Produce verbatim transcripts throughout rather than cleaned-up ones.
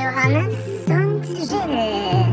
Johannes und Jill.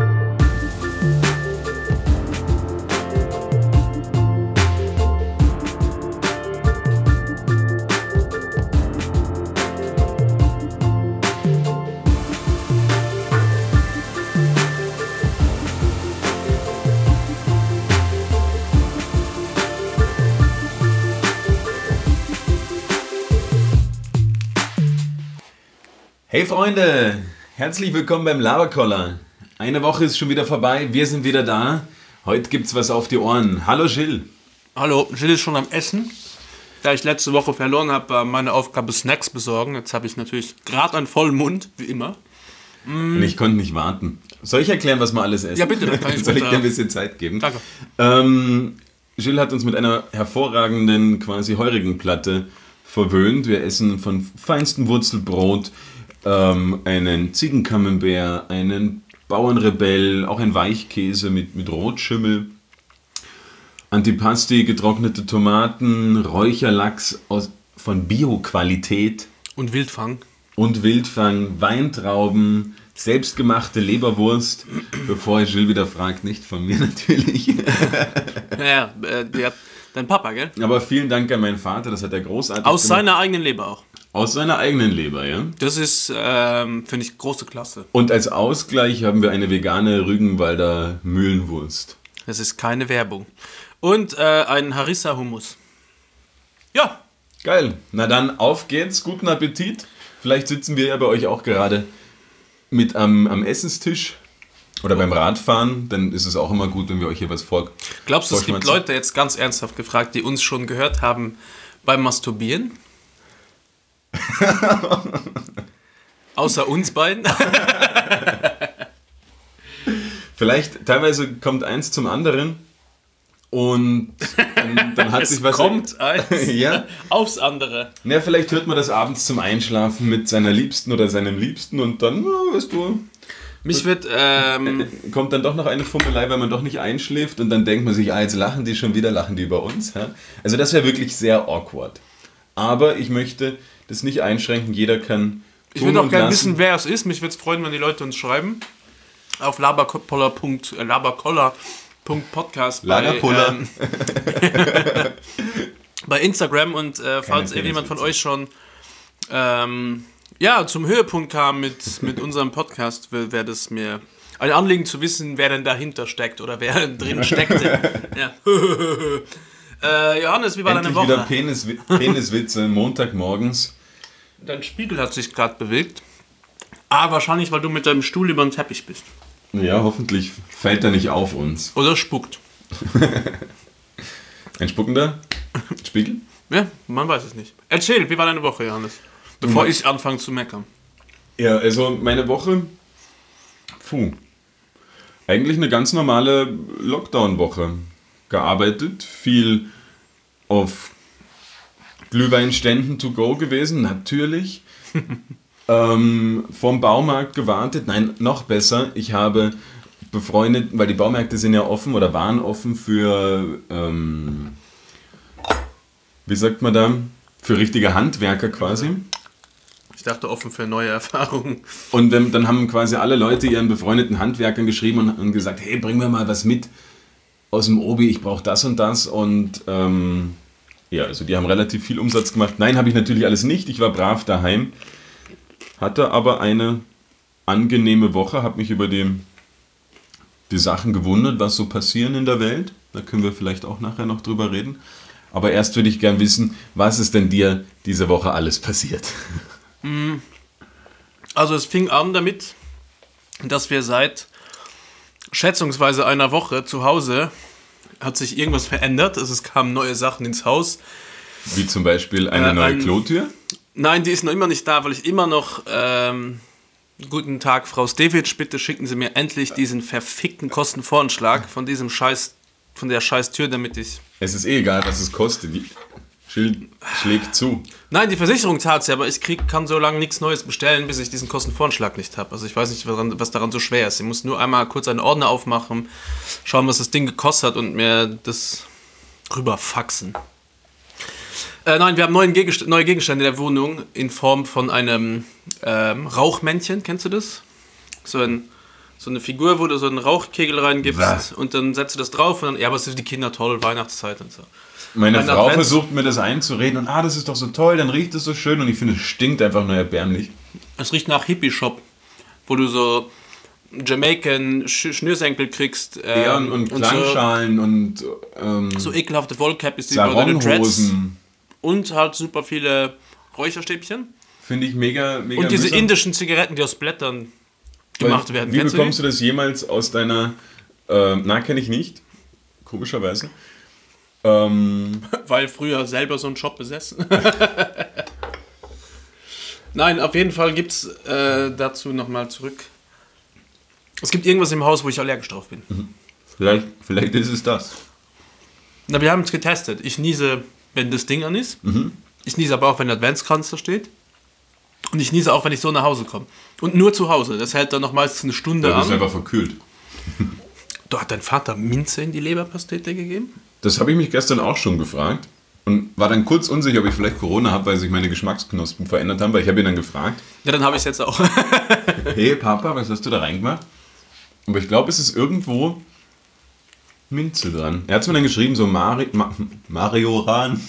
Hey Freunde, herzlich willkommen beim Laberkoller. Eine Woche ist schon wieder vorbei, wir sind wieder da. Heute gibt's was auf die Ohren. Hallo Jill. Hallo, Jill ist schon am Essen. Da ich letzte Woche verloren habe, war meine Aufgabe Snacks besorgen. Jetzt habe ich natürlich gerade einen vollen Mund, wie immer. Mm. Und ich konnte nicht warten. Soll ich erklären, was wir alles essen? Ja bitte, dann kann ich Soll ich dir ein bisschen Zeit geben? Danke. Ähm, Jill hat uns mit einer hervorragenden quasi Heurigenplatte verwöhnt. Wir essen von feinstem Wurzelbrot, Ähm, einen Ziegencamembert, einen Bauernrebell, auch ein Weichkäse mit, mit Rotschimmel, Antipasti, getrocknete Tomaten, Räucherlachs aus, von Bio-Qualität. Und Wildfang. Und Wildfang, Weintrauben, selbstgemachte Leberwurst, bevor Jill wieder fragt, nicht von mir natürlich. Ja, äh, der, dein Papa, gell? Aber vielen Dank an meinen Vater, das hat er großartig Aus gemacht. seiner eigenen Leber auch. Aus seiner eigenen Leber, ja. Das ist, ähm, finde ich, große Klasse. Und als Ausgleich haben wir eine vegane Rügenwalder Mühlenwurst. Das ist keine Werbung. Und äh, einen Harissa-Hummus. Ja. Geil. Na dann, auf geht's. Guten Appetit. Vielleicht sitzen wir ja bei euch auch gerade mit am, am Essenstisch oder beim Radfahren. Dann ist es auch immer gut, wenn wir euch hier was vor. Glaubst du, es gibt Leute, jetzt ganz ernsthaft gefragt, die uns schon gehört haben beim Masturbieren? Außer uns beiden. Vielleicht, teilweise kommt eins zum anderen und dann, dann hat es sich was... kommt eins ja? aufs andere. Ja, vielleicht hört man das abends zum Einschlafen mit seiner Liebsten oder seinem Liebsten und dann, weißt du... Mich wird... Ähm, kommt dann doch noch eine Fummelei, weil man doch nicht einschläft und dann denkt man sich, ah, jetzt lachen die schon wieder, lachen die über uns. Ja? Also das wäre wirklich sehr awkward. Aber ich möchte das nicht einschränken, jeder kann... Ich würde auch gerne wissen, wer es ist. Mich würde es freuen, wenn die Leute uns schreiben. Auf laberkoller Punkt podcast bei, ähm, bei Instagram. Und äh, falls irgendjemand von euch schon ähm, ja, zum Höhepunkt kam mit, mit unserem Podcast, wäre das mir ein Anliegen zu wissen, wer denn dahinter steckt oder wer drin steckte. Ja. äh, Johannes, wie war Endlich deine Woche? Wieder Penis, Peniswitze Montagmorgens. Dein Spiegel hat sich gerade bewegt. Ah, wahrscheinlich, weil du mit deinem Stuhl über den Teppich bist. Ja, hoffentlich fällt er nicht auf uns. Oder spuckt. Ein spuckender Spiegel? Ja, man weiß es nicht. Erzähl, wie war deine Woche, Johannes? Bevor ich anfange zu meckern. Ja, also meine Woche, puh, eigentlich eine ganz normale Lockdown-Woche. Gearbeitet, viel auf Glühweinständen to go gewesen, natürlich. ähm, vom Baumarkt gewartet. Nein, noch besser. Ich habe befreundet, weil die Baumärkte sind ja offen oder waren offen für, ähm, wie sagt man da, für richtige Handwerker quasi. Ich dachte offen für neue Erfahrungen. Und ähm, dann haben quasi alle Leute ihren befreundeten Handwerkern geschrieben und, und gesagt, hey, bring mir mal was mit aus dem Obi, ich brauche das und das. Und ähm, ja, also die haben relativ viel Umsatz gemacht. Nein, habe ich natürlich alles nicht. Ich war brav daheim. Hatte aber eine angenehme Woche. Habe mich über die, die Sachen gewundert, was so passieren in der Welt. Da können wir vielleicht auch nachher noch drüber reden. Aber erst würde ich gern wissen, was ist denn dir diese Woche alles passiert? Also es fing an damit, dass wir seit schätzungsweise einer Woche zu Hause hat sich irgendwas verändert. Also es kamen neue Sachen ins Haus. Wie zum Beispiel eine äh, neue ein, Klotür? Nein, die ist noch immer nicht da, weil ich immer noch... Ähm, guten Tag, Frau Stevic, bitte schicken Sie mir endlich diesen verfickten Kostenvoranschlag von diesem Scheiß, von der scheiß Tür, damit ich... Es ist eh egal, was es kostet. Die Schild schlägt zu. Nein, die Versicherung tat es, aber ich krieg, kann so lange nichts Neues bestellen, bis ich diesen Kostenvoranschlag nicht habe. Also ich weiß nicht, was daran, was daran so schwer ist. Ich muss nur einmal kurz einen Ordner aufmachen, schauen, was das Ding gekostet hat und mir das rüberfaxen. Äh, nein, wir haben neuen Gegest- neue Gegenstände in der Wohnung in Form von einem ähm, Rauchmännchen. Kennst du das? So, ein, so eine Figur, wo du so einen Rauchkegel reingibst Was? und dann setzt du das drauf und dann, ja, aber es ist für die Kinder toll, Weihnachtszeit und so. Meine Mein Frau Advents- versucht mir das einzureden und ah, das ist doch so toll, dann riecht es so schön und ich finde, es stinkt einfach nur erbärmlich. Es riecht nach Hippie-Shop, wo du so Jamaican Sch- Schnürsenkel kriegst. Ähm, Ja, und, und so, Klangschalen und ähm, so ekelhafte Wollcappies, die über deine Dreads Saronghosen. und halt super viele Räucherstäbchen. Finde ich mega, mega Und diese mühsam. indischen Zigaretten, die aus Blättern gemacht Weil, werden. Wie Kennst bekommst du du das jemals aus deiner... Äh, na, kenne ich nicht. Komischerweise. Ähm, die? Weil früher selber so einen Shop besessen. Nein, auf jeden Fall gibt es äh, dazu nochmal zurück. Es gibt irgendwas im Haus, wo ich allergisch drauf bin. vielleicht, vielleicht ist es das. Na, wir haben es getestet. Ich niese, wenn das Ding an ist. Mhm. Ich niese aber auch, wenn der Adventskranz da steht. Und ich niese auch, wenn ich so nach Hause komme. Und nur zu Hause. Das hält dann noch meistens eine Stunde Da bist du an. einfach verkühlt. Da hat dein Vater Minze in die Leberpastete gegeben? Das habe ich mich gestern auch schon gefragt. Und war dann kurz unsicher, ob ich vielleicht Corona habe, weil sich meine Geschmacksknospen verändert haben. Weil ich habe ihn dann gefragt, Ja, dann habe ich es jetzt auch. hey Papa, was hast du da reingemacht? Aber ich glaube, es ist irgendwo Minze dran. Er hat es mir dann geschrieben, so Mari Ma Majoran.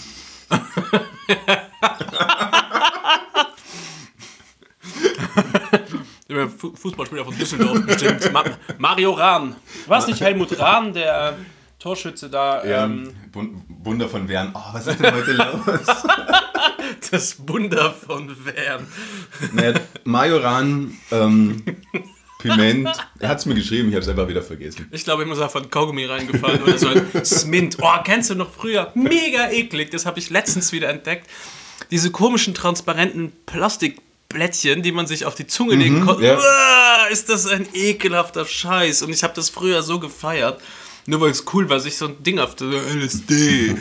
Der Fu- Fußballspieler von Düsseldorf bestimmt. Ma Mario Rahn. Was nicht Helmut Rahn, der Torschütze da. Ja, Ähm, Bun- Wunder von Wern. Oh, was ist denn heute los? das Wunder von Wern. Naja, Majoran, ähm, Piment. Er hat es mir geschrieben, ich habe es einfach wieder vergessen. Ich glaube, ich muss einfach ein Kaugummi reingefallen oder so ein Smint. Oh, kennst du noch früher? Mega eklig. Das habe ich letztens wieder entdeckt. Diese komischen, transparenten Plastikblättchen, die man sich auf die Zunge legen konnte. ja. Uah, ist das ein ekelhafter Scheiß. Und ich habe das früher so gefeiert. Nur weil es cool war, sich so ein Ding auf der L S D.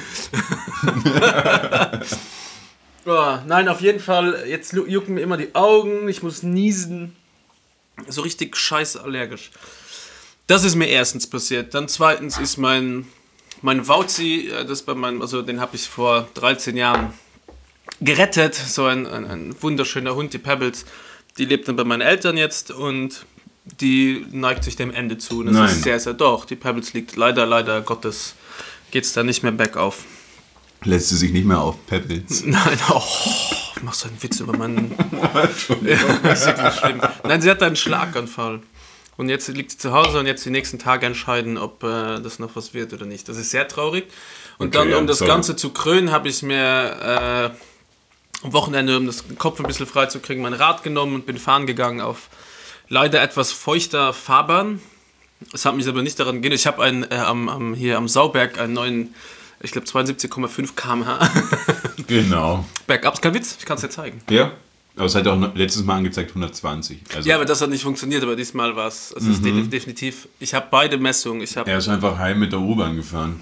Oh, nein, auf jeden Fall. Jetzt jucken mir immer die Augen. Ich muss niesen. So richtig scheiße allergisch. Das ist mir erstens passiert. Dann zweitens ist mein, mein Wauzi, äh, das bei meinem, also den habe ich vor dreizehn Jahren gerettet. So ein, ein, ein wunderschöner Hund, die Pebbles. Die lebt dann bei meinen Eltern jetzt und die neigt sich dem Ende zu. Und das Nein. ist sehr, sehr doch. Die Pebbles liegt leider, leider Gottes, geht es da nicht mehr bergauf. Lässt sie sich nicht mehr auf Pebbles. Nein, oh, machst du einen Witz über meinen... Ja, das ist wirklich schlimm. Nein, sie hat einen Schlaganfall. Und jetzt liegt sie zu Hause und jetzt die nächsten Tage entscheiden, ob äh, das noch was wird oder nicht. Das ist sehr traurig. Und Okay, dann, um ja, das sorry. Ganze zu krönen, habe ich mir äh, am Wochenende, um das Kopf ein bisschen frei zu kriegen, mein Rad genommen und bin fahren gegangen auf leider etwas feuchter Fahrbahn. Es hat mich aber nicht daran gehen. Ich habe einen, äh, am, am, hier am Sauberg einen neuen, ich glaube zweiundsiebzig Komma fünf Kilometer pro Stunde. Genau. Bergab, ist kein Witz, ich kann es dir zeigen. Ja, aber es hat auch noch letztes Mal angezeigt hundertzwanzig. Also Ja, aber das hat nicht funktioniert, aber diesmal war es. Es ist de- definitiv. Ich habe beide Messungen. Ich habe er ist einfach heim mit der U-Bahn gefahren.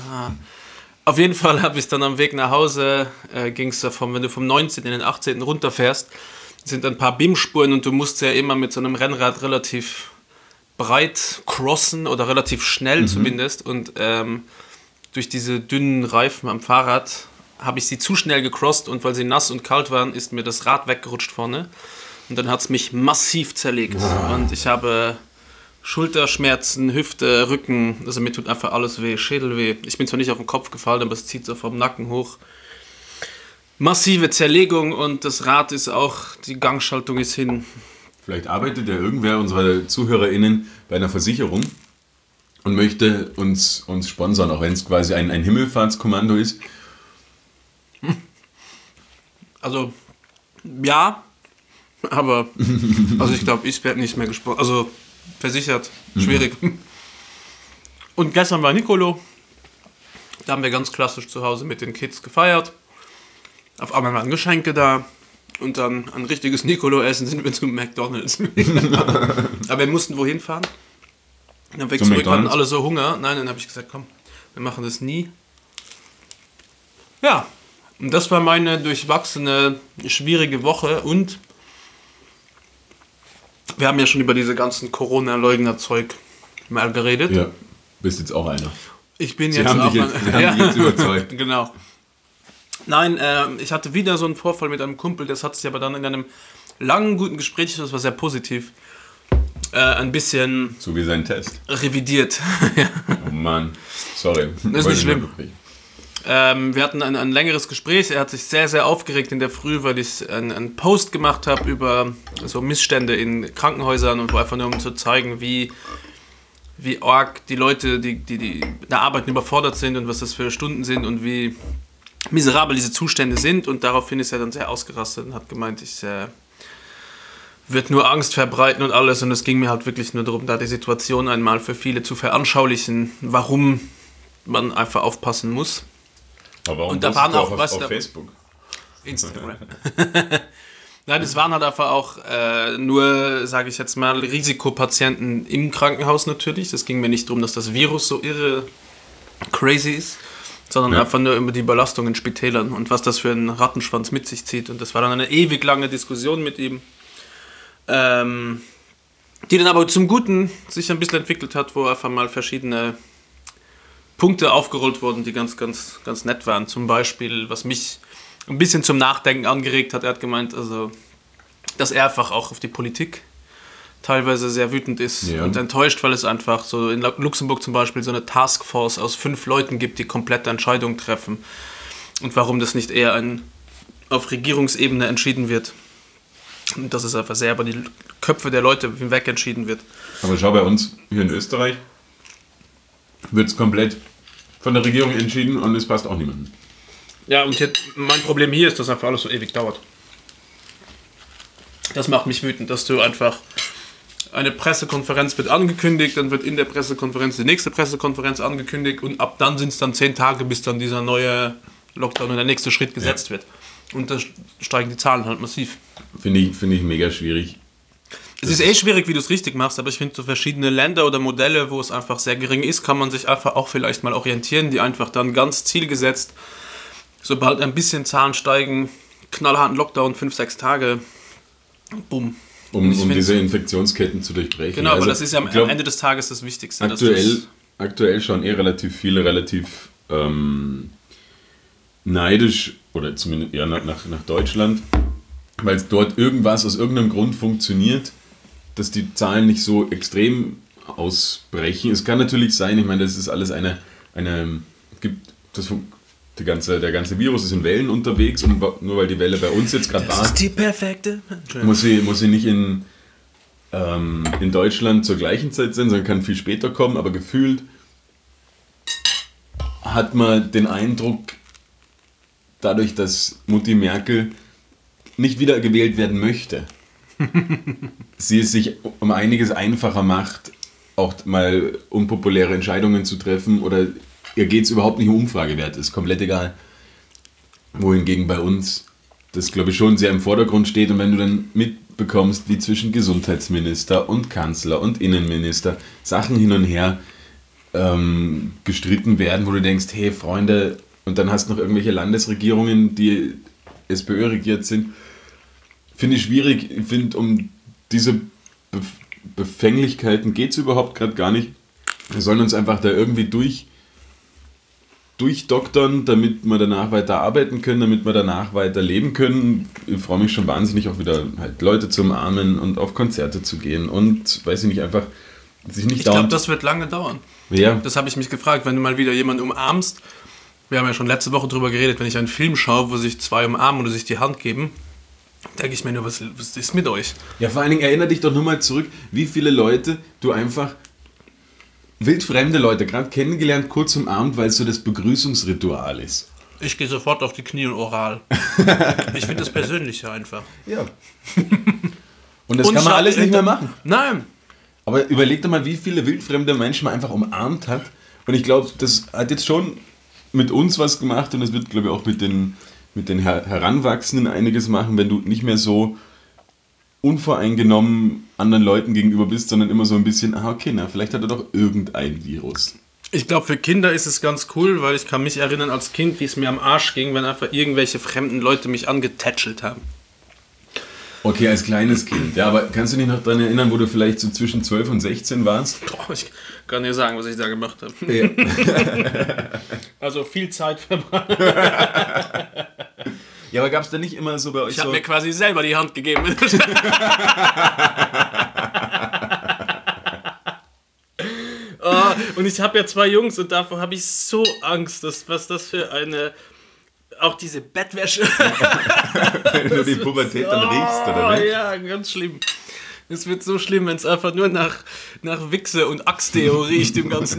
auf jeden Fall habe ich dann am Weg nach Hause äh, ging es davon, wenn du vom neunzehnten in den achtzehnten runterfährst, sind ein paar B I M-Spuren und du musst ja immer mit so einem Rennrad relativ breit crossen oder relativ schnell zumindest und ähm, durch diese dünnen Reifen am Fahrrad habe ich sie zu schnell gecrossed und weil sie nass und kalt waren, ist mir das Rad weggerutscht vorne und dann hat es mich massiv zerlegt und ich habe Schulterschmerzen, Hüfte, Rücken, also mir tut einfach alles weh, Schädel weh. Ich bin zwar nicht auf den Kopf gefallen, aber es zieht so vom Nacken hoch. Massive Zerlegung und das Rad ist auch, die Gangschaltung ist hin. Vielleicht arbeitet ja irgendwer unserer ZuhörerInnen bei einer Versicherung und möchte uns, uns sponsern, auch wenn es quasi ein, ein Himmelfahrtskommando ist. Also, ja, aber, also ich glaube, ich werde nicht mehr gesponsert, also versichert, schwierig. Und gestern war Nicolo, da haben wir ganz klassisch zu Hause mit den Kids gefeiert. Auf einmal waren Geschenke da und dann ein richtiges Nicolo-Essen sind wir zu McDonalds. Aber wir mussten wohin fahren? Und dann weg Zum zurück hatten McDonald's? alle so Hunger. Nein, dann habe ich gesagt, komm, wir machen das nie. Ja, und das war meine durchwachsene, schwierige Woche und wir haben ja schon über diese ganzen Corona-Leugner-Zeug mal geredet. Ja, bist jetzt auch einer. Ich bin Sie jetzt haben auch dich jetzt- ein- Sie haben dich jetzt überzeugt. Genau. Nein, äh, ich hatte wieder so einen Vorfall mit einem Kumpel, das hat sich aber dann in einem langen, guten Gespräch, das war sehr positiv, äh, ein bisschen So wie sein Test. revidiert. Oh Mann, sorry. Das ist nicht schlimm. Ähm, wir hatten ein, ein längeres Gespräch. Er hat sich sehr, sehr aufgeregt in der Früh, weil ich einen, einen Post gemacht habe über so Missstände in Krankenhäusern und einfach nur um zu zeigen, wie, wie arg die Leute, die, die, die der Arbeiten überfordert sind und was das für Stunden sind und wie miserabel diese Zustände sind. Und daraufhin ist er dann sehr ausgerastet und hat gemeint, ich äh, wird nur Angst verbreiten und alles. Und es ging mir halt wirklich nur darum, da die Situation einmal für viele zu veranschaulichen, warum man einfach aufpassen muss. Aber und da waren auch, auf, was auf da, Facebook. Instagram. Nein, es waren halt einfach auch äh, nur, sage ich jetzt mal, Risikopatienten im Krankenhaus natürlich. Das ging mir nicht darum, dass das Virus so irre crazy ist, sondern ja. einfach nur über die Belastung in Spitälern und was das für einen Rattenschwanz mit sich zieht. Und das war dann eine ewig lange Diskussion mit ihm, ähm, die dann aber zum Guten sich ein bisschen entwickelt hat, wo einfach mal verschiedene Punkte aufgerollt wurden, die ganz, ganz, ganz nett waren. Zum Beispiel, was mich ein bisschen zum Nachdenken angeregt hat. Er hat gemeint, also, dass er einfach auch auf die Politik teilweise sehr wütend ist ja. und enttäuscht, weil es einfach so in Luxemburg zum Beispiel so eine Taskforce aus fünf Leuten gibt, die komplette Entscheidungen treffen. Und warum das nicht eher ein, auf Regierungsebene entschieden wird. Und dass es einfach sehr über die Köpfe der Leute hinweg entschieden wird. Aber schau, bei uns hier in Österreich wird es komplett von der Regierung entschieden und es passt auch niemandem. Ja, und jetzt, mein Problem hier ist, dass einfach alles so ewig dauert. Das macht mich wütend, dass du einfach eine Pressekonferenz wird angekündigt, dann wird in der Pressekonferenz die nächste Pressekonferenz angekündigt und ab dann sind es dann zehn Tage, bis dann dieser neue Lockdown und der nächste Schritt gesetzt ja. wird. Und da steigen die Zahlen halt massiv. Finde ich, finde ich mega schwierig. Es ist eh schwierig, wie du es richtig machst, aber ich finde, so verschiedene Länder oder Modelle, wo es einfach sehr gering ist, kann man sich einfach auch vielleicht mal orientieren, die einfach dann ganz zielgesetzt, sobald ein bisschen Zahlen steigen, knallharten Lockdown, fünf, sechs Tage, bumm. Um, um diese Infektionsketten zu durchbrechen. Genau, also, aber das ist ja am, glaub, am Ende des Tages das Wichtigste. Aktuell, aktuell schauen eh relativ viele relativ ähm, neidisch, oder zumindest eher nach, nach Deutschland, weil es dort irgendwas aus irgendeinem Grund funktioniert, dass die Zahlen nicht so extrem ausbrechen. Es kann natürlich sein, ich meine, das ist alles eine, eine gibt, das, die ganze, der ganze Virus ist in Wellen unterwegs und nur weil die Welle bei uns jetzt gerade war, das ist die perfekte, muss sie, muss sie nicht in, ähm, in Deutschland zur gleichen Zeit sein, sondern kann viel später kommen, aber gefühlt hat man den Eindruck, dadurch, dass Mutti Merkel nicht wieder gewählt werden möchte, sie es sich um einiges einfacher macht, auch mal unpopuläre Entscheidungen zu treffen oder ihr geht es überhaupt nicht um Umfragewerte, ist komplett egal. Wohingegen bei uns das, glaube ich, schon sehr im Vordergrund steht und wenn du dann mitbekommst, wie zwischen Gesundheitsminister und Kanzler und Innenminister Sachen hin und her ähm, gestritten werden, wo du denkst, hey Freunde, und dann hast du noch irgendwelche Landesregierungen, die SPÖ regiert sind, finde ich schwierig. Ich finde, um diese Be- Befänglichkeiten geht es überhaupt gerade gar nicht. Wir sollen uns einfach da irgendwie durch, durchdoktern, damit wir danach weiter arbeiten können, damit wir danach weiter leben können. Ich freue mich schon wahnsinnig, auch wieder halt Leute zu umarmen und auf Konzerte zu gehen und, weiß ich nicht, einfach sich nicht Ich glaube, dauernd... das wird lange dauern. Ja. Das habe ich mich gefragt, wenn du mal wieder jemanden umarmst. Wir haben ja schon letzte Woche drüber geredet, wenn ich einen Film schaue, wo sich zwei umarmen oder sich die Hand geben, denke ich mir nur, was, was ist mit euch? Ja, vor allen Dingen erinnere dich doch nur mal zurück, wie viele Leute du einfach, wildfremde Leute, gerade kennengelernt, kurz umarmt, weil es so das Begrüßungsritual ist. Ich gehe sofort auf die Knie und oral. Ich finde das Persönliche einfach. Ja. Und das Und kann man schau- alles nicht mehr machen. Nein. Aber überleg doch mal, wie viele wildfremde Menschen man einfach umarmt hat. Und ich glaube, das hat jetzt schon mit uns was gemacht und es wird, glaube ich, auch mit den, mit den Her- Heranwachsenden einiges machen, wenn du nicht mehr so unvoreingenommen anderen Leuten gegenüber bist, sondern immer so ein bisschen, ah, okay, na, vielleicht hat er doch irgendein Virus. Ich glaube, für Kinder ist es ganz cool, weil ich kann mich erinnern als Kind, wie es mir am Arsch ging, wenn einfach irgendwelche fremden Leute mich angetätschelt haben. Okay, als kleines Kind. Ja, aber kannst du dich noch daran erinnern, wo du vielleicht so zwischen zwölf und sechzehn warst? Boah, ich kann dir sagen, was ich da gemacht habe. Ja. Also viel Zeit verbracht. Ja, aber gab es da nicht immer so bei euch Ich habe so... mir quasi selber die Hand gegeben. Oh, und ich habe ja zwei Jungs und davor habe ich so Angst, dass, was das für eine... Auch diese Bettwäsche. Wenn du die Pubertät dann riechst, oder Oh, nicht? ja, ganz schlimm. Es wird so schlimm, wenn es einfach nur nach, nach Wichse und Axtdeo riecht im ganzen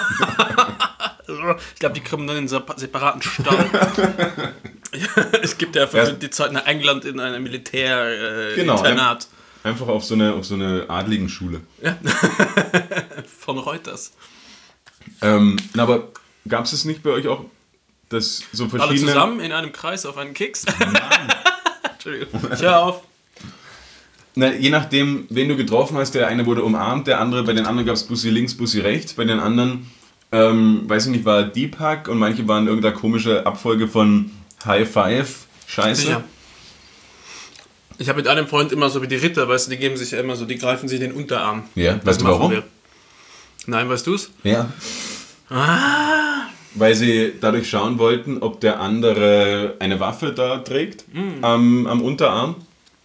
Ich glaube, die kommen dann in einen separaten Stall. Es gibt ja für Ja. die Zeit nach England in einem Militär-Internat. Äh, Genau, Internat. Einfach auf so eine, auf so eine adligen Schule. Von Reuters. Ähm, na, aber gab es es nicht bei euch auch, dass so Alle verschiedene... zusammen in einem Kreis auf einen Keks. Entschuldigung. Ich hör auf. Na, je nachdem, wen du getroffen hast, der eine wurde umarmt, der andere, bei den anderen gab es Bussi links, Bussi rechts, bei den anderen, ähm, weiß ich nicht, war Deep Hug und manche waren irgendeine komische Abfolge von High Five, Scheiße. Sicher. Ich habe mit einem Freund immer so wie die Ritter, weißt du, die geben sich ja immer so, die greifen sich den Unterarm. Ja, Das weißt du machen warum? wir. Nein, weißt du's? Ja. Ah. Weil sie dadurch schauen wollten, ob der andere eine Waffe da trägt, Mm. am, am Unterarm.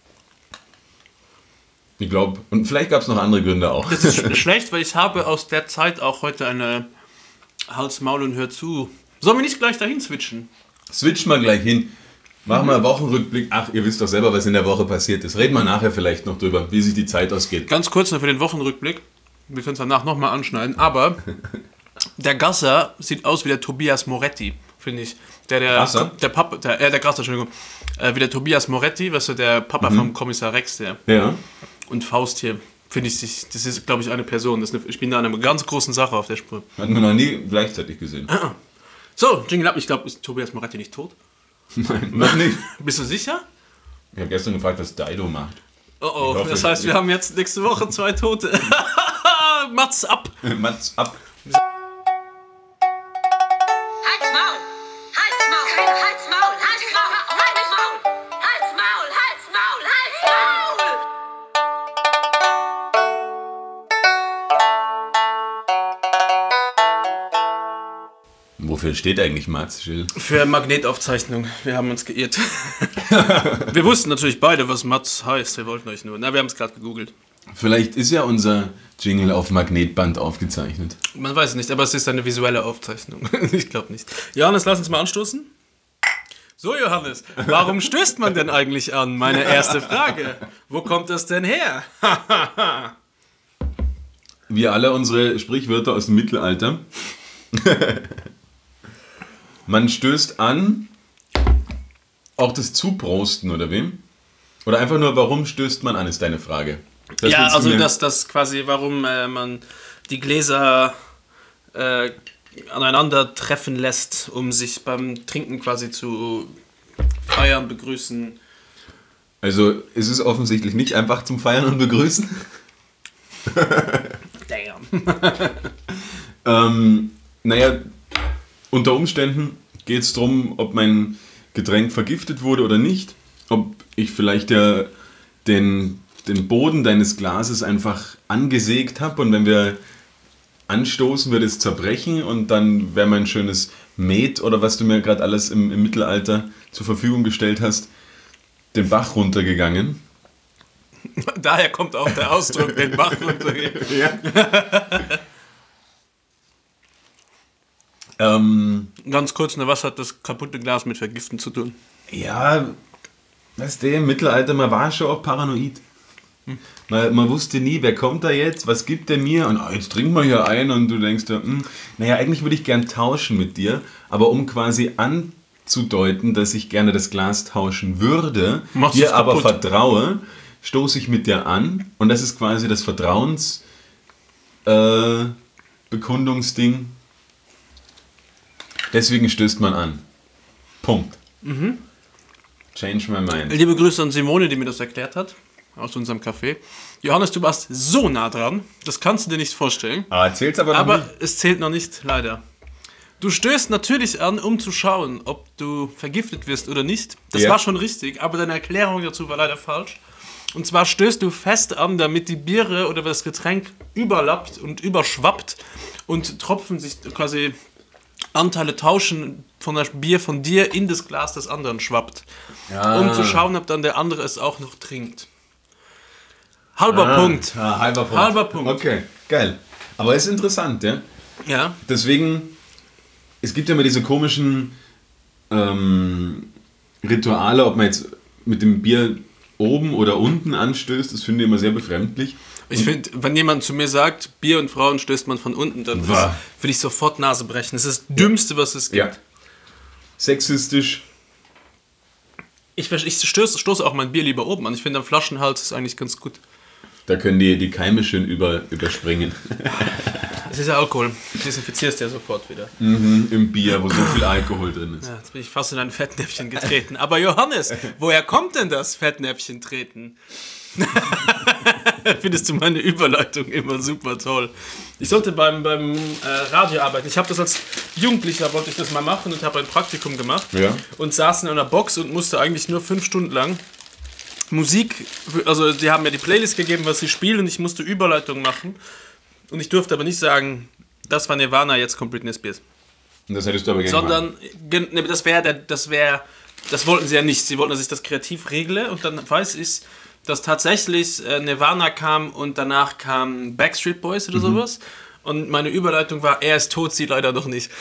Ich glaube, und vielleicht gab es noch andere Gründe auch. Das ist sch- schlecht, weil ich habe aus der Zeit auch heute eine Hals, Maul und Hör zu. Sollen wir nicht gleich dahin switchen? Switch mal gleich hin. Machen wir einen Wochenrückblick. Ach, ihr wisst doch selber, was in der Woche passiert ist. Reden wir nachher vielleicht noch drüber, wie sich die Zeit ausgeht. Ganz kurz noch für den Wochenrückblick. Wir können es danach nochmal anschneiden. Aber der Gasser sieht aus wie der Tobias Moretti, finde ich. Der, der, Gasser? der Papa, der, äh, der Gasser, Entschuldigung. Äh, wie der Tobias Moretti, weißt du, der Papa vom Kommissar Rex, der. Ja. Und Faust hier, finde ich, sich- das ist, glaube ich, eine Person. Das ist eine, ich bin da einer ganz großen Sache auf der Spur. Hatten wir noch nie gleichzeitig gesehen. So, Jingle Up, ich glaube, ist Tobias Moretti nicht tot? Nein, noch nicht. Bist du sicher? Ich habe gestern gefragt, was Dido macht. Oh oh, Ich hoffe, das heißt, wir ich- haben jetzt nächste Woche zwei Tote. Mats ab! Mats ab. Halt's Maul! Halt's Maul! Keine Halt's Maul! Halt's Maul! Halt's Maul! Halt's Maul! Halt's Maul! Halt's Maul! Wofür steht eigentlich Mats, Jill? Für Magnetaufzeichnung. Wir haben uns geirrt. Wir wussten natürlich beide, was Mats heißt. Wir wollten euch nur. Na, wir haben es gerade gegoogelt. Vielleicht ist ja unser Jingle auf Magnetband aufgezeichnet. Man weiß es nicht, aber es ist eine visuelle Aufzeichnung. Ich glaube nicht. Johannes, lass uns mal anstoßen. So, Johannes, warum stößt man denn eigentlich an? Meine erste Frage. Wo kommt das denn her? Wie alle unsere Sprichwörter aus dem Mittelalter. Man stößt an, auch das Zuprosten, oder wem? Oder einfach nur, warum stößt man an, ist deine Frage. Das Ja, willst du also mir- das, das quasi, warum äh, man die Gläser äh, aneinander treffen lässt, um sich beim Trinken quasi zu feiern, begrüßen. Also es ist offensichtlich nicht einfach zum Feiern und Begrüßen. Damn. Ähm, naja, unter Umständen geht es darum, ob mein Getränk vergiftet wurde oder nicht. Ob ich vielleicht ja den, den Boden deines Glases einfach angesägt habe und wenn wir anstoßen, wird es zerbrechen und dann wäre mein schönes Met oder was du mir gerade alles im, im Mittelalter zur Verfügung gestellt hast, den Bach runtergegangen. Daher kommt auch der Ausdruck, den Bach runtergehen. Ja. ähm, Ganz kurz, ne, was hat das kaputte Glas mit Vergiften zu tun? Ja, weißt du, im Mittelalter, man war schon auch paranoid. Man, man wusste nie, wer kommt da jetzt, was gibt der mir und ah, jetzt trinken wir hier ein und du denkst dir, hm, naja, eigentlich würde ich gern tauschen mit dir, aber um quasi anzudeuten, dass ich gerne das Glas tauschen würde, Machst du's dir aber kaputt. vertraue, stoße ich mit dir an und das ist quasi das Vertrauens äh, Bekundungsding. Deswegen stößt man an. Punkt. Change my mind. Liebe Grüße an Simone, die mir das erklärt hat, aus unserem Café. Johannes, du warst so nah dran, das kannst du dir nicht vorstellen. Ah, erzähl's aber noch Aber nicht. es zählt noch nicht, leider. Du stößt natürlich an, um zu schauen, ob du vergiftet wirst oder nicht. Das Ja. war schon richtig, aber deine Erklärung dazu war leider falsch. Und zwar stößt du fest an, damit die Biere oder das Getränk überlappt und überschwappt und Tropfen sich quasi Anteile tauschen von das Bier von dir in das Glas des anderen schwappt. Ja. Um zu schauen, ob dann der andere es auch noch trinkt. Halber Ah, Punkt. Ah, halber Punkt. Halber Punkt. Okay, geil. Aber ist interessant, ja. Ja. Deswegen, es gibt ja immer diese komischen ähm, Rituale, ob man jetzt mit dem Bier oben oder unten anstößt, das finde ich immer sehr befremdlich. Ich finde, wenn jemand zu mir sagt, Bier und Frauen stößt man von unten, dann Wah. würde ich sofort Nase brechen. Das ist das Dümmste, was es gibt. Ja. Sexistisch. Ich, ich stoße, stoße auch mein Bier lieber oben an. Ich finde, am Flaschenhals ist eigentlich ganz gut. Da können die, die Keime schön über, überspringen. Das ist ja Alkohol. Desinfizierst ja sofort wieder. Mhm, im Bier, wo so viel Alkohol drin ist. Ja, jetzt bin ich fast in ein Fettnäpfchen getreten. Aber Johannes, woher kommt denn das Fettnäpfchen treten? Findest du meine Überleitung immer super toll. Ich sollte beim, beim äh, Radio arbeiten. Ich habe das als Jugendlicher, wollte ich das mal machen und habe ein Praktikum gemacht. Ja. Und saß in einer Box und musste eigentlich nur fünf Stunden lang Musik, also die haben mir die Playlist gegeben, was sie spielen und ich musste Überleitung machen. Und ich durfte aber nicht sagen, das war Nirvana, jetzt kommt Britney Spears. Und das hättest du aber gerne Sondern, gen- ne, das wäre, das wäre, das wollten sie ja nicht. Sie wollten, dass ich das kreativ regle und dann weiß ich, dass tatsächlich äh, Nirvana kam und danach kam Backstreet Boys oder sowas. Und meine Überleitung war, er ist tot, sie leider noch nicht.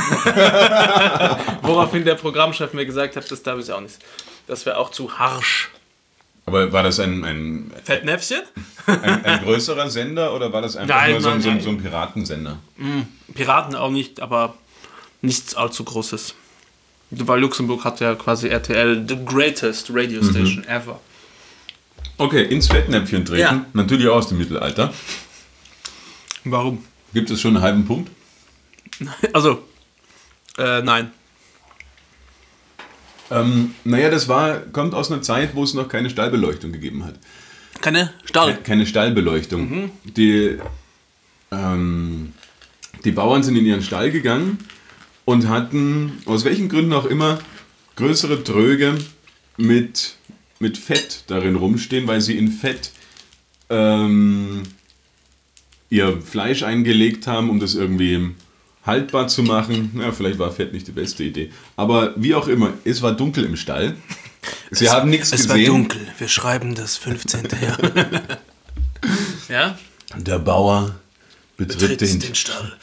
Woraufhin der Programmchef mir gesagt hat, das darf ich auch nicht. Das wäre auch zu harsch. Aber war das ein, ein, Fettnäpfchen? ein, ein größerer Sender oder war das einfach Nein, nur so, ein- nein, so, ein- nein. so ein Piratensender? Piraten auch nicht, aber nichts allzu Großes. Weil Luxemburg hat ja quasi R T L, the greatest radio station ever. Okay, ins Fettnäpfchen treten, Ja. natürlich auch aus dem Mittelalter. Warum? Gibt es schon einen halben Punkt? Also, äh, nein. Ähm, naja, das war, kommt aus einer Zeit, wo es noch keine Stallbeleuchtung gegeben hat. Keine Stall. Keine Stallbeleuchtung. Die, ähm, die Bauern sind in ihren Stall gegangen und hatten, aus welchen Gründen auch immer, größere Tröge mit, mit Fett darin rumstehen, weil sie in Fett ähm, ihr Fleisch eingelegt haben, um das irgendwie haltbar zu machen. Ja, vielleicht war Fett nicht die beste Idee. Aber wie auch immer, es war dunkel im Stall. Sie haben nichts Es gesehen. war dunkel. Wir schreiben das fünfzehnte Jahr. Ja? Der Bauer betritt Tritt den, den Stall.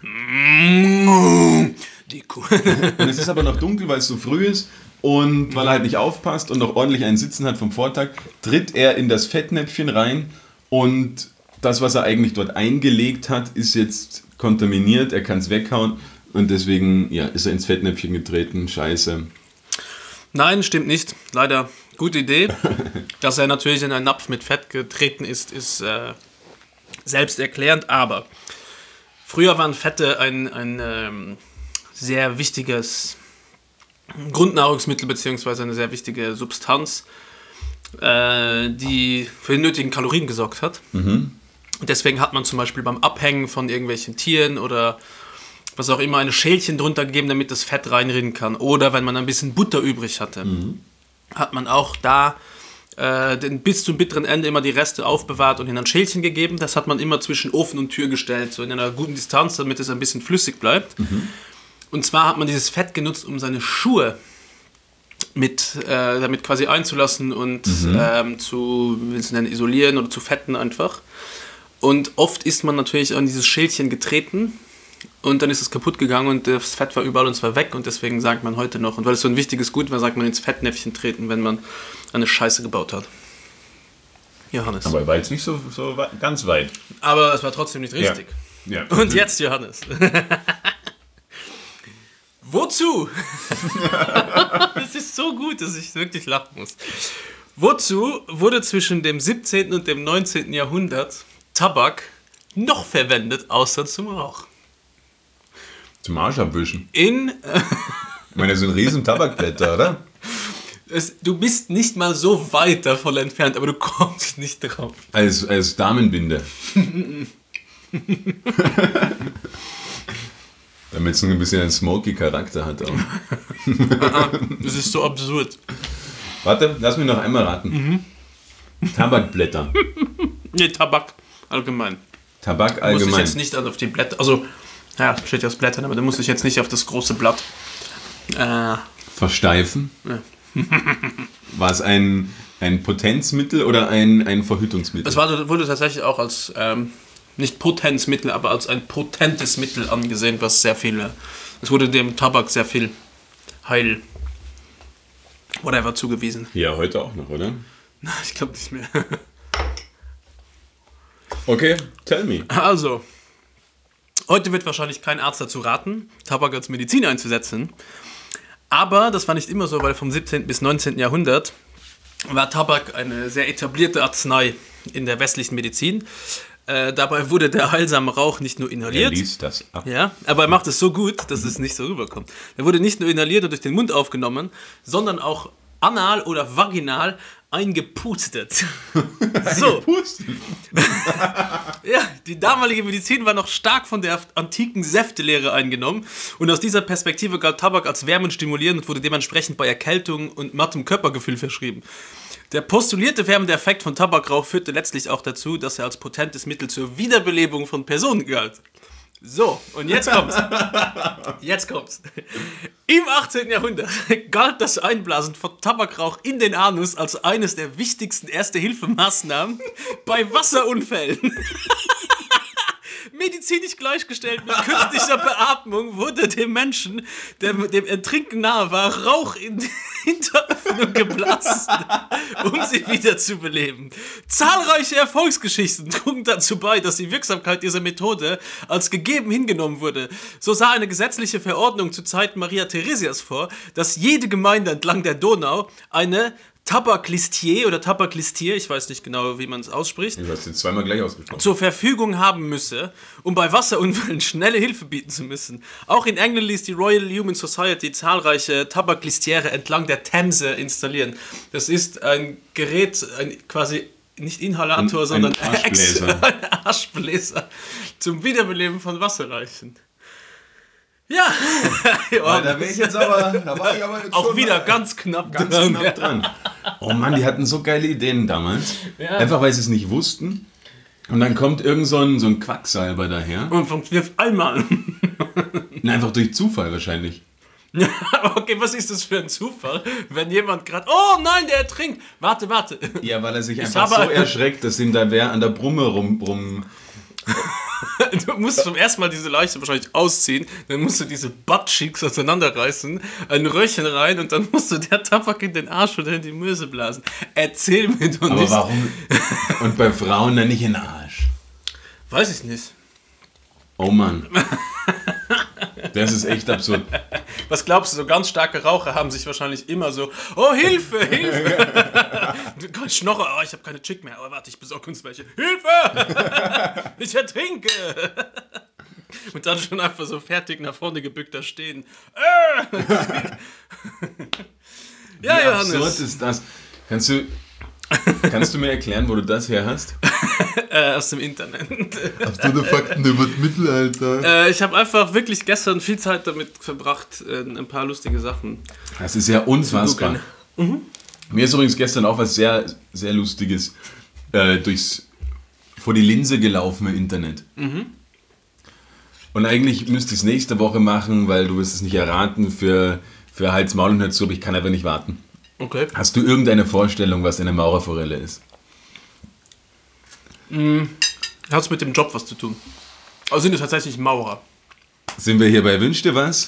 Die Kuh. Und es ist aber noch dunkel, weil es so früh ist und weil er halt nicht aufpasst und noch ordentlich einen Sitzen hat vom Vortag, tritt er in das Fettnäpfchen rein und das, was er eigentlich dort eingelegt hat, ist jetzt kontaminiert, er kann es weghauen und deswegen ja, ist er ins Fettnäpfchen getreten, scheiße. Nein, stimmt nicht. Leider gute Idee. Dass er natürlich in einen Napf mit Fett getreten ist, ist äh, selbsterklärend, aber früher waren Fette ein, ein ähm, sehr wichtiges Grundnahrungsmittel beziehungsweise eine sehr wichtige Substanz, äh, die für die nötigen Kalorien gesorgt hat. Und deswegen hat man zum Beispiel beim Abhängen von irgendwelchen Tieren oder was auch immer eine Schälchen drunter gegeben, damit das Fett reinrinnen kann. Oder wenn man ein bisschen Butter übrig hatte, hat man auch da äh, den, bis zum bitteren Ende immer die Reste aufbewahrt und in ein Schälchen gegeben. Das hat man immer zwischen Ofen und Tür gestellt, so in einer guten Distanz, damit es ein bisschen flüssig bleibt. Und zwar hat man dieses Fett genutzt, um seine Schuhe mit, äh, damit quasi einzulassen und ähm, zu, wie es nennen, isolieren oder zu fetten einfach. Und oft ist man natürlich an dieses Schälchen getreten und dann ist es kaputt gegangen und das Fett war überall und zwar weg und deswegen sagt man heute noch, und weil es so ein wichtiges Gut war, sagt man ins Fettnäpfchen treten, wenn man eine Scheiße gebaut hat. Johannes. Aber, Aber er war jetzt nicht so, so wa- ganz weit. es war trotzdem nicht richtig. Ja. Und jetzt, Johannes. Wozu? Es ist so gut, dass ich wirklich lachen muss. Wozu wurde zwischen dem siebzehnten und dem neunzehnten Jahrhundert Tabak noch verwendet, außer zum Rauch? Zum Arsch abwischen. In, äh, Ich meine, das sind riesen Tabakblätter, oder? es, du bist nicht mal so weit davon entfernt, aber du kommst nicht drauf. Als, als Damenbinde. Damit es ein bisschen einen smoky Charakter hat auch. Das ist so absurd. Warte, lass mich noch einmal raten. Tabakblätter. Nee, Tabak allgemein. Tabak Du musst dich allgemein. jetzt nicht auf die Blätter, also Ja, steht ja aus Blättern, aber da muss ich jetzt nicht auf das große Blatt. Äh, Versteifen? Ja. War es ein, ein Potenzmittel oder ein, ein Verhütungsmittel? Es war, wurde tatsächlich auch als, ähm, nicht Potenzmittel, aber als ein potentes Mittel angesehen, was sehr viel, es wurde dem Tabak sehr viel Heil, whatever, zugewiesen. Ja, heute auch noch, oder? Nein, ich glaube nicht mehr. Okay, tell me. Also, heute wird wahrscheinlich kein Arzt dazu raten, Tabak als Medizin einzusetzen. Aber das war nicht immer so, weil vom siebzehnten bis neunzehnten Jahrhundert war Tabak eine sehr etablierte Arznei in der westlichen Medizin. Äh, dabei wurde der heilsame Rauch nicht nur Er inhaliert. liest das ab. Ja, aber er macht es so gut, dass es nicht so rüberkommt. Er wurde nicht nur inhaliert und durch den Mund aufgenommen, sondern auch anal oder vaginal eingepustet. So. Pusten. Ja, die damalige Medizin war noch stark von der antiken Säftelehre eingenommen und aus dieser Perspektive galt Tabak als wärmend stimulierend und wurde dementsprechend bei Erkältung und mattem Körpergefühl verschrieben. Der postulierte wärmende Effekt von Tabakrauch führte letztlich auch dazu, dass er als potentes Mittel zur Wiederbelebung von Personen galt. So, und jetzt kommt's. Jetzt kommt's. Im achtzehnten Jahrhundert galt das Einblasen von Tabakrauch in den Anus als eines der wichtigsten Erste-Hilfe-Maßnahmen bei Wasserunfällen. Medizinisch gleichgestellt mit künstlicher Beatmung wurde dem Menschen, der dem Ertrinken nahe war, Rauch in die Hinteröffnung geblasen, um sie wieder zu beleben. Zahlreiche Erfolgsgeschichten trugen dazu bei, dass die Wirksamkeit dieser Methode als gegeben hingenommen wurde. So sah eine gesetzliche Verordnung zu Zeiten Maria Theresias vor, dass jede Gemeinde entlang der Donau eine Tabaklistier oder Tabaklistier, ich weiß nicht genau, wie man es ausspricht, Du hast jetzt zweimal gleich ausgesprochen. zur Verfügung haben müsse, um bei Wasserunfällen schnelle Hilfe bieten zu müssen. Auch in England ließ die Royal Human Society zahlreiche Tabaklistiere entlang der Themse installieren. Das ist ein Gerät, ein quasi nicht Inhalator, Ein- sondern ein Aschbläser. ein Aschbläser zum Wiederbeleben von Wasserleichen. Ja, Da wäre ich jetzt aber, da war ich aber jetzt auch schon wieder mal ganz knapp ganz dran. knapp dran. Oh Mann, die hatten so geile Ideen damals. Ja. Einfach weil sie es nicht wussten. Und dann kommt irgend so ein, so ein Quacksalber daher. Und funktioniert einmal. Na, einfach durch Zufall wahrscheinlich. Ja, okay, was ist das für ein Zufall, wenn jemand gerade, oh nein, der ertrinkt. Warte, warte. Ja, weil er sich einfach habe- so erschreckt, dass ihm da wer an der Brumme rum... rum Du musst zum ersten Mal diese Leiche wahrscheinlich ausziehen, dann musst du diese Buttcheeks auseinanderreißen, ein Röhrchen rein und dann musst du der Tabak in den Arsch oder in die Möse blasen. Erzähl mir doch aber nicht. warum? Und bei Frauen dann nicht in den Arsch. Weiß ich nicht. Oh Mann. Das ist echt absurd. Was glaubst du, so ganz starke Raucher haben sich wahrscheinlich immer so, oh Hilfe, Hilfe. Du kannst schnorren, oh, ich habe keine Chick mehr, aber warte, ich besorge uns welche. Hilfe! Ich ertrinke! Und dann schon einfach so fertig nach vorne gebückt da stehen. Äh! Ja, Wie Johannes. absurd ist das? Kannst du, kannst du mir erklären, wo du das her hast? Äh, aus dem Internet. Hast du die Fakten über das Mittelalter? Äh, ich habe einfach wirklich gestern viel Zeit damit verbracht, äh, ein paar lustige Sachen. Das ist ja unfassbar. Mhm. Mir ist übrigens gestern auch was sehr, sehr Lustiges äh, durchs, vor die Linse gelaufen im Internet. Mhm. Und eigentlich müsste ich es nächste Woche machen, weil du wirst es nicht erraten für, für Hals, Maul und Hals, aber ich kann einfach nicht warten. Okay. Hast du irgendeine Vorstellung, was eine Maurerforelle ist? Hat es mit dem Job was zu tun? Also sind es tatsächlich Maurer? Sind wir hier bei Wünsch dir was?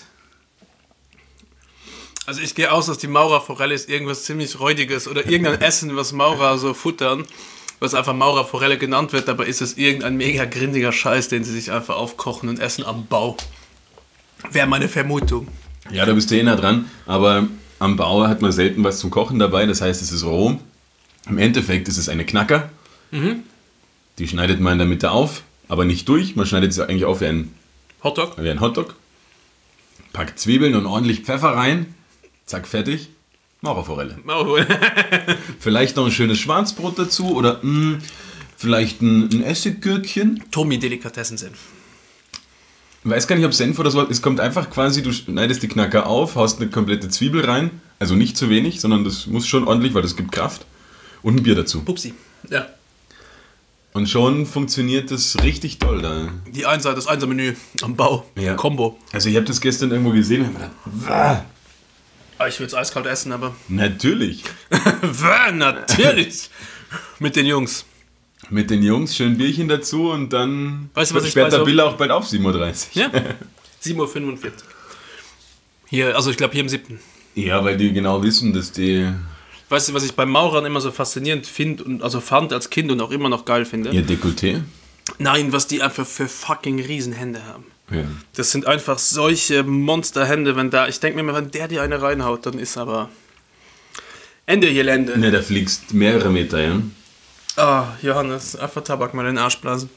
Also ich gehe aus, dass die Maurerforelle ist irgendwas ziemlich Räudiges oder irgendein Essen, was Maurer so futtern, was einfach Maurerforelle genannt wird, dabei ist es irgendein mega grindiger Scheiß, den sie sich einfach aufkochen und essen am Bau. Wäre meine Vermutung. Ja, da bist du eh nah dran, aber am Bauer hat man selten was zum Kochen dabei, das heißt, es ist roh. Im Endeffekt ist es eine Knacker. Die schneidet man in der Mitte auf, aber nicht durch. Man schneidet sie eigentlich auf wie ein, Hotdog? wie ein Hotdog. Packt Zwiebeln und ordentlich Pfeffer rein. Zack, fertig. Maurerforelle. Maurerforelle. Vielleicht noch ein schönes Schwarzbrot dazu oder mh, vielleicht ein, ein Essiggürkchen. Tommy Delikatessensenf. Ich weiß gar nicht, ob Senf oder so. Es kommt einfach quasi, du schneidest die Knacker auf, haust eine komplette Zwiebel rein. Also nicht zu wenig, sondern das muss schon ordentlich, weil das gibt Kraft. Und ein Bier dazu. Pupsi. Ja. Und schon funktioniert das richtig toll da. Die Einser, das Einser-Menü am Bau. Ja. Combo. Also ich habe das gestern irgendwo gesehen und hab mir gedacht, "Wah." Ah, ich will es eiskalt essen, aber... Natürlich. Wah, natürlich. Mit den Jungs. Mit den Jungs, schön Bierchen dazu und dann Weißt du, was ich sperrt bei der so- Bill auch bald auf, sieben Uhr dreißig. Ja. sieben Uhr fünfundvierzig. Hier, also ich glaube hier im siebten. Ja, weil die genau wissen, dass die Weißt du, was ich beim Maurern immer so faszinierend finde und also fand als Kind und auch immer noch geil finde? ihr Dekolleté. Nein, was die einfach für fucking Riesenhände haben. Ja. Das sind einfach solche Monsterhände, wenn da, ich denke mir immer, wenn der dir eine reinhaut, dann ist aber Ende Gelände. Ne, da fliegst mehrere Meter, ja. Ah, Johannes, einfach Tabak mal in den Arsch blasen.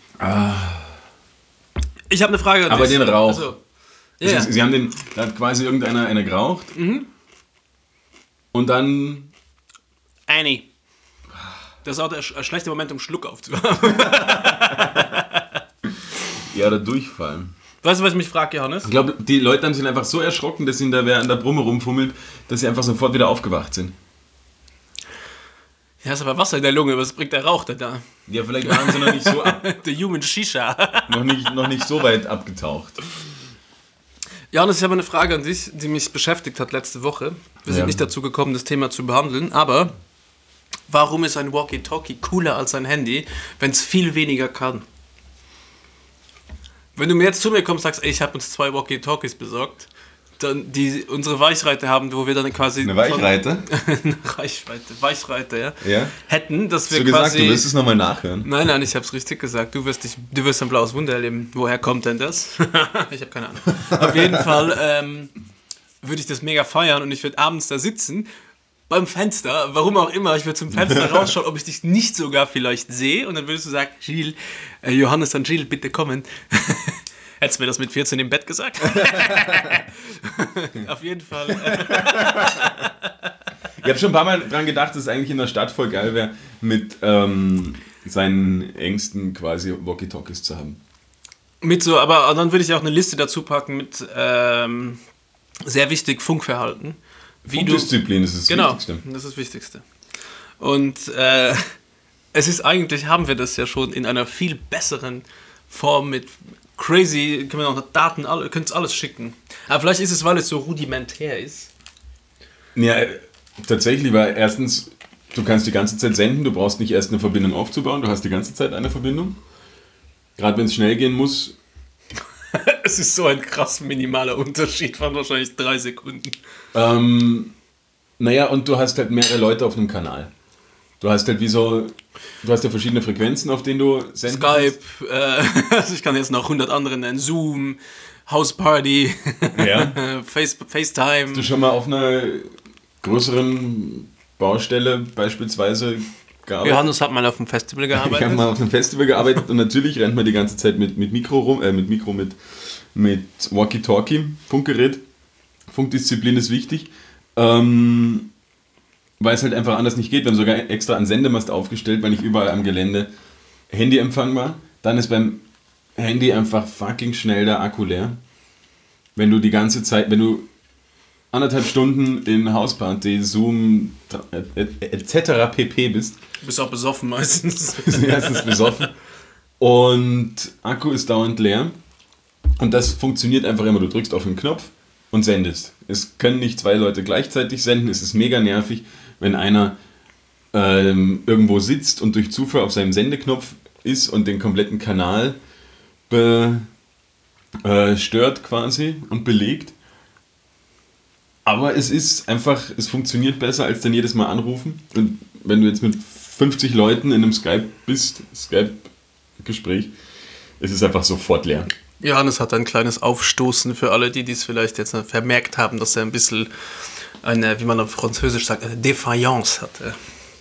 Ich habe eine Frage an Aber dich. den Rauch. Also, ja, ja. Sie, sie haben den, da hat quasi irgendeiner eine geraucht. Und dann, Annie. Das ist auch der sch- ein schlechter Moment, um Schluck aufzuhaben. ja, der Durchfall. Weißt du, was ich mich frage, Johannes? Ich glaube, die Leute haben sich einfach so erschrocken, dass ihnen da wer an der Brumme rumfummelt, dass sie einfach sofort wieder aufgewacht sind. Ja, ist aber Wasser in der Lunge, was bringt der Rauch denn da? Ja, vielleicht waren sie noch nicht so, ab, Der Human Shisha. noch nicht, noch nicht so weit abgetaucht. Johannes, ich habe eine Frage an dich, die mich beschäftigt hat letzte Woche. Wir sind Ja. nicht dazu gekommen, das Thema zu behandeln, aber warum ist ein Walkie-Talkie cooler als ein Handy, wenn es viel weniger kann? Wenn du mir jetzt zu mir kommst und sagst, ey, ich habe uns zwei Walkie-Talkies besorgt, dann die unsere Weichreite haben, wo wir dann quasi Eine Weichreite? von- eine Reichweite, Weichreite, ja, Ja. hätten, dass Hast wir du gesagt, quasi du wirst es nochmal nachhören? Nein, nein, ich hab's richtig gesagt. Du wirst, dich, du wirst ein blaues Wunder erleben. Woher kommt denn das? Ich habe keine Ahnung. Auf jeden Fall ähm, würde ich das mega feiern und ich würde abends da sitzen, beim Fenster, warum auch immer, ich würde zum Fenster rausschauen, ob ich dich nicht sogar vielleicht sehe und dann würdest du sagen, Gilles, äh, Johannes und Gilles, bitte kommen. Hättest du mir das mit vierzehn im Bett gesagt? Auf jeden Fall. Äh, Ich habe schon ein paar Mal dran gedacht, dass es eigentlich in der Stadt voll geil wäre, mit ähm, seinen Ängsten quasi Walkie-Talkies zu haben. Mit so, aber dann würde ich auch eine Liste dazu packen mit ähm, sehr wichtig Funkverhalten. Wie du, Funkdisziplin ist das genau, Wichtigste. das ist das Wichtigste. Und äh, es ist eigentlich, haben wir das ja schon in einer viel besseren Form mit crazy, können wir noch Daten, alle, könnt alles schicken. Aber vielleicht ist es, weil es so rudimentär ist. Ja, tatsächlich, weil erstens, du kannst die ganze Zeit senden, du brauchst nicht erst eine Verbindung aufzubauen, du hast die ganze Zeit eine Verbindung. Gerade wenn es schnell gehen muss. Es ist so ein krass minimaler Unterschied von wahrscheinlich drei Sekunden. Ähm, naja, und du hast halt mehrere Leute auf einem Kanal. Du hast halt wie so, du hast ja verschiedene Frequenzen, auf denen du senden Skype, äh, also ich kann jetzt noch hundert andere nennen, Zoom, Houseparty, Ja. Face, FaceTime. Du schon mal auf einer größeren Baustelle beispielsweise gearbeitet? Johannes hat mal auf dem Festival Ich habe gearbeitet. mal auf einem Festival gearbeitet und natürlich rennt man die ganze Zeit mit, mit Mikro rum, äh, mit Mikro, mit, mit Walkie-Talkie, Funkgerät. Funkdisziplin ist wichtig, ähm, weil es halt einfach anders nicht geht. Wir haben sogar extra einen Sendemast aufgestellt, weil nicht überall am Gelände Handyempfang war. Dann ist beim Handy einfach fucking schnell der Akku leer. Wenn du die ganze Zeit, wenn du anderthalb Stunden in Hausparty, Zoom et cetera pp bist, Du bist auch besoffen meistens. ist erstens besoffen und Akku ist dauernd leer und das funktioniert einfach immer. Du drückst auf den Knopf und sendest. Es können nicht zwei Leute gleichzeitig senden, es ist mega nervig, wenn einer ähm, irgendwo sitzt und durch Zufall auf seinem Sendeknopf ist und den kompletten Kanal be, äh, stört quasi und belegt. Aber es ist einfach, es funktioniert besser als dann jedes Mal anrufen. Und wenn du jetzt mit fünfzig Leuten in einem Skype bist, Skype-Gespräch, ist es einfach sofort leer. Johannes hat ein kleines Aufstoßen für alle, die dies vielleicht jetzt vermerkt haben, dass er ein bisschen eine, wie man auf Französisch sagt, eine Defiance hatte.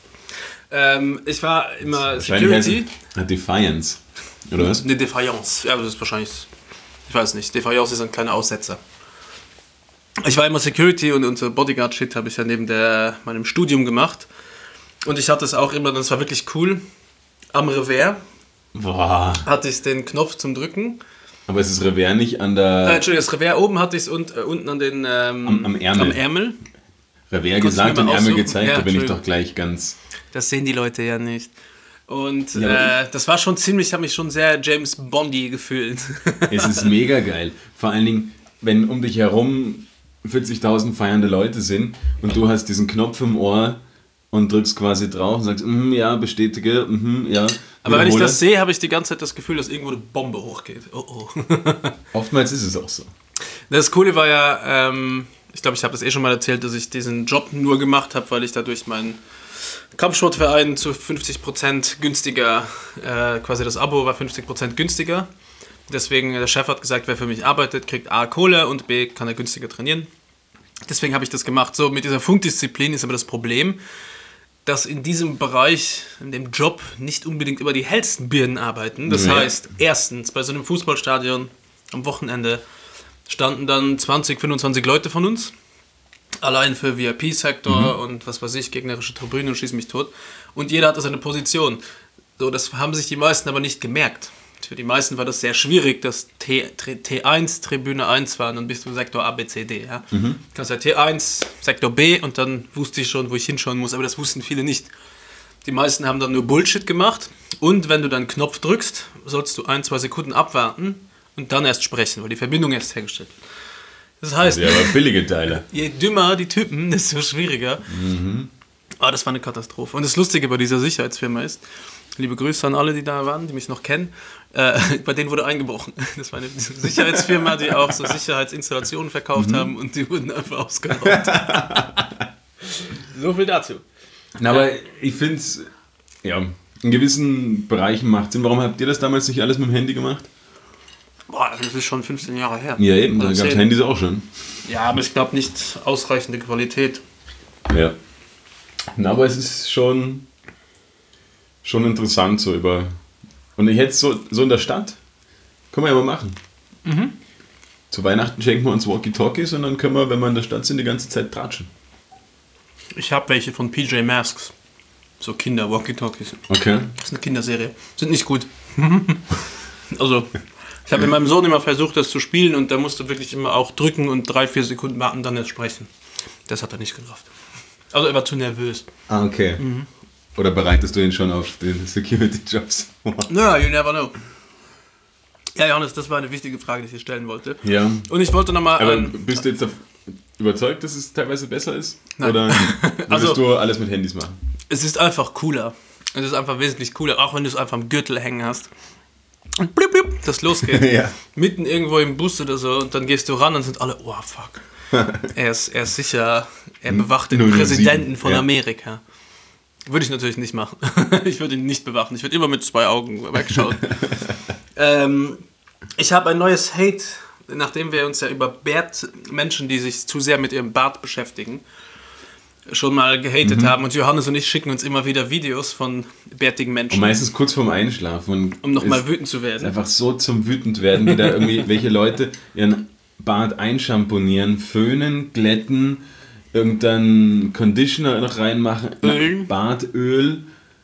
Ähm, ich war immer Security. Eine Defiance. Oder was? Eine Defiance. Ja, das ist wahrscheinlich, ich weiß nicht, Defiance ist ein kleiner Aussetzer. Ich war immer Security und unser Bodyguard-Shit habe ich ja neben der, meinem Studium gemacht. Und ich hatte es auch immer, das war wirklich cool, am Revers Boah. hatte ich den Knopf zum Drücken. Aber es ist Revers nicht an Äh, der... Entschuldigung, das Revers oben hatte ich es und, äh, unten an den... Ähm, Am- am Ärmel. Am Ärmel. Revers Kannst du gesagt mir und mal Ärmel aussuchen? gezeigt, Ja, da bin ich Entschuldigung. doch gleich ganz... Das sehen die Leute ja nicht. Und Ja, äh, das war schon ziemlich, ich habe mich schon sehr James Bondy gefühlt. Es ist mega geil. Vor allen Dingen, wenn um dich herum vierzigtausend feiernde Leute sind und du hast diesen Knopf im Ohr und drückst quasi drauf und sagst, mm, ja, bestätige, mm, ja. Aber wenn ich wiederhole. das sehe, habe ich die ganze Zeit das Gefühl, dass irgendwo eine Bombe hochgeht. Oh oh. Oftmals ist es auch so. Das Coole war ja, ähm, ich glaube, ich habe das eh schon mal erzählt, dass ich diesen Job nur gemacht habe, weil ich dadurch meinen Kampfsportverein zu fünfzig Prozent günstiger, äh, quasi das Abo war fünfzig Prozent günstiger. Deswegen, der Chef hat gesagt, wer für mich arbeitet, kriegt A, Kohle und B, kann er günstiger trainieren. Deswegen habe ich das gemacht. So, mit dieser Funkdisziplin ist aber das Problem, dass in diesem Bereich, in dem Job, nicht unbedingt immer die hellsten Birnen arbeiten. Das Ja. heißt, erstens, bei so einem Fußballstadion am Wochenende standen dann zwanzig, fünfundzwanzig Leute von uns. Allein für V I P-Sektor Mhm. und was weiß ich, gegnerische Tribüne und schieß mich tot. Und jeder hatte seine Position. So, das haben sich die meisten aber nicht gemerkt. Für die meisten war das sehr schwierig, dass T, T eins Tribüne eins war und dann bist du Sektor A, B, C, D. Ja? Mhm. Kannst ja T eins, Sektor B und dann wusste ich schon, wo ich hinschauen muss, aber das wussten viele nicht. Die meisten haben dann nur Bullshit gemacht und wenn du dann einen Knopf drückst, sollst du ein, zwei Sekunden abwarten und dann erst sprechen, weil die Verbindung erst hergestellt wird. Das heißt, Ja, aber billige Teile. je dümmer die Typen, desto schwieriger. Mhm. Aber das war eine Katastrophe. Und das Lustige bei dieser Sicherheitsfirma ist, liebe Grüße an alle, die da waren, die mich noch kennen, äh, bei denen wurde eingebrochen. Das war eine Sicherheitsfirma, die auch so Sicherheitsinstallationen verkauft mhm. haben und die wurden einfach ausgeraubt. So viel dazu. Na, aber ich finde es, ja, in gewissen Bereichen macht Sinn. Warum habt ihr das damals nicht alles mit dem Handy gemacht? Boah, das ist schon fünfzehn Jahre her. Ja, eben, da Oder gab es zehn. Handys auch schon. Ja, aber ich glaube nicht ausreichende Qualität. Ja. Na, aber es ist schon, schon interessant so über... Und ich hätte so, so in der Stadt, können wir ja mal machen. Mhm. Zu Weihnachten schenken wir uns Walkie-Talkies und dann können wir, wenn wir in der Stadt sind, die ganze Zeit tratschen. Ich habe welche von P J Masks. So Kinder-Walkie-Talkies. Okay. Das ist eine Kinderserie. Sind nicht gut. Also, ich habe mit meinem Sohn immer versucht, das zu spielen und da musste wirklich immer auch drücken und drei, vier Sekunden warten, dann erst sprechen. Das hat er nicht gerafft. Also, er war zu nervös. Ah, okay. Mhm. Oder bereitest du ihn schon auf den Security-Jobs vor? Naja, you never know. Ja, Johannes, das war eine wichtige Frage, die ich dir stellen wollte. Ja. Und ich wollte nochmal... Aber Ähm, bist du jetzt überzeugt, dass es teilweise besser ist? Nein. Oder würdest Also- du alles mit Handys machen? es ist einfach cooler. Es ist einfach wesentlich cooler, auch wenn du es einfach am Gürtel hängen hast. Und blub, blub, das losgeht. Ja. Mitten irgendwo im Bus oder so und dann gehst du ran und sind alle, oh fuck. Er ist, er ist sicher, er bewacht den null null sieben, Präsidenten von ja. Amerika. Würde ich natürlich nicht machen. Ich würde ihn nicht bewachen. Ich würde immer mit zwei Augen wegschauen. ähm, ich habe ein neues Hate, nachdem wir uns ja über Bart, Menschen, die sich zu sehr mit ihrem Bart beschäftigen, schon mal gehatet Mhm. haben. Und Johannes und ich schicken uns immer wieder Videos von bärtigen Menschen, Und meistens kurz vorm Einschlafen. Und um nochmal ist- wütend zu werden. Einfach so zum wütend werden, wie da irgendwie welche Leute ihren Bart einschamponieren, föhnen, glätten, irgendeinen Conditioner noch reinmachen, Öl. Bartöl.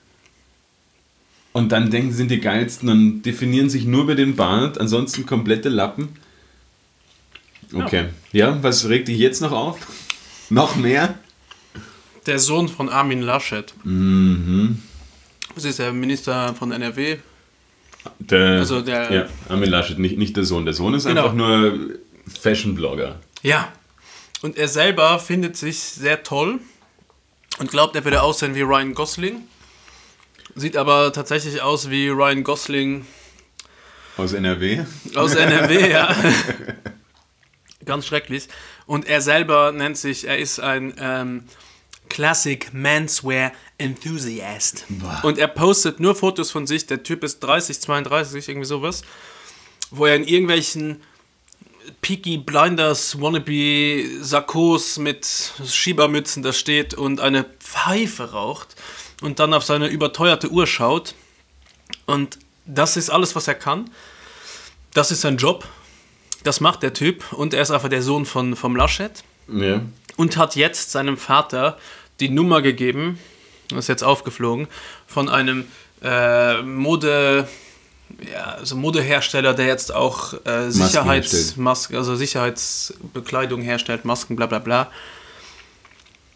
Und dann denken sie, sind die geilsten und definieren sich nur über den Bart, ansonsten komplette Lappen. Okay. Ja, was regt dich jetzt noch auf? Noch mehr? Der Sohn von Armin Laschet. Mhm. Das ist der Minister von N R W. Der, Also der- ja, Armin Laschet, nicht, nicht der Sohn. Der Sohn ist Genau. einfach nur Fashion-Blogger. Ja. Und er selber findet sich sehr toll und glaubt, er würde aussehen wie Ryan Gosling. Sieht aber tatsächlich aus wie Ryan Gosling Aus N R W. aus N R W, ja. Ganz schrecklich. Und er selber nennt sich, er ist ein ähm, Classic Menswear Enthusiast. Boah. Und er postet nur Fotos von sich, der Typ ist dreißig, zweiunddreißig, irgendwie sowas, wo er in irgendwelchen Peaky Blinders Wannabe Sakkos mit Schiebermützen da steht und eine Pfeife raucht und dann auf seine überteuerte Uhr schaut. Und das ist alles, was er kann. Das ist sein Job. Das macht der Typ. Und er ist einfach der Sohn von, vom Laschet. Ja. Und hat jetzt seinem Vater die Nummer gegeben, das ist jetzt aufgeflogen, von einem äh, Mode, ja, also Modehersteller, der jetzt auch äh, Sicherheitsmasken, also Sicherheitsbekleidung herstellt, Masken, bla bla bla.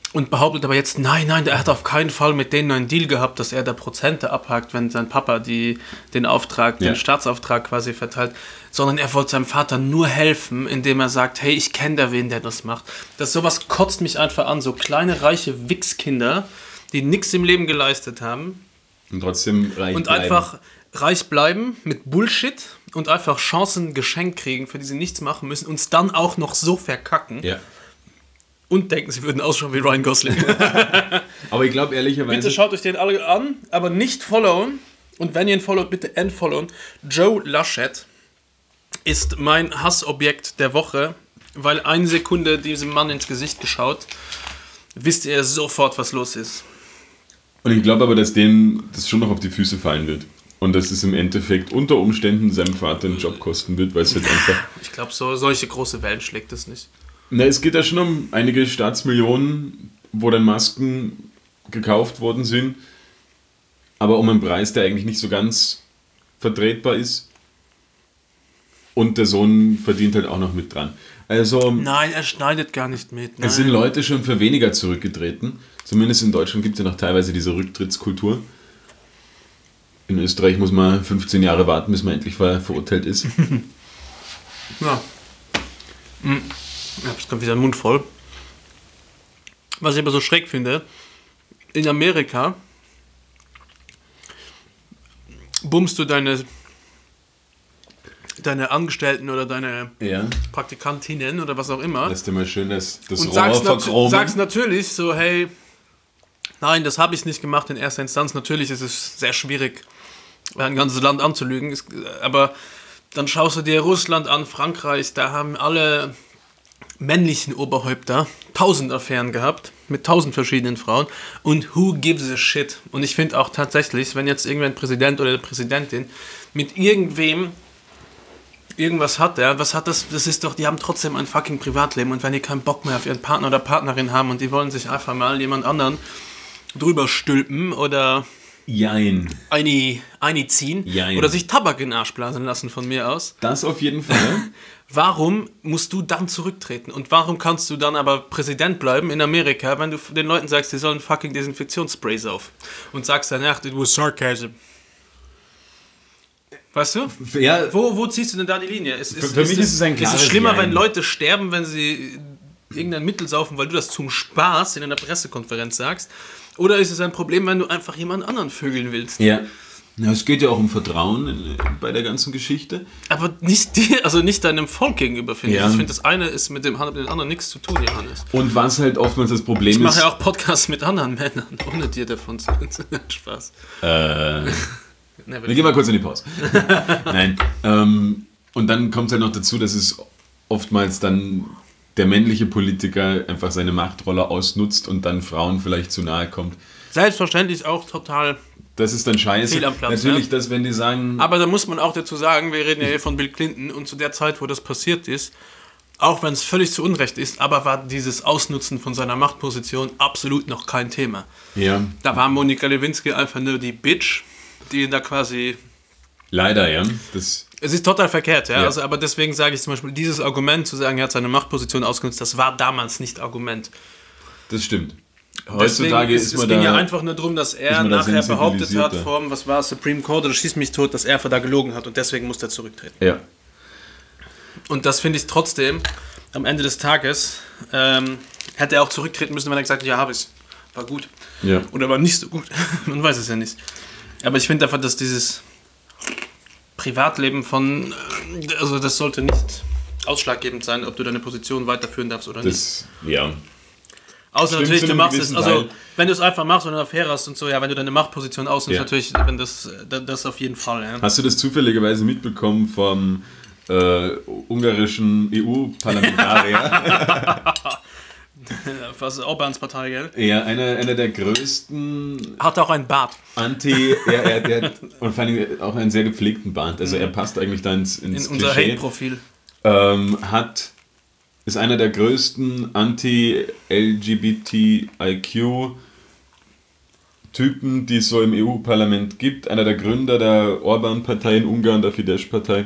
und behauptet aber jetzt, nein, nein, er hat auf keinen Fall mit denen einen Deal gehabt, dass er da Prozente abhakt, wenn sein Papa die, den Auftrag, Ja. den Staatsauftrag quasi verteilt, sondern er wollte seinem Vater nur helfen, indem er sagt, hey, ich kenne da wen, der das macht. Das sowas kotzt mich einfach an, so kleine, reiche Wichskinder, die nichts im Leben geleistet haben Und trotzdem reich und bleiben. einfach reich bleiben mit Bullshit und einfach Chancen geschenkt kriegen, für die sie nichts machen müssen, uns dann auch noch so verkacken Ja. und denken, sie würden ausschauen wie Ryan Gosling. Aber ich glaube ehrlicherweise... Bitte schaut euch den alle an, aber nicht followen. Und wenn ihr ihn followt, bitte entfollowen. Joe Laschet ist mein Hassobjekt der Woche, weil eine Sekunde diesem Mann ins Gesicht geschaut, wisst ihr sofort, was los ist. Und ich glaube aber, dass denen das schon noch auf die Füße fallen wird. Und dass es im Endeffekt unter Umständen seinem Vater einen Job kosten wird, weil es halt einfach... Ich glaube, so, solche große Wellen schlägt es nicht. Na, es geht ja schon um einige Staatsmillionen, wo dann Masken gekauft worden sind, aber um einen Preis, der eigentlich nicht so ganz vertretbar ist. Und der Sohn verdient halt auch noch mit dran. Also, Nein, er schneidet gar nicht mit. Nein. es sind Leute schon für weniger zurückgetreten. Zumindest in Deutschland gibt es ja noch teilweise diese Rücktrittskultur. In Österreich muss man fünfzehn Jahre warten, bis man endlich ver verurteilt ist. Ja. Hm. Ich habe jetzt gerade wieder den Mund voll. Was ich aber so schräg finde, in Amerika bummst du deine, deine Angestellten oder deine Ja. Praktikantinnen oder was auch immer Lass dir mal schön das, das und Rohr sagst, nat verchromen. sagst natürlich so, hey, nein, das habe ich nicht gemacht in erster Instanz. Natürlich ist es sehr schwierig, ein ganzes Land anzulügen, ist, aber dann schaust du dir Russland an, Frankreich, da haben alle männlichen Oberhäupter tausend Affären gehabt mit tausend verschiedenen Frauen und who gives a shit? Und ich finde auch tatsächlich, wenn jetzt irgendein Präsident oder eine Präsidentin mit irgendwem irgendwas hat, ja, was hat das? Das ist doch, die haben trotzdem ein fucking Privatleben und wenn die keinen Bock mehr auf ihren Partner oder Partnerin haben und die wollen sich einfach mal jemand anderen drüber stülpen oder Jein. eine, eine ziehen Jein. oder sich Tabak in den Arsch blasen lassen von mir aus. Das auf jeden Fall. Warum musst du dann zurücktreten? Und warum kannst du dann aber Präsident bleiben in Amerika, wenn du den Leuten sagst, die sollen fucking Desinfektionsspray auf und sagst danach, it was sarcasm. Weißt du? Ja, Wo, wo ziehst du denn da die Linie? Es, Für- für mich ist es ein Ist klares es schlimmer, Jein. wenn Leute sterben, wenn sie irgendein Mittel saufen, weil du das zum Spaß in einer Pressekonferenz sagst? Oder ist es ein Problem, wenn du einfach jemand anderen vögeln willst? ja. Ja, es geht ja auch um Vertrauen in, bei der ganzen Geschichte. Aber nicht dir, also nicht deinem Volk gegenüber, finde Ja. ich. Ich finde, das eine ist mit dem, hat mit dem anderen nichts zu tun, Johannes. Und was halt oftmals das Problem Ich mache ist... ja auch Podcasts mit anderen Männern, ohne dir davon zu Spaß. Äh, Never wir gehen mal kurz in die Pause. Nein. Ähm, und dann kommt halt noch dazu, dass es oftmals dann der männliche Politiker einfach seine Machtrolle ausnutzt und dann Frauen vielleicht zu nahe kommt. Selbstverständlich auch total. Das ist dann scheiße. Fehl am Platz, Natürlich, ja. dass wenn die sagen... Aber da muss man auch dazu sagen, wir reden ja hier von Bill Clinton und zu der Zeit, wo das passiert ist, auch wenn es völlig zu Unrecht ist, aber war dieses Ausnutzen von seiner Machtposition absolut noch kein Thema. Ja, Da war Monika Lewinsky einfach nur die Bitch, die ihn da quasi... leider, ja. Das, Es ist total verkehrt, ja. Ja. Also, aber deswegen sage ich zum Beispiel, dieses Argument zu sagen, er hat seine Machtposition ausgenutzt, das war damals nicht Argument. das stimmt. Heutzutage Deswegen, ist es, man es ging da... ja einfach nur darum, dass er man da nachher behauptet hat, sensibilisierter. vom, was war Supreme Court oder Schieß mich tot, dass er da gelogen hat und deswegen muss er zurücktreten. Ja. Und das finde ich trotzdem, am Ende des Tages, ähm, hätte er auch zurücktreten müssen, wenn er gesagt hat, ja, habe ich. War gut. Ja. Oder war nicht so gut. Man weiß es ja nicht. Aber ich finde einfach, dass dieses Privatleben von, äh, also das sollte nicht ausschlaggebend sein, ob du deine Position weiterführen darfst oder nicht. Das, ja. Außer stimmt natürlich, zu du einem machst es, gewissen also Teil. wenn du es einfach machst und eine Affäre hast und so, ja, wenn du deine Machtposition ausnimmst, Ja. natürlich, wenn das, das, das auf jeden Fall, ja. Hast du das zufälligerweise mitbekommen vom äh, ungarischen E U-Parlamentarier? Was Orbáns Partei, gell? Ja, einer, einer der größten Hat auch einen Bart. Anti... Er, er, der hat, und vor allem auch einen sehr gepflegten Bart. Also er passt eigentlich da ins, In ins unser Klischee. Hate-Profil. Ähm, hat... Ist einer der größten Anti-L G B T I Q-Typen, die es so im E U-Parlament gibt. Einer der Gründer der Orban-Partei in Ungarn, der Fidesz-Partei.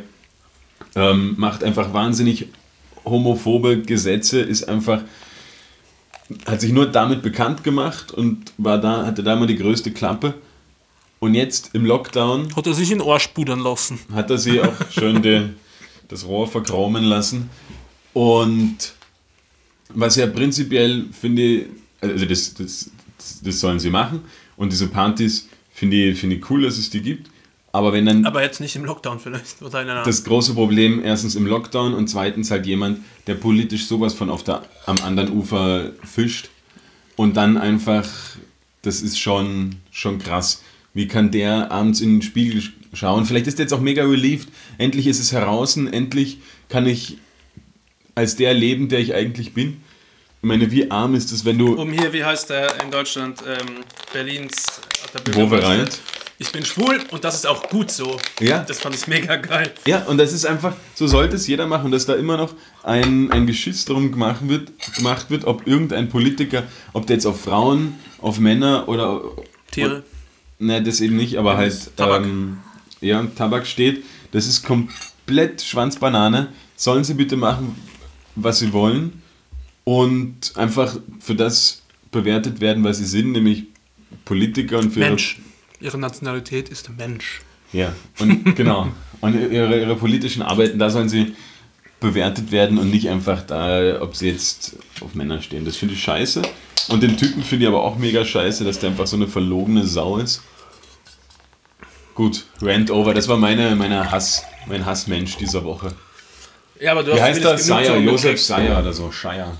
Ähm, macht einfach wahnsinnig homophobe Gesetze, ist einfach hat sich nur damit bekannt gemacht und war da, hatte da immer die größte Klappe. Und jetzt im Lockdown Hat er sich in den Arsch pudern lassen. hat er sie auch schön die, das Rohr verchromen lassen. Und was ja prinzipiell finde ich, also das, das, das, das sollen sie machen. Und diese Partys finde ich, finde ich cool, dass es die gibt. Aber wenn dann Aber jetzt nicht im Lockdown vielleicht. Oder in einer das große Problem erstens im Lockdown und zweitens halt jemand, der politisch sowas von auf der, am anderen Ufer fischt und dann einfach, das ist schon, schon krass. Wie kann der abends in den Spiegel schauen? Vielleicht ist der jetzt auch mega relieved. Endlich ist es heraus, endlich kann ich als der leben, der ich eigentlich bin. Ich meine, wie arm ist es, wenn du... Um hier, wie heißt der in Deutschland, ähm, Berlins... Der Wovereit. Ich bin schwul und das ist auch gut so. Ja. Das fand ich mega geil. Ja, und das ist einfach, so sollte es jeder machen, dass da immer noch ein, ein Geschiss drum gemacht wird, gemacht wird, ob irgendein Politiker, ob der jetzt auf Frauen, auf Männer oder... Tiere. Ne, das eben nicht, aber halt Tabak. Ähm, ja, Tabak steht. Das ist komplett Schwanzbanane. Sollen sie bitte machen, was sie wollen und einfach für das bewertet werden, was sie sind, nämlich Politiker und für Mensch. Ihre Nationalität ist Mensch. Ihre, ja, und genau. Und ihre, ihre politischen Arbeiten, da sollen sie bewertet werden und nicht einfach da, ob sie jetzt auf Männer stehen. Das finde ich scheiße. Und den Typen finde ich aber auch mega scheiße, dass der einfach so eine verlogene Sau ist. Gut, Rant over. Das war meine, meine Hass, mein Hassmensch dieser Woche. Ja, aber du Wie hast heißt das? genug Sayer, so Josef gekriegt. Sayer oder so. Scheier.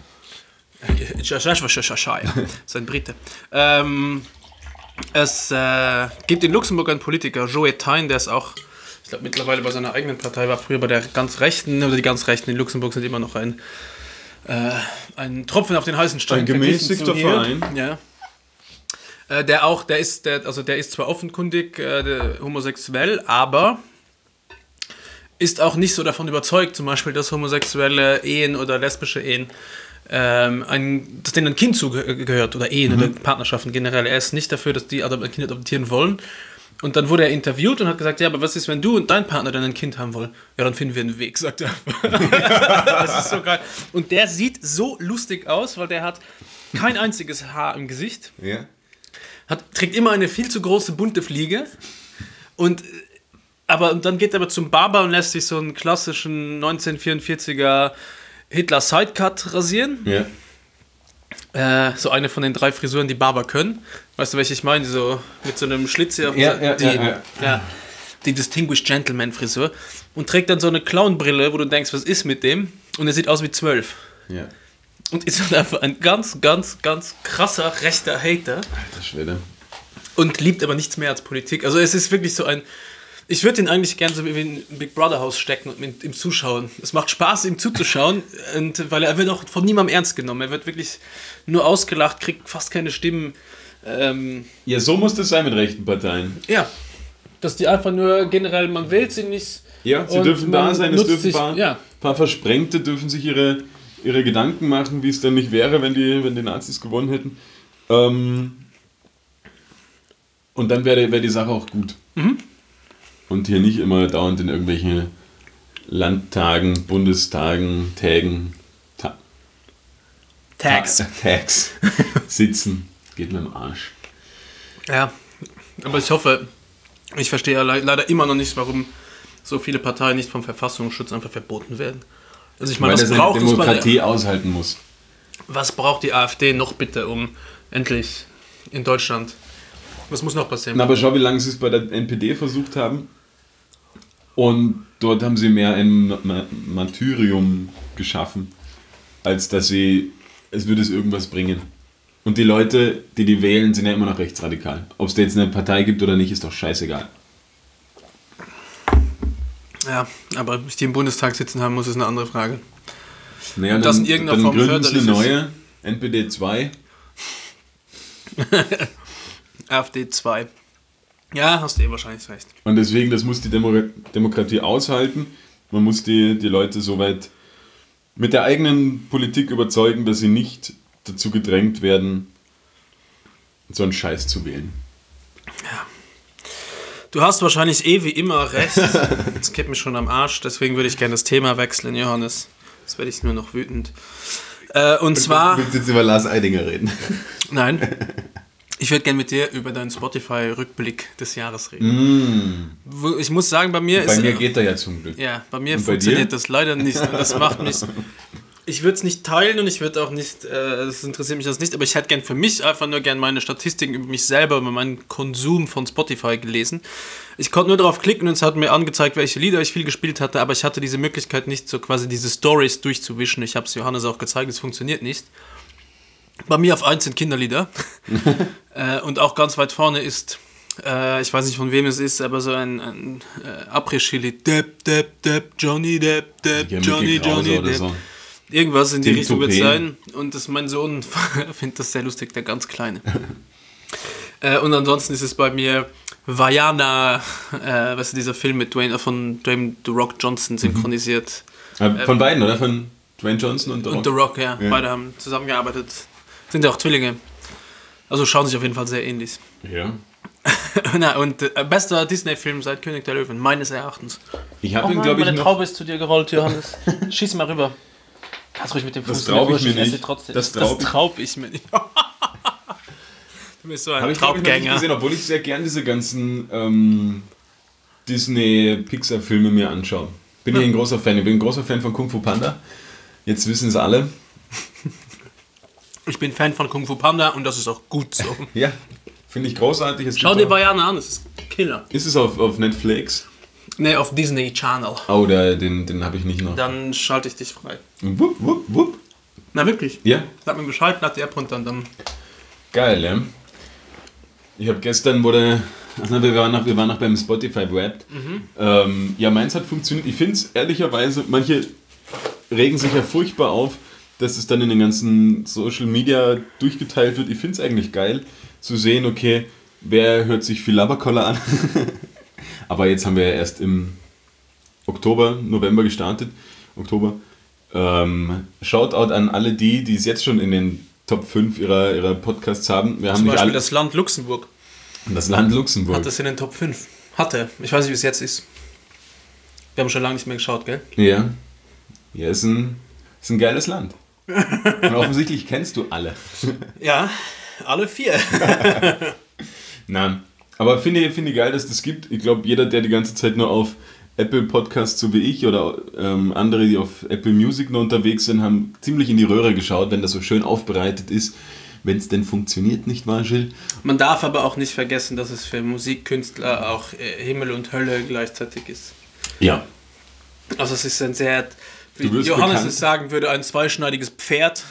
Sein Brite. Ähm, es äh, gibt in Luxemburg einen Politiker, Joe Tain, der ist auch, ich glaube, mittlerweile bei seiner eigenen Partei, war früher bei der ganz Rechten, oder die ganz Rechten in Luxemburg sind immer noch ein, äh, ein Tropfen auf den heißen Stein. Ein gemäßigter verglichen zu hier. Verein. Ja. Äh, der auch, der ist, der, also der ist zwar offenkundig äh, der homosexuell, aber ist auch nicht so davon überzeugt, zum Beispiel, dass homosexuelle Ehen oder lesbische Ehen, ähm, ein, dass denen ein Kind zugehört oder Ehen Mhm. oder Partnerschaften generell. Er ist nicht dafür, dass die ein Kind adoptieren wollen. Und dann wurde er interviewt und hat gesagt, ja, aber was ist, wenn du und dein Partner dann ein Kind haben wollen? Ja, dann finden wir einen Weg, sagt er. Das ist so geil. Und der sieht so lustig aus, weil der hat kein einziges Haar im Gesicht. Ja. Hat, trägt immer eine viel zu große bunte Fliege und aber und dann geht er aber zum Barber und lässt sich so einen klassischen neunzehnhundertvierundvierziger Hitler Sidecut rasieren. Ja. Äh, so eine von den drei Frisuren, die Barber können. Weißt du, welche ich meine? So mit so einem Schlitz hier. auf Ja, der- ja, die, ja, ja. ja, die Distinguished Gentleman Frisur. Und trägt dann so eine Clownbrille, wo du denkst, was ist mit dem? Und er sieht aus wie zwölf. Ja. Und ist halt einfach ein ganz, ganz, ganz krasser rechter Hater. Alter Schwede. Und liebt aber nichts mehr als Politik. Also es ist wirklich so ein... Ich würde ihn eigentlich gerne so wie in ein Big Brother Haus stecken und mit ihm zuschauen. Es macht Spaß, ihm zuzuschauen, und, weil er wird auch von niemandem ernst genommen. Er wird wirklich nur ausgelacht, kriegt fast keine Stimmen. Ähm, Ja, so muss das sein mit rechten Parteien. ja, dass die einfach nur generell, man wählt sie nicht. Ja, sie und dürfen da man sein, es nutzt dürfen sich- ein paar, ja. paar Versprengte dürfen sich ihre, ihre Gedanken machen, wie es denn nicht wäre, wenn die, wenn die Nazis gewonnen hätten. Ähm, und dann wäre wär die Sache auch gut. Mhm. Und hier nicht immer dauernd in irgendwelchen Landtagen, Bundestagen, Tagen, Ta Tags. Tags sitzen. Geht mir im Arsch. Ja, aber ich hoffe, ich verstehe ja le leider immer noch nicht, warum so viele Parteien nicht vom Verfassungsschutz einfach verboten werden. Also ich meine, Weil was das eine braucht, muss man, Demokratie aushalten muss. was braucht die AfD noch bitte, um endlich in Deutschland, was muss noch passieren? Na, aber schau, wie lange sie es bei der N P D versucht haben. Und dort haben sie mehr ein Ma- Martyrium geschaffen, als dass sie, es würde es irgendwas bringen. Und die Leute, die die wählen, sind ja immer noch rechtsradikal. Ob es da jetzt eine Partei gibt oder nicht, ist doch scheißegal. Ja, aber bis die im Bundestag sitzen haben, muss es eine andere Frage. Naja, Und das dann, in irgendeiner dann Form gründen sie eine förderlich ist. neue, N P D zwei. AfD zwei. Ja, hast du eh wahrscheinlich recht. Und deswegen, das muss die Demo- Demokratie aushalten. Man muss die, die Leute soweit mit der eigenen Politik überzeugen, dass sie nicht dazu gedrängt werden, so einen Scheiß zu wählen. Du hast wahrscheinlich eh wie immer recht. Das geht mir schon am Arsch, deswegen würde ich gerne das Thema wechseln, Johannes. Jetzt werde ich nur noch wütend. Äh, und zwar... Du willst jetzt über Lars Eidinger reden. Nein. Ich würde gerne mit dir über deinen Spotify-Rückblick des Jahres reden. Mm. Ich muss sagen, bei mir bei ist... Bei mir geht er ja zum Glück. Ja, bei mir und funktioniert bei das leider nicht. Und das macht mich... Ich würde es nicht teilen und ich würde auch nicht... Es äh, interessiert mich das nicht, aber ich hätte gern für mich einfach nur gern meine Statistiken über mich selber, über meinen Konsum von Spotify gelesen. Ich konnte nur darauf klicken und es hat mir angezeigt, welche Lieder ich viel gespielt hatte, aber ich hatte diese Möglichkeit nicht, so quasi diese Stories durchzuwischen. Ich habe es Johannes auch gezeigt, es funktioniert nicht. Bei mir auf eins sind Kinderlieder. äh, und auch ganz weit vorne ist, äh, ich weiß nicht von wem es ist, aber so ein, ein äh, Après-Ski-Lied. Depp, Depp, Depp, Johnny Depp, Depp, Johnny, Johnny Depp. So. Irgendwas in die Richtung wird es sein. Und das, mein Sohn findet das sehr lustig, der ganz Kleine. äh, und ansonsten ist es bei mir Vaiana, äh, weißt du, dieser Film mit Dwayne, äh, von Dwayne The Rock Johnson synchronisiert. Mhm. Äh, von beiden, oder? Von Dwayne Johnson und The Rock? Und The Rock, ja. ja. Beide haben zusammengearbeitet. Sind ja auch Zwillinge. Also schauen sich auf jeden Fall sehr ähnlich. Ja. Na, und äh, bester Disney-Film seit König der Löwen, meines Erachtens. Ich habe oh ihn, glaube ich, meine noch... Traube ist zu dir gerollt, Johannes. Schieß mal rüber. Kannst ruhig mit dem Fuß. Das traue ich mir nicht. Trotzdem. Das traue traub traub ich mir nicht. Du bist so ein Habe ich, glaub ich, noch nicht gesehen, obwohl ich sehr gern diese ganzen ähm, Disney-Pixar-Filme mir anschaue. Bin ich ein großer Fan. Ich bin ein großer Fan von Kung Fu Panda. Jetzt wissen es alle. Ich bin Fan von Kung Fu Panda und das ist auch gut so. Ja, finde ich großartig. Es Schau dir Vaiana an, das ist Killer. Ist es auf, auf Netflix? Ne, auf Disney Channel. Oh, der, den, den habe ich nicht noch. Dann schalte ich dich frei. Wupp, wupp, wupp. Na wirklich? Ja. Sag mir Bescheid, lad die App runter und dann... Geil, ja. Ich habe gestern wurde... Also wir waren noch, wir waren noch beim Spotify Wrapped. Mhm. Ähm, ja, meins hat funktioniert. Ich finde es ehrlicherweise, manche regen sich ja furchtbar auf, dass es dann in den ganzen Social Media durchgeteilt wird. Ich finde es eigentlich geil zu sehen, okay, wer hört sich viel Laberkoller an. Aber jetzt haben wir ja erst im Oktober, November gestartet. Oktober. Ähm, Shoutout an alle die, die es jetzt schon in den Top fünf ihrer, ihrer Podcasts haben. Wir haben Zum nicht Beispiel alle, das Land Luxemburg. das Land Luxemburg. Hat es in den Top fünf. Hatte. Ich weiß nicht, wie es jetzt ist. Wir haben schon lange nicht mehr geschaut, gell? Ja. Ja, ist ein, ist ein geiles Land. Und offensichtlich kennst du alle. Ja, alle vier. Nein. Aber finde ich, finde ich geil, dass das gibt. Ich glaube, jeder, der die ganze Zeit nur auf Apple Podcasts, so wie ich, oder ähm, andere, die auf Apple Music nur unterwegs sind, haben ziemlich in die Röhre geschaut, wenn das so schön aufbereitet ist. Wenn es denn funktioniert, nicht wahr, Gilles? Man darf aber auch nicht vergessen, dass es für Musikkünstler auch äh, Himmel und Hölle gleichzeitig ist. Ja. Also es ist ein sehr, wie Du wirst Johannes bekannt. es sagen würde, ein zweischneidiges Pferd.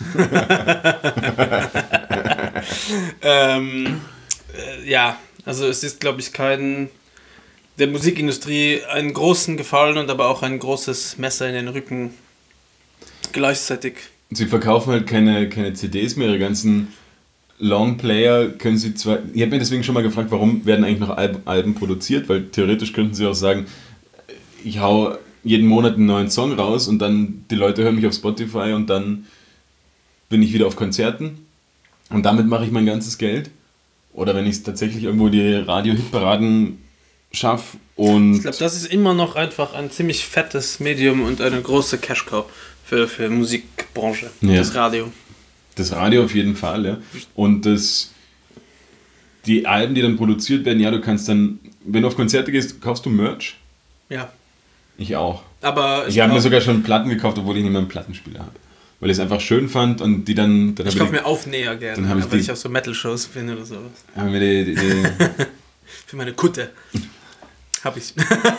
ähm, äh, ja, also es ist, glaube ich, kein... der Musikindustrie einen großen Gefallen und aber auch ein großes Messer in den Rücken gleichzeitig. Sie verkaufen halt keine, keine C Ds mehr, ihre ganzen Longplayer können sie zwar... Ich habe mir deswegen schon mal gefragt, warum werden eigentlich noch Alben, Alben produziert, weil theoretisch könnten sie auch sagen, ich hau jeden Monat einen neuen Song raus und dann die Leute hören mich auf Spotify und dann bin ich wieder auf Konzerten und damit mache ich mein ganzes Geld. Oder wenn ich es tatsächlich irgendwo die Radio-Hitparaden schaffe und... Ich glaube, das ist immer noch einfach ein ziemlich fettes Medium und eine große Cash-Cow für, für Musikbranche, Ja. das Radio. Das Radio auf jeden Fall, ja. Und das, die Alben, die dann produziert werden, ja, du kannst dann, wenn du auf Konzerte gehst, kaufst du Merch. Ja, Ich auch. aber Ich, habe mir kauf- sogar schon Platten gekauft, obwohl ich nicht mehr einen Plattenspieler habe. Weil ich es einfach schön fand und die dann... dann ich habe kaufe mir Aufnäher gerne, dann hab ich weil die- ich auf so Metal-Shows bin oder sowas. die, haben wir die, die, die Für meine Kutte. Hab ich.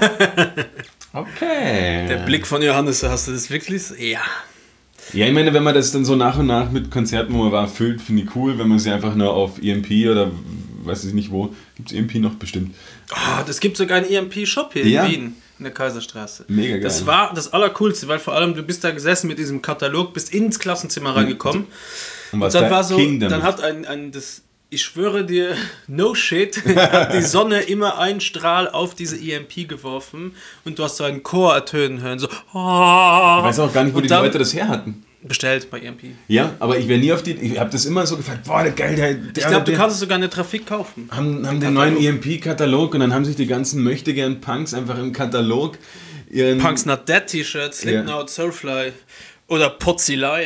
Okay. Der Blick von Johannes, hast du das wirklich? Ja. Ja, ich meine, wenn man das dann so nach und nach mit Konzerten, wo man war, füllt, finde ich cool. Wenn man sie einfach nur auf E M P oder weiß ich nicht wo, gibt es E M P noch bestimmt. Oh, das gibt sogar einen E M P-Shop hier Ja. in Wien, in der Kaiserstraße. Mega geil. Das war das Allercoolste, weil vor allem du bist da gesessen mit diesem Katalog, bist ins Klassenzimmer reingekommen. Und Und was dann da war so, King damit. dann hat ein, ein das, ich schwöre dir, no shit, hat die Sonne immer einen Strahl auf diese E M P geworfen und du hast so einen Chor ertönen hören, so. Ich weiß auch gar nicht, wo Und die dann- Leute das her hatten. Bestellt bei E M P. Ja, aber ich wäre nie auf die... Ich habe das immer so gefragt, boah, der geil, der... der Ich glaube, du der- kannst sogar eine Trafik kaufen. haben, haben den neuen E M P-Katalog und dann haben sich die ganzen Möchtegern-Punks einfach im Katalog ihren... Punks Not Dead T-Shirts, Slipknot, Soulfly oder Potzilei.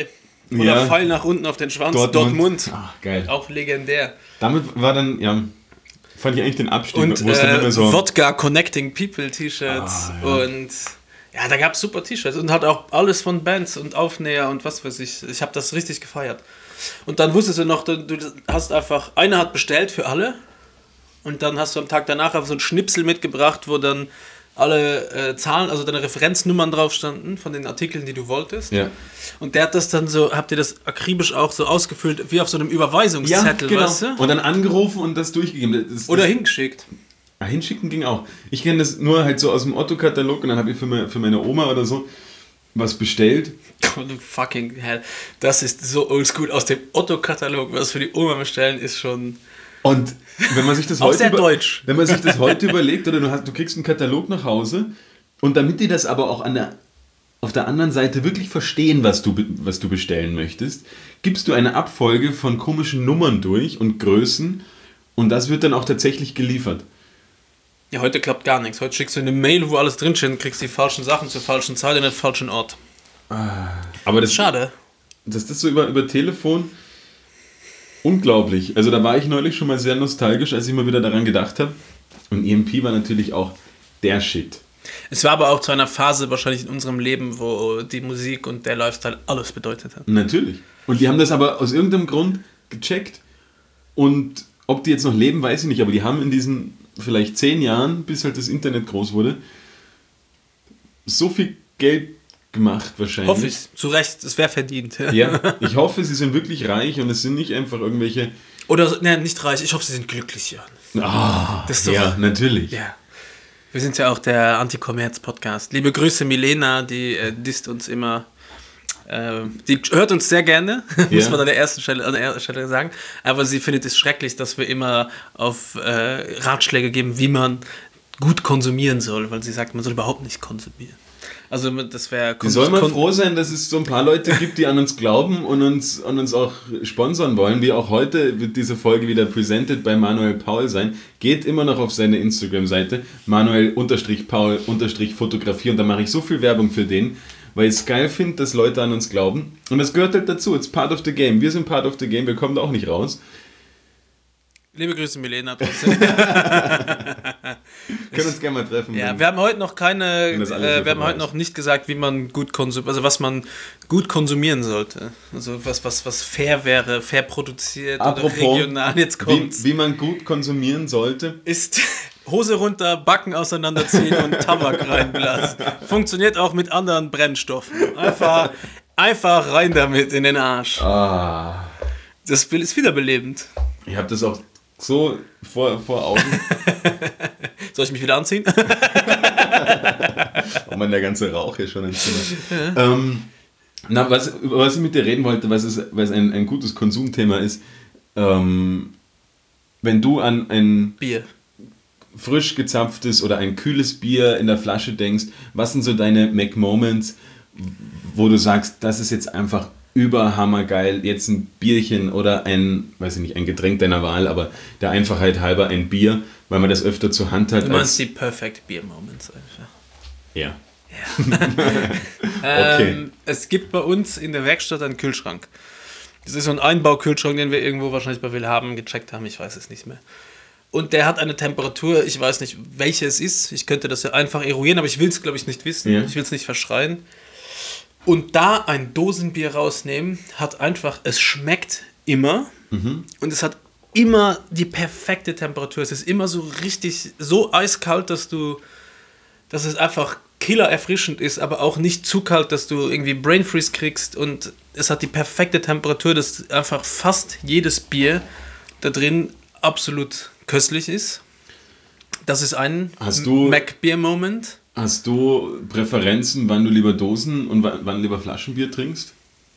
Oder Ja. Pfeil nach unten auf den Schwanz. Dortmund. Dortmund. Ach, geil. Auch legendär. Damit war dann, ja, fand ich eigentlich den Abstieg, Und wo es dann äh, immer so... Wodka Connecting People T-Shirts. Ah, ja. Und ja, da gab es super T-Shirts. Und halt auch alles von Bands und Aufnäher und was weiß ich. Ich habe das richtig gefeiert. Und dann wusstest du noch, du, du hast einfach, einer hat bestellt für alle. Und dann hast du am Tag danach einfach so ein Schnipsel mitgebracht, wo dann alle äh, Zahlen, also deine Referenznummern drauf standen von den Artikeln, die du wolltest. Ja. Und der hat das dann so, habt ihr das akribisch auch so ausgefüllt, wie auf so einem Überweisungszettel, weißt du? Und dann angerufen und das durchgegeben. Das, Oder das, hingeschickt. Ah, hinschicken ging auch. Ich kenne das nur halt so aus dem Otto-Katalog und dann habe ich für meine, für meine Oma oder so was bestellt. Oh, du fucking hell. Das ist so oldschool aus dem Otto-Katalog. Was für die Oma bestellen, ist schon... Und wenn man sich das Auch heute sehr über- deutsch. wenn man sich das heute überlegt, oder du, hast, du kriegst einen Katalog nach Hause und damit die das aber auch an der, auf der anderen Seite wirklich verstehen, was du, be- was du bestellen möchtest, gibst du eine Abfolge von komischen Nummern durch und Größen und das wird dann auch tatsächlich geliefert. Ja, heute klappt gar nichts. Heute schickst du eine Mail, wo alles drinsteht und kriegst die falschen Sachen zur falschen Zeit und den falschen Ort. Aber das, Schade. dass das so über, über Telefon unglaublich. Also da war ich neulich schon mal sehr nostalgisch, als ich mal wieder daran gedacht habe. Und E M P war natürlich auch der Shit. Es war aber auch zu einer Phase wahrscheinlich in unserem Leben, wo die Musik und der Lifestyle alles bedeutet hat. Natürlich. Und die haben das aber aus irgendeinem Grund gecheckt. Und ob die jetzt noch leben, weiß ich nicht. Aber die haben in diesen vielleicht zehn Jahren, bis halt das Internet groß wurde, so viel Geld gemacht wahrscheinlich. Hoffe ich. Zu Recht. Es wäre verdient. Ja, ich hoffe, sie sind wirklich reich und es sind nicht einfach irgendwelche... Oder, ne, nicht reich. Ich hoffe, sie sind glücklich, Jan. Ah, Das ist doch- ja, natürlich. Ja. Wir sind ja auch der Anti-Kommerz-Podcast. Liebe Grüße, Milena, die äh, disst uns immer. Äh, die hört uns sehr gerne, muss Ja. man an der ersten Stelle, an der ersten Stelle sagen. Aber sie findet es schrecklich, dass wir immer auf äh, Ratschläge geben, wie man gut konsumieren soll, weil sie sagt, man soll überhaupt nicht konsumieren. Also das wäre... Wir sollen mal froh sein, dass es so ein paar Leute gibt, die an uns glauben und uns, und uns auch sponsern wollen. Wie auch heute wird diese Folge wieder presented bei Manuel Paul sein. Geht immer noch auf seine Instagram-Seite, Manuel-Paul-Fotografie und da mache ich so viel Werbung für den, weil ich es geil finde, dass Leute an uns glauben. Und das gehört halt dazu, it's part of the game. Wir sind part of the game, wir kommen da auch nicht raus. Liebe Grüße, Milena. Trotzdem. Können uns gerne mal treffen. Ja, wir haben heute noch keine, Wenn das alles äh, hier wir haben vorbei heute ist. noch nicht gesagt, wie man gut konsumiert, also was man gut konsumieren sollte. Also was, was, was fair wäre, fair produziert Apropos, oder regional. Jetzt kommt's. wie, wie man gut konsumieren sollte. Ist Hose runter, Backen auseinanderziehen und Tabak reinblasen. Funktioniert auch mit anderen Brennstoffen. Einfach, einfach rein damit in den Arsch. Ah. Das Bild ist wiederbelebend. Ich habe das auch so vor, vor Augen. Soll ich mich wieder anziehen? Oh man, der ganze Rauch hier schon im Zimmer. Ähm, na, was, über was ich mit dir reden wollte, was, ist, was ein, ein gutes Konsumthema ist, ähm, wenn du an ein Bier. frisch gezapftes oder ein kühles Bier in der Flasche denkst, was sind so deine Mac-Moments, wo du sagst, das ist jetzt einfach überhammergeil, jetzt ein Bierchen oder ein, weiß ich nicht, ein Getränk deiner Wahl, aber der Einfachheit halber ein Bier, weil man das öfter zur Hand hat. Du meinst als, die Perfect Beer Moments einfach. ja. Ähm, es gibt bei uns in der Werkstatt einen Kühlschrank. Das ist so ein Einbaukühlschrank, den wir irgendwo wahrscheinlich bei Willhaben gecheckt haben, ich weiß es nicht mehr. Und der hat eine Temperatur, ich weiß nicht, welche es ist. Ich könnte das ja einfach eruieren, aber ich will es, glaube ich, nicht wissen. Ja. Ich will es nicht verschreien. Und da ein Dosenbier rausnehmen, hat einfach, es schmeckt immer und es hat immer die perfekte Temperatur. Es ist immer so richtig, so eiskalt, dass du, dass es einfach killer erfrischend ist, aber auch nicht zu kalt, dass du irgendwie Brain Freeze kriegst und es hat die perfekte Temperatur, dass einfach fast jedes Bier da drin absolut köstlich ist. Das ist ein Hast du- Mac-Bier-Moment. Hast du Präferenzen, wann du lieber Dosen und wann wann lieber Flaschenbier trinkst?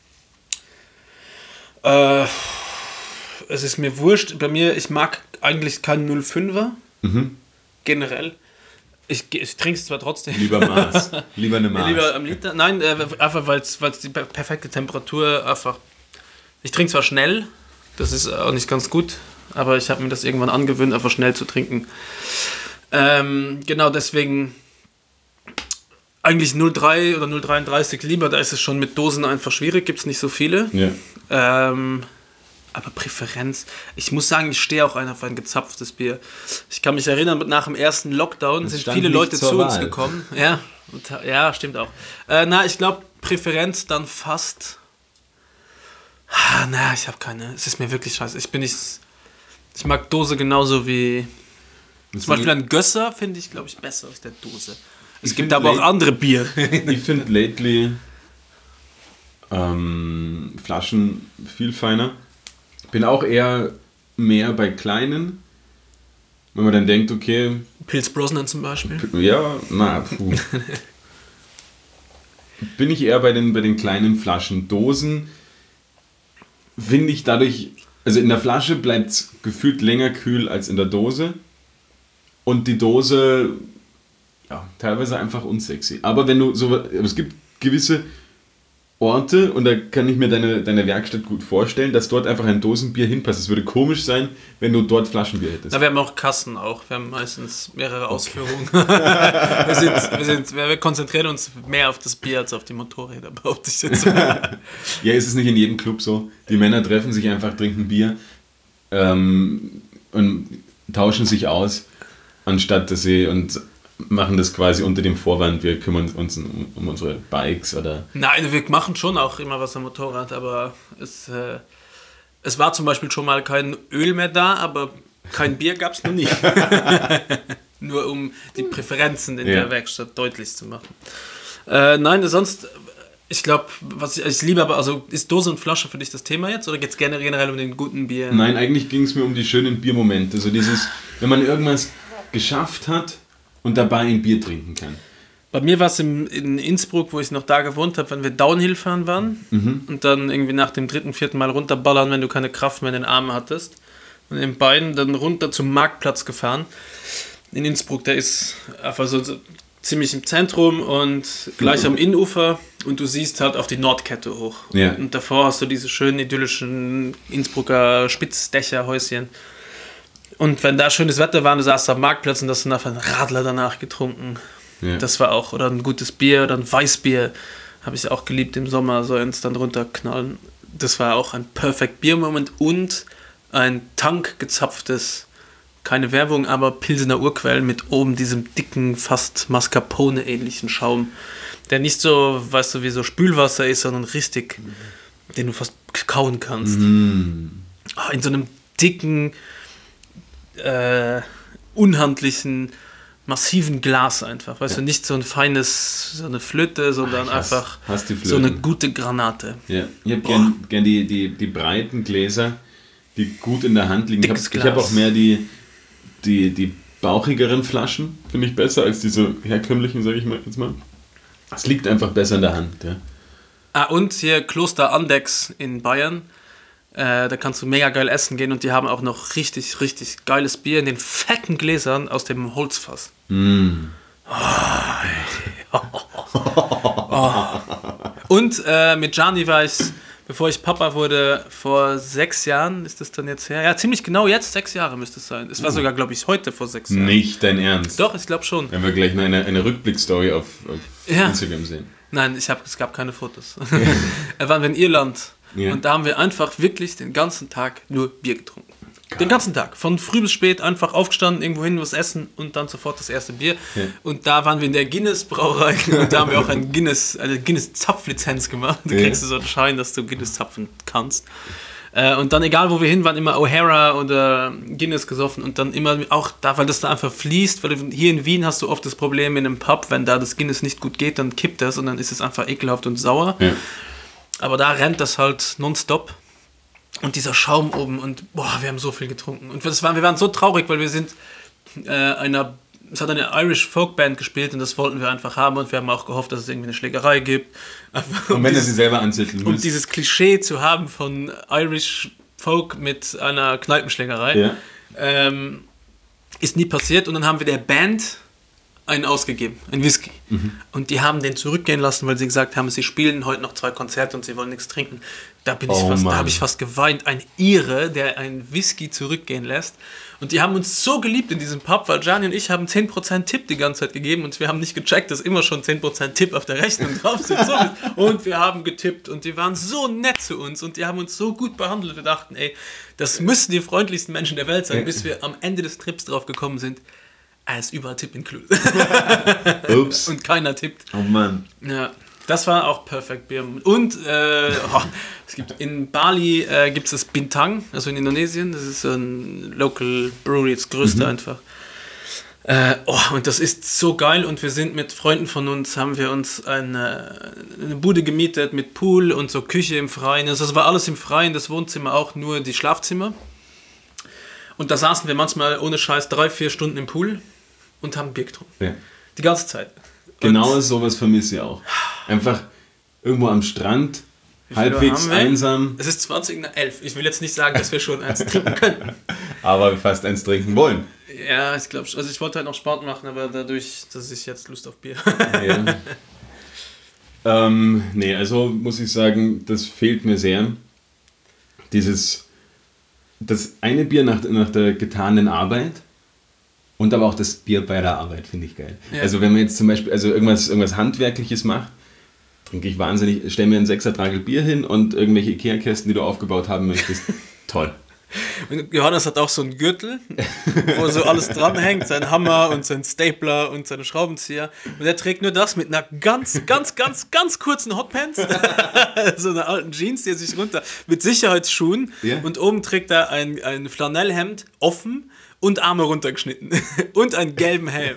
Äh, es ist mir wurscht. Bei mir, ich mag eigentlich keinen null Komma fünfer. Generell. Ich, ich trinke es zwar trotzdem. Lieber Maß. Lieber eine Maß. Lieber am Liter. Nein, äh, einfach weil es die per- perfekte Temperatur einfach. Ich trinke zwar schnell, das ist auch nicht ganz gut, aber ich habe mir das irgendwann angewöhnt, einfach schnell zu trinken. Ähm, genau deswegen. eigentlich null Komma drei oder null Komma dreiunddreißig lieber, da ist es schon mit Dosen einfach schwierig, gibt es nicht so viele. Ja. Ähm, aber Präferenz, ich muss sagen, ich stehe auch ein auf ein gezapftes Bier. Ich kann mich erinnern, nach dem ersten Lockdown Es sind stand viele nicht Leute zur zu uns Wahl. gekommen. Ja, und, ja, stimmt auch. Äh, na, ich glaube, Präferenz dann fast... Ah, na, ich habe keine. Es ist mir wirklich scheiße. Ich bin nicht... Ich mag Dose genauso wie... Zum Beispiel ein Gösser finde ich, glaube ich, besser aus der Dose. Es Ich gibt find aber auch late- andere Bier. Ich finde lately ähm, Flaschen viel feiner. Bin auch eher mehr bei kleinen, wenn man dann denkt, okay, Pils Brosnan zum Beispiel. ja, na, puh. Bin ich eher bei den, bei den kleinen Flaschen. Dosen finde ich dadurch, also in der Flasche bleibt es gefühlt länger kühl als in der Dose. Und die Dose, ja, teilweise einfach unsexy. Aber wenn du so, es gibt gewisse Orte, und da kann ich mir deine, deine Werkstatt gut vorstellen, dass dort einfach ein Dosenbier hinpasst. Es würde komisch sein, wenn du dort Flaschenbier hättest. Na, wir haben auch Kassen auch. Wir haben meistens mehrere Ausführungen. wir, sind, wir, sind, wir konzentrieren uns mehr auf das Bier als auf die Motorräder, behaupte ich jetzt. Ja, ist es nicht in jedem Club so? Die Männer treffen sich einfach, trinken Bier ähm, und tauschen sich aus, anstatt dass sie und machen das quasi unter dem Vorwand, wir kümmern uns um, um unsere Bikes oder... Nein, wir machen schon auch immer was am Motorrad, aber es, äh, es war zum Beispiel schon mal kein Öl mehr da, aber kein Bier gab es noch nicht. Nur um die Präferenzen in Ja. der Werkstatt deutlich zu machen. Äh, nein, sonst, ich glaube, was ich, ich liebe aber, also ist Dose und Flasche für dich das Thema jetzt oder geht es generell um den guten Bier? Nein, eigentlich ging es mir um die schönen Biermomente. So dieses, wenn man irgendwas geschafft hat und dabei ein Bier trinken kann. Bei mir war es in Innsbruck, wo ich noch da gewohnt habe, wenn wir Downhill fahren waren und dann irgendwie nach dem dritten, vierten Mal runterballern, wenn du keine Kraft mehr in den Armen hattest. Und in den Beinen dann runter zum Marktplatz gefahren. In Innsbruck, der ist einfach so, so ziemlich im Zentrum und gleich am Innufer und du siehst halt auf die Nordkette hoch. Ja. Und davor hast du diese schönen idyllischen Innsbrucker Spitzdächerhäuschen. Und wenn da schönes Wetter war, du saßt am Marktplatz und hast dann einfach einen Radler danach getrunken. Ja. Das war auch, oder ein gutes Bier oder ein Weißbier, habe ich auch geliebt im Sommer, so eins dann runterknallen. Das war auch ein Perfect Bier-Moment und ein tankgezapftes, keine Werbung, aber Pilsener Urquell mit oben diesem dicken, fast Mascarpone-ähnlichen Schaum, der nicht so, weißt du, wie so Spülwasser ist, sondern richtig, den du fast kauen kannst. Ah, in so einem dicken, äh, unhandlichen, massiven Glas einfach, weißt du, nicht so ein feines, so eine Flöte, sondern ich hasse- einfach hasse die so eine Flöten. gute Granate. Ja, ich habe gern, gern die, die, die breiten Gläser, die gut in der Hand liegen. Ich habe Dickes ich hab Glas. auch mehr die, die, die bauchigeren Flaschen, finde ich besser als diese herkömmlichen, sage ich mal jetzt mal. Es liegt einfach besser in der Hand. Ja. Ah, und hier Kloster Andex in Bayern. Äh, da kannst du mega geil essen gehen und die haben auch noch richtig, richtig geiles Bier in den fetten Gläsern aus dem Holzfass. Oh. Und äh, mit Gianni war ich, bevor ich Papa wurde, vor sechs Jahren, ist das dann jetzt her? Ja, ziemlich genau jetzt, sechs Jahre müsste es sein. Es war sogar, glaube ich, heute vor sechs Jahren. Nicht dein Ernst. Doch, ich glaube schon. Wenn wir gleich noch eine, eine Rückblickstory auf, auf Ja. Instagram sehen. Nein, ich hab, es gab keine Fotos. Da waren wir in Irland Ja. und da haben wir einfach wirklich den ganzen Tag nur Bier getrunken. Den ganzen Tag. Von früh bis spät einfach aufgestanden, irgendwo hin was essen und dann sofort das erste Bier. Ja. Und da waren wir in der Guinness-Brauerei und da haben wir auch ein Guinness, eine Guinness-Zapflizenz gemacht. Da Ja. kriegst du so einen Schein, dass du Guinness zapfen kannst. Äh, Und dann, egal wo wir hin waren, immer O'Hara oder Guinness gesoffen und dann immer auch da, weil das da einfach fließt, weil du- hier in Wien hast du oft das Problem in einem Pub, wenn da das Guinness nicht gut geht, dann kippt das und dann ist es einfach ekelhaft und sauer. Ja. Aber da rennt das halt nonstop. Und dieser Schaum oben und boah, wir haben so viel getrunken. Und das war, wir waren so traurig, weil wir sind äh, einer, es hat eine Irish Folk Band gespielt und das wollten wir einfach haben und wir haben auch gehofft, dass es irgendwie eine Schlägerei gibt. Einfach, Und um wenn du dieses- sie selber anzetteln um musst. dieses Klischee zu haben von Irish Folk mit einer Kneipenschlägerei, Ja. ähm, ist nie passiert. Und dann haben wir der Band einen ausgegeben, einen Whisky. Mhm. Und die haben den zurückgehen lassen, weil sie gesagt haben, sie spielen heute noch zwei Konzerte und sie wollen nichts trinken. Da bin ich Oh, fast, da Mann. habe ich fast geweint. Ein Ire, der einen Whisky zurückgehen lässt. Und die haben uns so geliebt in diesem Pub, weil Gianni und ich haben zehn Prozent Tipp die ganze Zeit gegeben und wir haben nicht gecheckt, dass immer schon zehn Prozent Tipp auf der Rechnung drauf sind. So, und wir haben getippt und die waren so nett zu uns und die haben uns so gut behandelt. Wir dachten, ey, das müssen die freundlichsten Menschen der Welt sein, bis wir am Ende des Trips drauf gekommen sind. Er ist überall Tipp included. Ups. Und keiner tippt. Oh Mann. Ja, das war auch Perfect Beer. Und äh, oh, es gibt in Bali äh, gibt es das Bintang, also in Indonesien. Das ist so ein Local Brewery, das größte Mhm. einfach. Äh, oh, und das ist so geil. Und wir sind mit Freunden von uns, haben wir uns eine, eine Bude gemietet mit Pool und so Küche im Freien. Also das war alles im Freien, das Wohnzimmer auch, nur die Schlafzimmer. Und da saßen wir manchmal ohne Scheiß drei, vier Stunden im Pool und haben Bier getrunken. Ja. Die ganze Zeit. Genau Und sowas vermisse ich auch. Einfach irgendwo am Strand, wie viel halbwegs haben wir? einsam, Es ist zwanzig nach elf. Ich will jetzt nicht sagen, dass wir schon eins trinken können. aber fast eins trinken wollen. Ja, ich glaube, also ich wollte halt noch Sport machen, aber dadurch, dass ich jetzt Lust auf Bier. Ja. ähm, nee, also muss ich sagen, das fehlt mir sehr. Dieses, das eine Bier nach, nach der getanen Arbeit und aber auch das Bier bei der Arbeit finde ich geil. Ja. Also wenn man jetzt zum Beispiel also irgendwas, irgendwas Handwerkliches macht, trinke ich wahnsinnig, stell mir einen Sechser-Tragel Bier hin und irgendwelche Ikea-Kästen, die du aufgebaut haben möchtest. Toll. Und Johannes hat auch so einen Gürtel, wo so alles dranhängt, sein Hammer und sein Stapler und seine Schraubenzieher. Und er trägt nur das mit einer ganz, ganz, ganz, ganz kurzen Hotpants, so einer alten Jeans, die er sich runter, mit Sicherheitsschuhen. Ja. Und oben trägt er ein, ein Flanellhemd, offen und Arme runtergeschnitten. Und einen gelben Helm.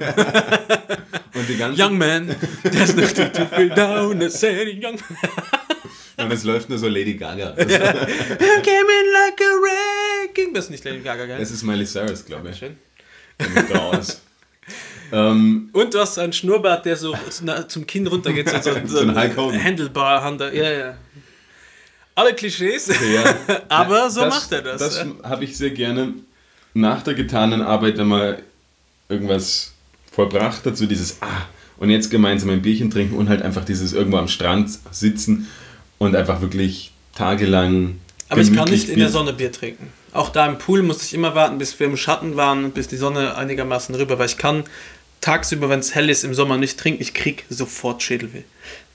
Und die ganze Young man, there's nothing to feel down, I said young man. und es läuft nur so Lady Gaga. You came in like a wrecking. Das ist nicht Lady Gaga, gell? Das ist Miley Cyrus, glaube ich. Schön. Raus. ähm, Und du hast einen Schnurrbart, der so na, zum Kinn runtergeht. So, so, So ein Hulk Hogan. Handlebar-Hander. Ja, ja. Alle Klischees. ja. Aber so Das- macht er das. Das ja. habe ich sehr gerne nach der getanen Arbeit, wenn man irgendwas vollbracht hat, so dieses Ah, und jetzt gemeinsam ein Bierchen trinken und halt einfach dieses irgendwo am Strand sitzen und einfach wirklich tagelang. Aber ich kann gemütlich nicht in der Bier- Sonne Bier trinken. Auch da im Pool musste ich immer warten, bis wir im Schatten waren und bis die Sonne einigermaßen rüber, weil ich kann tagsüber, wenn es hell ist, im Sommer nicht trinken. Ich krieg sofort Schädelweh.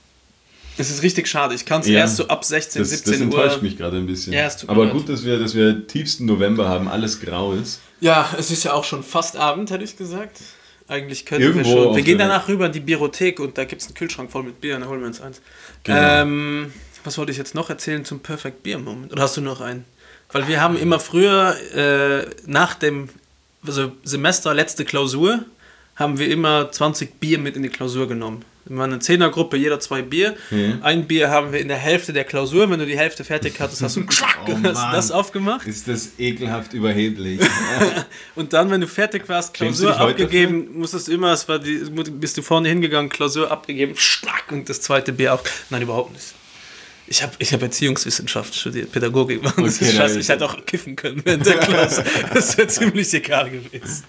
Es ist richtig schade. Ich kann es Ja, erst so ab sechzehn, Das, das siebzehn Uhr. enttäuscht mich gerade ein bisschen. Ja, es tut mir Aber leid. gut, dass wir, dass wir tiefsten November haben, alles grau ist. Ja, es ist ja auch schon fast Abend, hätte ich gesagt. Eigentlich können Irgendwo wir schon. auf Wir gehen der danach rüber in die Biothek und da gibt es einen Kühlschrank voll mit Bier und da holen wir uns eins. Genau. Ähm, was wollte ich jetzt noch erzählen zum Perfect Beer Moment? Oder hast du noch einen? Weil wir haben immer früher äh, nach dem also Semester, letzte Klausur, haben wir immer zwanzig Bier mit in die Klausur genommen. Wir waren eine Zehnergruppe, jeder zwei Bier. Mhm. Ein Bier haben wir in der Hälfte der Klausur. Wenn du die Hälfte fertig hattest, hast du Oh hast Mann. das aufgemacht. Ist das ekelhaft überheblich. Und dann, wenn du fertig warst, Schämst du Klausur dich heute abgegeben, musstest du immer, es war die, bist du vorne hingegangen, Klausur abgegeben, schnack, und das zweite Bier auf. Nein, überhaupt nicht. Ich habe ich hab Erziehungswissenschaft studiert, Pädagogik. Das Okay, ist scheiße. da- Ich hätte auch kiffen können während der Klasse. Das wäre ziemlich egal gewesen.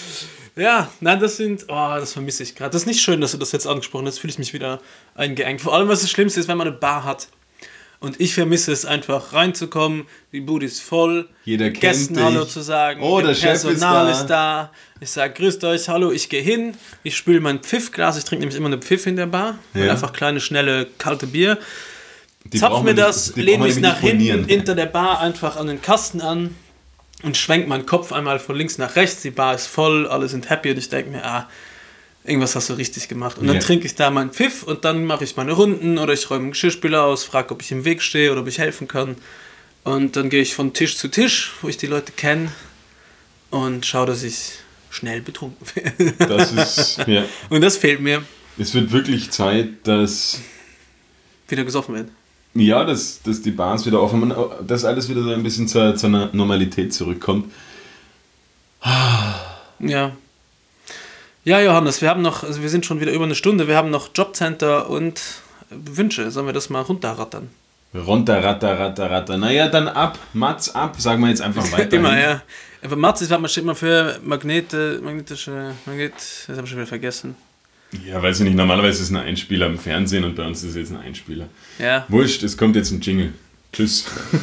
Ja, nein, das sind, oh, das vermisse ich gerade. Das ist nicht schön, dass du das jetzt angesprochen hast. Jetzt fühle ich mich wieder eingeengt. Vor allem, was das Schlimmste ist, wenn man eine Bar hat. Und ich vermisse es einfach, reinzukommen, die Bude ist voll, Jeder kennt Gästen dich. Hallo zu sagen, Oh, der Chef ist Personal da. ist da. Ich sage, grüßt euch, hallo, ich gehe hin, ich spüle mein Pfiffglas, ich trinke nämlich immer eine Pfiff in der Bar. Und Ja. einfach kleine, schnelle, kalte Bier. Die Zapf braucht mir man nicht- das, die lehne braucht mich man nach nicht hinten monieren. hinter der Bar einfach an den Kasten an und schwenk meinen Kopf einmal von links nach rechts. Die Bar ist voll, alle sind happy und ich denke mir, ah, irgendwas hast du richtig gemacht. Und dann Ja. trinke ich da meinen Pfiff und dann mache ich meine Runden oder ich räume einen Geschirrspüler aus, frage, ob ich im Weg stehe oder ob ich helfen kann. Und dann gehe ich von Tisch zu Tisch, wo ich die Leute kenne und schaue, dass ich schnell betrunken werde. Das ist, ja. Und das fehlt mir, Es wird wirklich Zeit, dass, wieder gesoffen wird. ja, dass, dass die Bars wieder offen, dass alles wieder so ein bisschen zur, zur Normalität zurückkommt. Ja. Ja, Johannes, wir haben noch, also wir sind schon wieder über eine Stunde, wir haben noch Jobcenter und Wünsche. Sollen wir das mal runterrattern? Runter, ratter, ratter, ratter. Naja, dann ab, Mats ab, sagen wir jetzt einfach weiter. Immer, ja. Aber Matz ist, was man steht immer für Magnete, magnetische, Magnet, das habe ich schon wieder vergessen. Ja, weiß ich nicht, normalerweise ist es ein Einspieler im Fernsehen und bei uns ist es jetzt ein Einspieler. Ja. Wurscht, es kommt jetzt ein Jingle. Tschüss.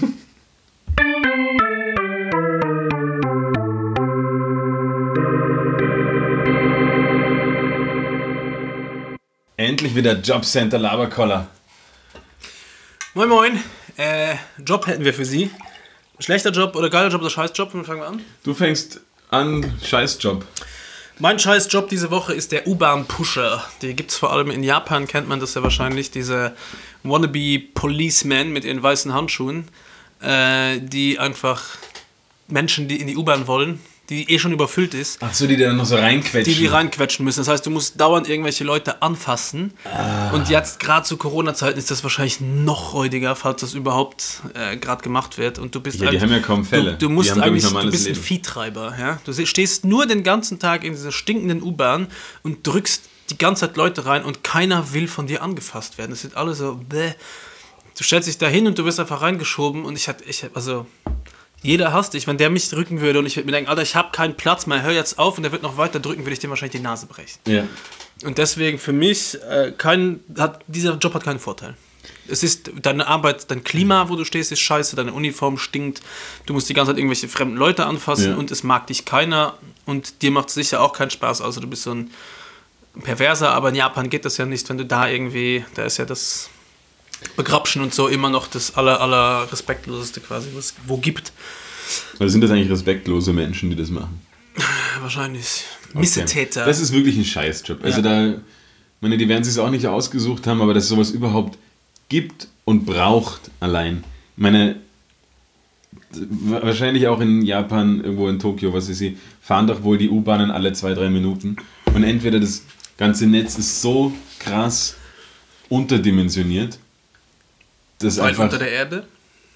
Endlich wieder Jobcenter Laberkoller. Moin Moin, äh, Job hätten wir für Sie. Schlechter Job oder geiler Job oder Scheißjob? Fangen wir an. Du fängst an, Scheißjob. Mein Scheißjob diese Woche ist der U-Bahn-Pusher. Die gibt es vor allem in Japan, kennt man das ja wahrscheinlich, diese Wannabe-Policemen mit ihren weißen Handschuhen, äh, die einfach Menschen, die in die U-Bahn wollen, die eh schon überfüllt ist, Ach so, die dann noch so reinquetschen. die die reinquetschen müssen. Das heißt, du musst dauernd irgendwelche Leute anfassen. Ah. Und jetzt gerade zu Corona-Zeiten ist das wahrscheinlich noch räudiger, falls das überhaupt äh, gerade gemacht wird. Und du bist Ja, die einfach- haben ja kaum Fälle. Du, du musst Die haben, glaub ich, eigentlich, du normales bist ein Leben. Viehtreiber. Ja? Du se- stehst nur den ganzen Tag in dieser stinkenden U-Bahn und drückst die ganze Zeit Leute rein und keiner will von dir angefasst werden. Das sind alle so, bäh. Du stellst dich da hin und du wirst einfach reingeschoben und ich hatte, ich, also... Jeder hasst dich. Wenn der mich drücken würde und ich würde mir denken, Alter, ich habe keinen Platz mehr, hör jetzt auf und der wird noch weiter drücken, würde ich dem wahrscheinlich die Nase brechen. Ja. Und deswegen für mich, äh, kein, hat, dieser Job hat keinen Vorteil. Es ist deine Arbeit, dein Klima, wo du stehst, ist scheiße, deine Uniform stinkt, du musst die ganze Zeit irgendwelche fremden Leute anfassen Ja. und es mag dich keiner und dir macht es sicher auch keinen Spaß, also du bist so ein Perverser, aber in Japan geht das ja nicht, wenn du da irgendwie, da ist ja das Begrapschen und so immer noch das aller, aller respektloseste quasi, was es wo gibt. Also sind das eigentlich respektlose Menschen, die das machen? Ja, wahrscheinlich. Okay. Missetäter. Das ist wirklich ein Scheißjob. Also Ja. da, ich meine, die werden sich auch nicht ausgesucht haben, aber dass es sowas überhaupt gibt und braucht allein. Ich meine, wahrscheinlich auch in Japan, irgendwo in Tokio, was ist sie, fahren doch wohl die U-Bahnen alle zwei, drei Minuten. Und entweder das ganze Netz ist so krass unterdimensioniert, dass Weit einfach... unter der Erde.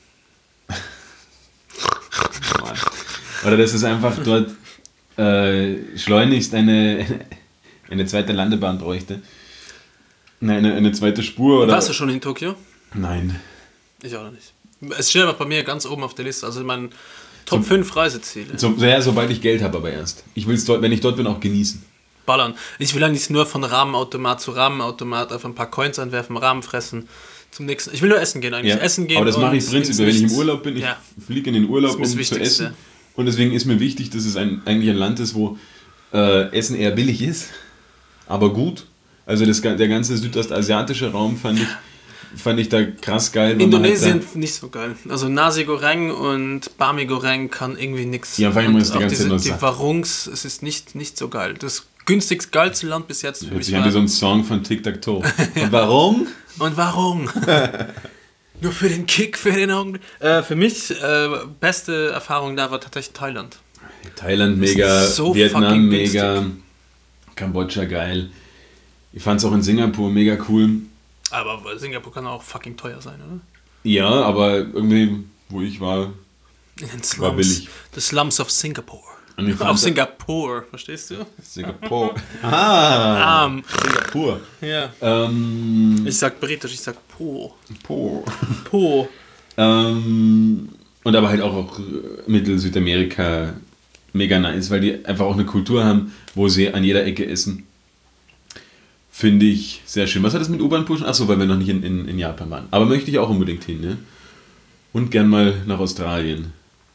Oder dass es einfach dort äh, schleunigst eine, eine zweite Landebahn bräuchte. Nein, eine, eine zweite Spur. Oder? Warst du schon in Tokio? Nein. Ich auch noch nicht. Es steht aber bei mir ganz oben auf der Liste. Also mein Top fünf Reiseziele. So, ja, sobald ich Geld habe, aber erst. Ich will es dort, wenn ich dort bin, auch genießen. Ballern. Ich will eigentlich nur von Rahmenautomat zu Rahmenautomat einfach ein paar Coins anwerfen, Rahmen fressen. Zum nächsten. Ich will nur essen gehen eigentlich. Ja. Essen gehen. Aber das mache ich und prinzipiell, ins wenn ich im Nichts. Urlaub bin. Ich Ja. fliege in den Urlaub, um Das ist mir das zu Wichtigste. essen. Und deswegen ist mir wichtig, dass es ein, eigentlich ein Land ist, wo äh, Essen eher billig ist, aber gut. Also das, der ganze südostasiatische Raum fand ich, fand ich da krass geil. wenn man Indonesien halt nicht so geil. Also Nasi Goreng und Bami Goreng kann irgendwie nichts. Ja, vor allem Und ist die auch ganze Zeit diese, nur die Sack. Warungs, es ist nicht, nicht so geil. Das günstigst geilste Land bis jetzt für Hört mich sich an wie war. so ein Song von Tic Tac Toe. Und warum? Und warum? Nur für den Kick, für den Augen. Äh, für mich, äh, beste Erfahrung da war tatsächlich Thailand. Thailand mega, Das ist so Vietnam fucking mega, Kambodscha geil. Ich fand es auch in Singapur mega cool. Aber Singapur kann auch fucking teuer sein, oder? Ja, aber irgendwie, wo ich war, In den War Slums. billig. The Slums of Singapore. Und ich fand- Auf Singapur, verstehst du? Singapur. Ah, Um, Singapur. ja. Ähm, Ich sag britisch, ich sag Po. Po. Po. Ähm, und aber halt auch, auch Mittel-Südamerika mega nice, weil die einfach auch eine Kultur haben, wo sie an jeder Ecke essen. Finde ich sehr schön. Was hat das mit U-Bahn pushen? Achso, weil wir noch nicht in, in, in Japan waren. Aber möchte ich auch unbedingt hin, ne? Und gern mal nach Australien.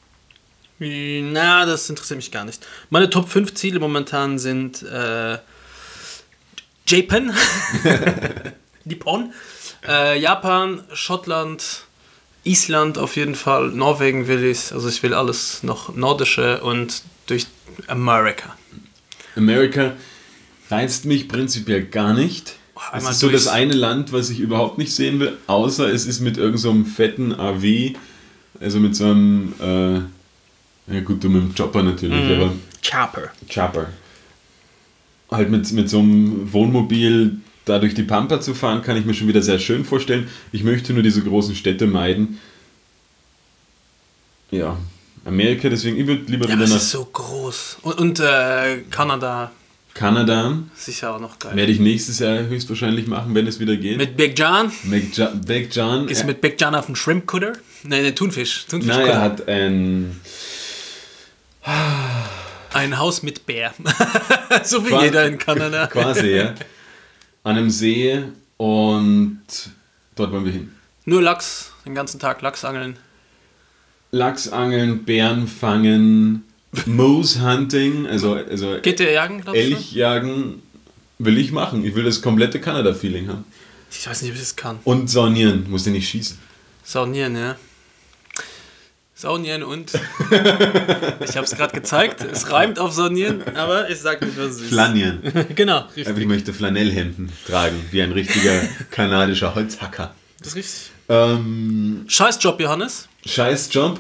Na, das interessiert mich gar nicht. Meine Top fünf Ziele momentan sind äh, Japan, Nippon, äh, Japan, Schottland, Island auf jeden Fall, Norwegen will ich, also ich will alles noch Nordische und durch Amerika. Amerika reizt mich prinzipiell gar nicht. Es einmal ist so das durchs- eine Land, was ich überhaupt nicht sehen will, außer es ist mit irgendeinem so einem fetten A W, also mit so einem, äh, ja gut, du mit dem Chopper natürlich, Mhm. aber Chopper. Chopper. Halt mit, mit so einem Wohnmobil da durch die Pampa zu fahren, kann ich mir schon wieder sehr schön vorstellen. Ich möchte nur diese großen Städte meiden. Ja, Amerika, deswegen, ich würde lieber Ja, wieder das nach ist so groß. Und, und äh, Kanada, Kanada. sicher auch noch geil. Werde ich nächstes Jahr höchstwahrscheinlich machen, wenn es wieder geht. Mit Big John? Big John. Big John Gehst du äh, mit Big John auf den Shrimp-Cutter? Nein, nee, Thunfisch. Nein, Thunfisch-Cutter. er hat ein. Ein Haus mit Bär. So wie Quasi- jeder in Kanada. Quasi, ja. An einem See und dort wollen wir hin. Nur Lachs, den ganzen Tag Lachs angeln. Lachs angeln, Bären fangen, Moose Hunting, also, also Geht ihr jagen, glaubst du? Elch jagen will ich machen. Ich will das komplette Kanada-Feeling haben. Ich weiß nicht, ob ich das kann. Und saunieren, musst du nicht schießen. Saunieren, ja. Saunieren und... ich habe es gerade gezeigt. Es reimt auf Saunieren, aber ich sag nicht, was es ist. Flanieren. Genau, Aber richtig. ich möchte Flanellhemden tragen, wie ein richtiger kanadischer Holzhacker. Das ist richtig. Ähm, Scheißjob, Johannes. scheiß Job.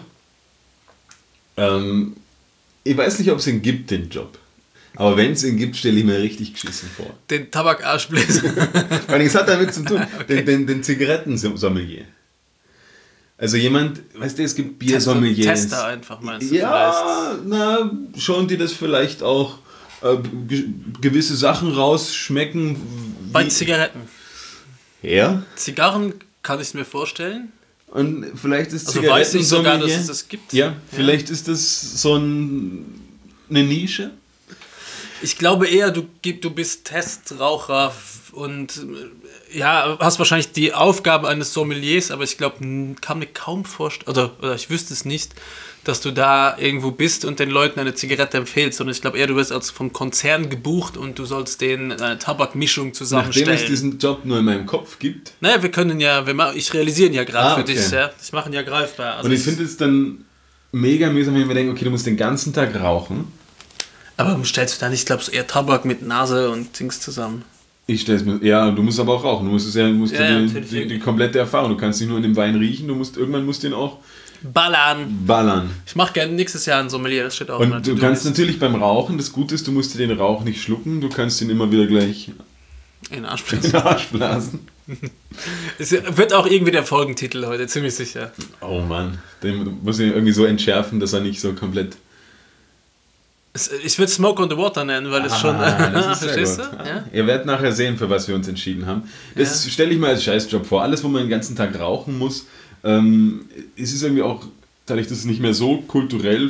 Ähm, ich weiß nicht, ob es ihn gibt, den Job. Aber wenn es ihn gibt, stelle ich mir richtig geschissen vor. Den Tabakarschbläser. Weil es hat damit zu tun, den, den, den Zigarettensommelier. Also jemand, weißt du, es gibt Biersommeliers. Tester einfach, meinst du Ja, na, schon die das vielleicht auch äh, ge- gewisse Sachen rausschmecken. Bei wie- Zigaretten. Ja. Zigarren kann ich mir vorstellen. Und vielleicht ist Also weiß ich sogar, dass Zigarettensommelier- es das gibt. Ja, vielleicht ist das so ein, eine Nische. Ich glaube eher, du, gib- du bist Testraucher und äh, ja, hast wahrscheinlich die Aufgabe eines Sommeliers, aber ich glaube, n- kann mir kaum vorstellen, oder, oder ich wüsste es nicht, dass du da irgendwo bist und den Leuten eine Zigarette empfehlst, sondern ich glaube eher, du wirst als vom Konzern gebucht und du sollst denen eine Tabakmischung Nachdem zusammenstellen. es diesen Job nur in meinem Kopf gibt. Naja, wir können ja, wir ma- ich realisiere ja gerade Ah, für okay. dich, ja. Ich mache ihn ja greifbar. Also Und ich finde es dann mega mühsam, wenn wir denken, okay, du musst den ganzen Tag rauchen. aber stellst du da nicht, glaubst du, eher Tabak mit Nase und Dings zusammen? Ich stell's mir, ja, du musst aber auch rauchen. Du musst es ja, du musst Ja, ja, ja, die, natürlich. die, die komplette Erfahrung. Du kannst nicht nur in dem Wein riechen, du musst irgendwann musst den auch Ballern! ballern. Ich mache gerne nächstes Jahr ein Sommelier, das steht auch in meiner Und du To-Do-List. kannst natürlich beim Rauchen, das Gute ist, du musst dir den Rauch nicht schlucken, du kannst ihn immer wieder gleich in den Arsch in blasen. den Arsch blasen. Es wird auch irgendwie der Folgentitel heute, ziemlich sicher. Oh Mann, den muss ich irgendwie so entschärfen, dass er nicht so komplett... Es, ich würde Smoke on the Water nennen, weil es schon... Ah, das ist sehr verstehst gut. du? Ja? Ihr werdet nachher sehen, für was wir uns entschieden haben. Das stelle ich mir als Scheißjob vor. Alles, wo man den ganzen Tag rauchen muss, ähm, es ist irgendwie auch, dadurch, dass es nicht mehr so kulturell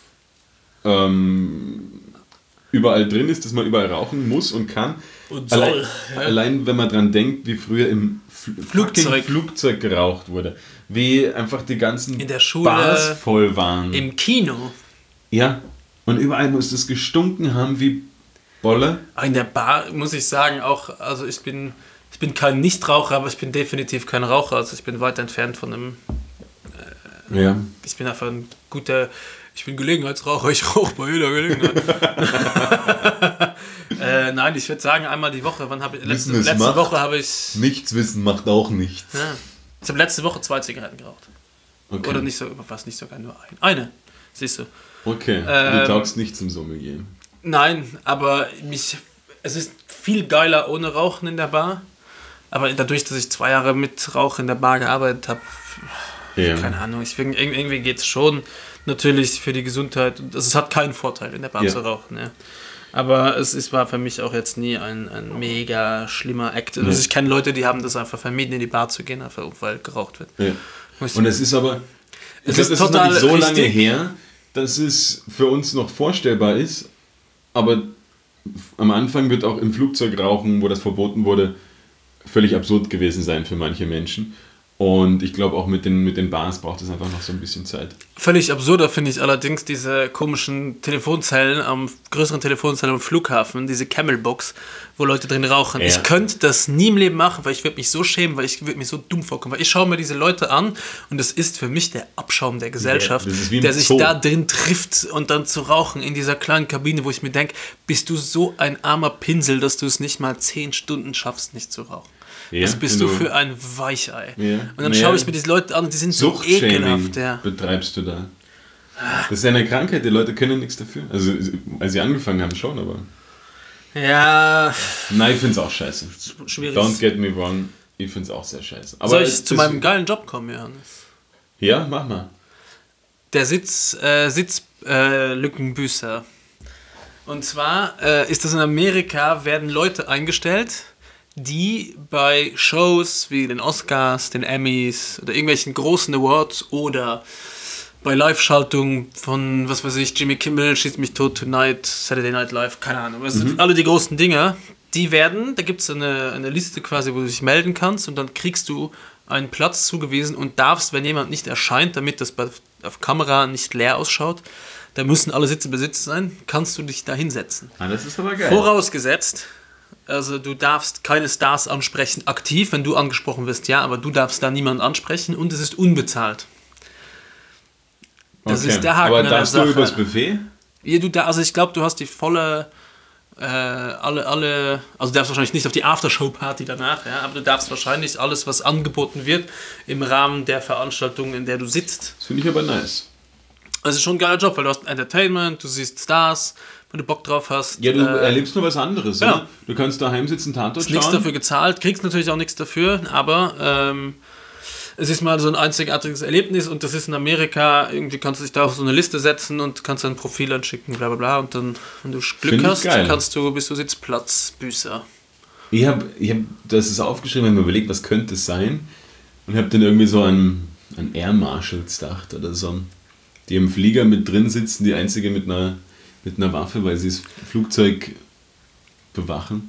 ähm, überall drin ist, dass man überall rauchen muss und kann. Und soll, Allein, ja. allein wenn man dran denkt, wie früher im Fl- Flugzeug. fucking Flugzeug geraucht wurde. Wie einfach die ganzen In der Schule, Bars voll waren. Im Kino. Ja, und überall muss das gestunken haben wie Bolle. In der Bar muss ich sagen, auch, also ich bin, ich bin kein Nichtraucher, aber ich bin definitiv kein Raucher. Also ich bin weit entfernt von einem, Ja. ich bin einfach ein guter, ich bin Gelegenheitsraucher, ich rauche bei jeder Gelegenheit. äh, nein, ich würde sagen, einmal die Woche. Wann habe ich, letzte, Wissen es letzte macht. Woche habe ich, Nichts wissen macht auch nichts. ja, ich habe letzte Woche zwei Zigaretten geraucht. Okay. Oder nicht so, was nicht sogar nur ein. Eine, siehst du. Okay, du Ähm, taugst nicht zum Sommelier. Nein, aber mich, es ist viel geiler ohne Rauchen in der Bar. Aber dadurch, dass ich zwei Jahre mit Rauch in der Bar gearbeitet habe, Ja. keine Ahnung, ich, irgendwie, irgendwie geht es schon natürlich für die Gesundheit. Also es hat keinen Vorteil, in der Bar Ja. zu rauchen. Ja. Aber es ist, war für mich auch jetzt nie ein, ein mega schlimmer Act. Also Ja. ich kenne Leute, die haben das einfach vermieden, in die Bar zu gehen, einfach weil geraucht wird. Ja. Muss- Und es ist aber, ich Es glaube, ist das ist noch total nicht so lange richtig. her, dass es für uns noch vorstellbar ist, aber am Anfang wird auch im Flugzeug rauchen, wo das verboten wurde, völlig absurd gewesen sein für manche Menschen. Und ich glaube auch mit den, mit den Bars braucht es einfach noch so ein bisschen Zeit. Völlig absurder finde ich allerdings diese komischen Telefonzellen am größeren Telefonzellen am Flughafen, diese Camelbox, wo Leute drin rauchen. Ja. Ich könnte das nie im Leben machen, weil ich würde mich so schämen, weil ich würde mich so dumm vorkommen. Weil ich schaue mir diese Leute an und das ist für mich der Abschaum der Gesellschaft, Ja, das ist wie im der sich Zoo. da drin trifft und dann zu rauchen in dieser kleinen Kabine, wo ich mir denke, bist du so ein armer Pinsel, dass du es nicht mal zehn Stunden schaffst, nicht zu rauchen. Ja, Was bist wenn du du- für ein Weichei? Ja. Und dann Ja. schaue ich mir diese Leute an und die sind so Suchtshaming ekelhaft. Ja. betreibst du da. Das ist eine Krankheit, die Leute können nichts dafür. Also als sie angefangen haben schon, aber... Ja, Nein, ich finde es auch scheiße. schwierig. Don't get me wrong, ich finde es auch sehr scheiße. Aber Soll ich es- zu das- meinem geilen Job kommen, Johannes? Ja, mach mal. Der Sitz, äh, Sitzlückenbüßer. Äh, Lückenbüßer. Und zwar äh, ist das in Amerika, werden Leute eingestellt, die bei Shows wie den Oscars, den Emmys oder irgendwelchen großen Awards oder bei Live-Schaltung von, was weiß ich, Jimmy Kimmel, Schieß mich tot tonight, Saturday Night Live, keine Ahnung. Das sind alle die großen Dinger, die werden, da gibt es eine, eine Liste quasi, wo du dich melden kannst und dann kriegst du einen Platz zugewiesen und darfst, wenn jemand nicht erscheint, damit das bei, auf Kamera nicht leer ausschaut, da müssen alle Sitze besetzt sein, kannst du dich da hinsetzen. Ah, das ist aber geil. Vorausgesetzt, also du darfst keine Stars ansprechen, aktiv, wenn du angesprochen wirst, ja, aber du darfst da niemanden ansprechen und es ist unbezahlt. Das okay. ist der Haken aber an der darfst du Sache. übers Buffet? Ja, du da, also ich glaube, du hast die volle, äh, alle, alle, also du darfst wahrscheinlich nicht auf die Aftershow-Party danach, ja, aber du darfst wahrscheinlich alles, was angeboten wird, im Rahmen der Veranstaltung, in der du sitzt. Das finde ich aber nice. Das ist schon ein geiler Job, weil du hast Entertainment, du siehst Stars, wenn du Bock drauf hast. Ja, du äh, erlebst nur was anderes, ja. oder? Du kannst daheim sitzen, Tatort hast nichts schauen. dafür gezahlt, kriegst natürlich auch nichts dafür, aber ähm, es ist mal so ein einzigartiges Erlebnis und das ist in Amerika, irgendwie kannst du dich da auf so eine Liste setzen und kannst dein Profil anschicken, bla bla bla und dann, wenn du Glück Find ich hast, geil. kannst du, bist du Sitzplatzbüßer. Ich habe, ich hab, das ist aufgeschrieben, wenn man überlegt, was könnte es sein und habe dann irgendwie so an, an Air Marshals gedacht oder so, die im Flieger mit drin sitzen, die einzige mit einer, mit einer Waffe, weil sie das Flugzeug bewachen.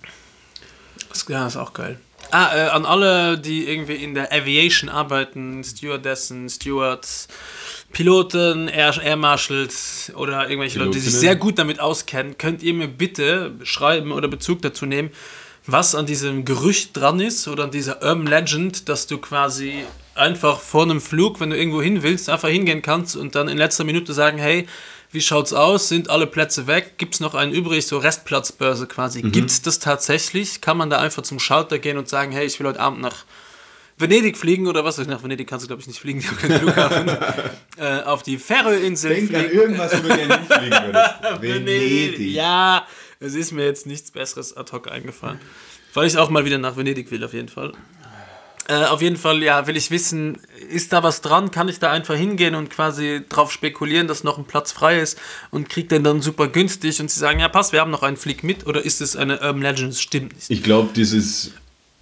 Das, ja, ist auch geil. Ah, äh, an alle, die irgendwie in der Aviation arbeiten, Stewardessen, Stewards, Piloten, Air, Air Marshals oder irgendwelche Leute, die sich Pilotinnen. sehr gut damit auskennen, könnt ihr mir bitte schreiben oder Bezug dazu nehmen, was an diesem Gerücht dran ist oder an dieser Urban Legend, dass du quasi einfach vor einem Flug, wenn du irgendwo hin willst, einfach hingehen kannst und dann in letzter Minute sagen, hey, wie schaut's aus? Sind alle Plätze weg? Gibt's noch einen übrig? So Restplatzbörse quasi. Mhm. Gibt's das tatsächlich? Kann man da einfach zum Schalter gehen und sagen, hey, ich will heute Abend nach Venedig fliegen oder was? Nach Venedig kannst du, glaube ich, nicht fliegen, die haben keinen Flughafen. äh, auf die Färöerinseln Denk an fliegen. irgendwas, wo du gerne nicht fliegen würdest. Venedig. Ja, es ist mir jetzt nichts Besseres ad hoc eingefallen. Weil ich auch mal wieder nach Venedig will, auf jeden Fall. Äh, auf jeden Fall, ja, will ich wissen, ist da was dran? Kann ich da einfach hingehen und quasi drauf spekulieren, dass noch ein Platz frei ist und krieg den dann super günstig und sie sagen, ja passt, wir haben noch einen Flieg mit oder ist es eine Urban Legend? Das stimmt nicht. Ich glaube, dieses,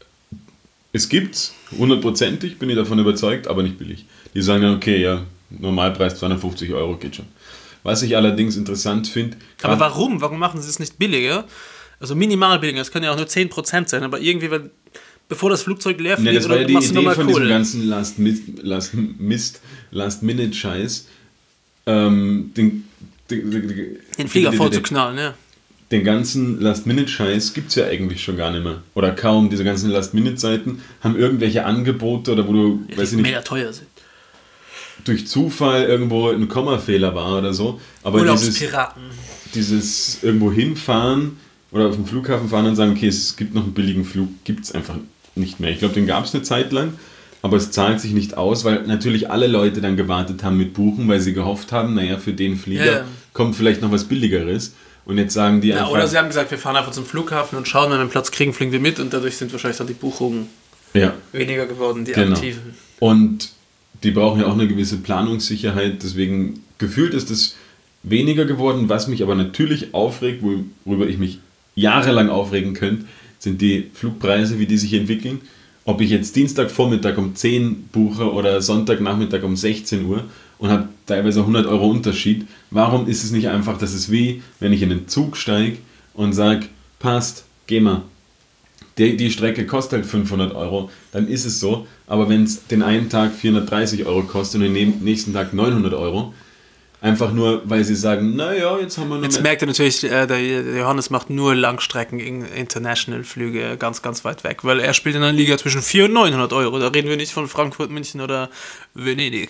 es gibt's, hundertprozentig bin ich davon überzeugt, aber nicht billig. Die sagen dann, okay, ja, Normalpreis zweihundertfünfzig Euro geht schon. Was ich allerdings interessant finde... Aber warum? Warum machen sie es nicht billiger? Also minimal billiger, das können ja auch nur zehn Prozent sein, aber irgendwie, wenn... Bevor das Flugzeug leer fliegt, Ja, das war ja die machst du Idee nochmal von Kohle. diesem ganzen Last Mist, Last Mist, Last Minute Scheiß, ähm, den, den, den, Den Flieger den, voll zu den, knallen, ja. den ganzen Last Minute Scheiß gibt es ja eigentlich schon gar nicht mehr. Oder kaum. Diese ganzen Last Minute Seiten haben irgendwelche Angebote oder wo du, Ja, weiß die ich nicht, mega teuer sind. durch Zufall irgendwo ein Kommafehler war oder so. Aber dieses, Piraten. dieses irgendwo hinfahren oder auf den Flughafen fahren und sagen, okay, es gibt noch einen billigen Flug, gibt es einfach nicht mehr. Ich glaube, den gab es eine Zeit lang, aber es zahlt sich nicht aus, weil natürlich alle Leute dann gewartet haben mit Buchen, weil sie gehofft haben, naja, für den Flieger Ja, ja. kommt vielleicht noch was Billigeres. Und jetzt sagen die Ja, einfach... oder sie haben gesagt, wir fahren einfach zum Flughafen und schauen, wenn wir einen Platz kriegen, fliegen wir mit und dadurch sind wahrscheinlich dann die Buchungen ja, weniger geworden, die genau. aktiven. Und die brauchen ja auch eine gewisse Planungssicherheit, deswegen gefühlt ist es weniger geworden. Was mich aber natürlich aufregt, worüber ich mich jahrelang aufregen könnte, sind die Flugpreise, wie die sich entwickeln. Ob ich jetzt Dienstagvormittag um zehn buche oder Sonntagnachmittag um sechzehn Uhr und habe teilweise hundert Euro Unterschied. Warum ist es nicht einfach, dass es wie, wenn ich in den Zug steige und sage, passt, geh mal. Die, die Strecke kostet halt fünfhundert Euro, dann ist es so. Aber wenn es den einen Tag vierhundertdreißig Euro kostet und den nächsten Tag neunhundert Euro, einfach nur, weil sie sagen, naja, jetzt haben wir noch Jetzt mehr. merkt ihr natürlich, äh, der Johannes macht nur Langstrecken, International-Flüge ganz, ganz weit weg, weil er spielt in einer Liga zwischen vierhundert und neunhundert Euro. Da reden wir nicht von Frankfurt, München oder Venedig.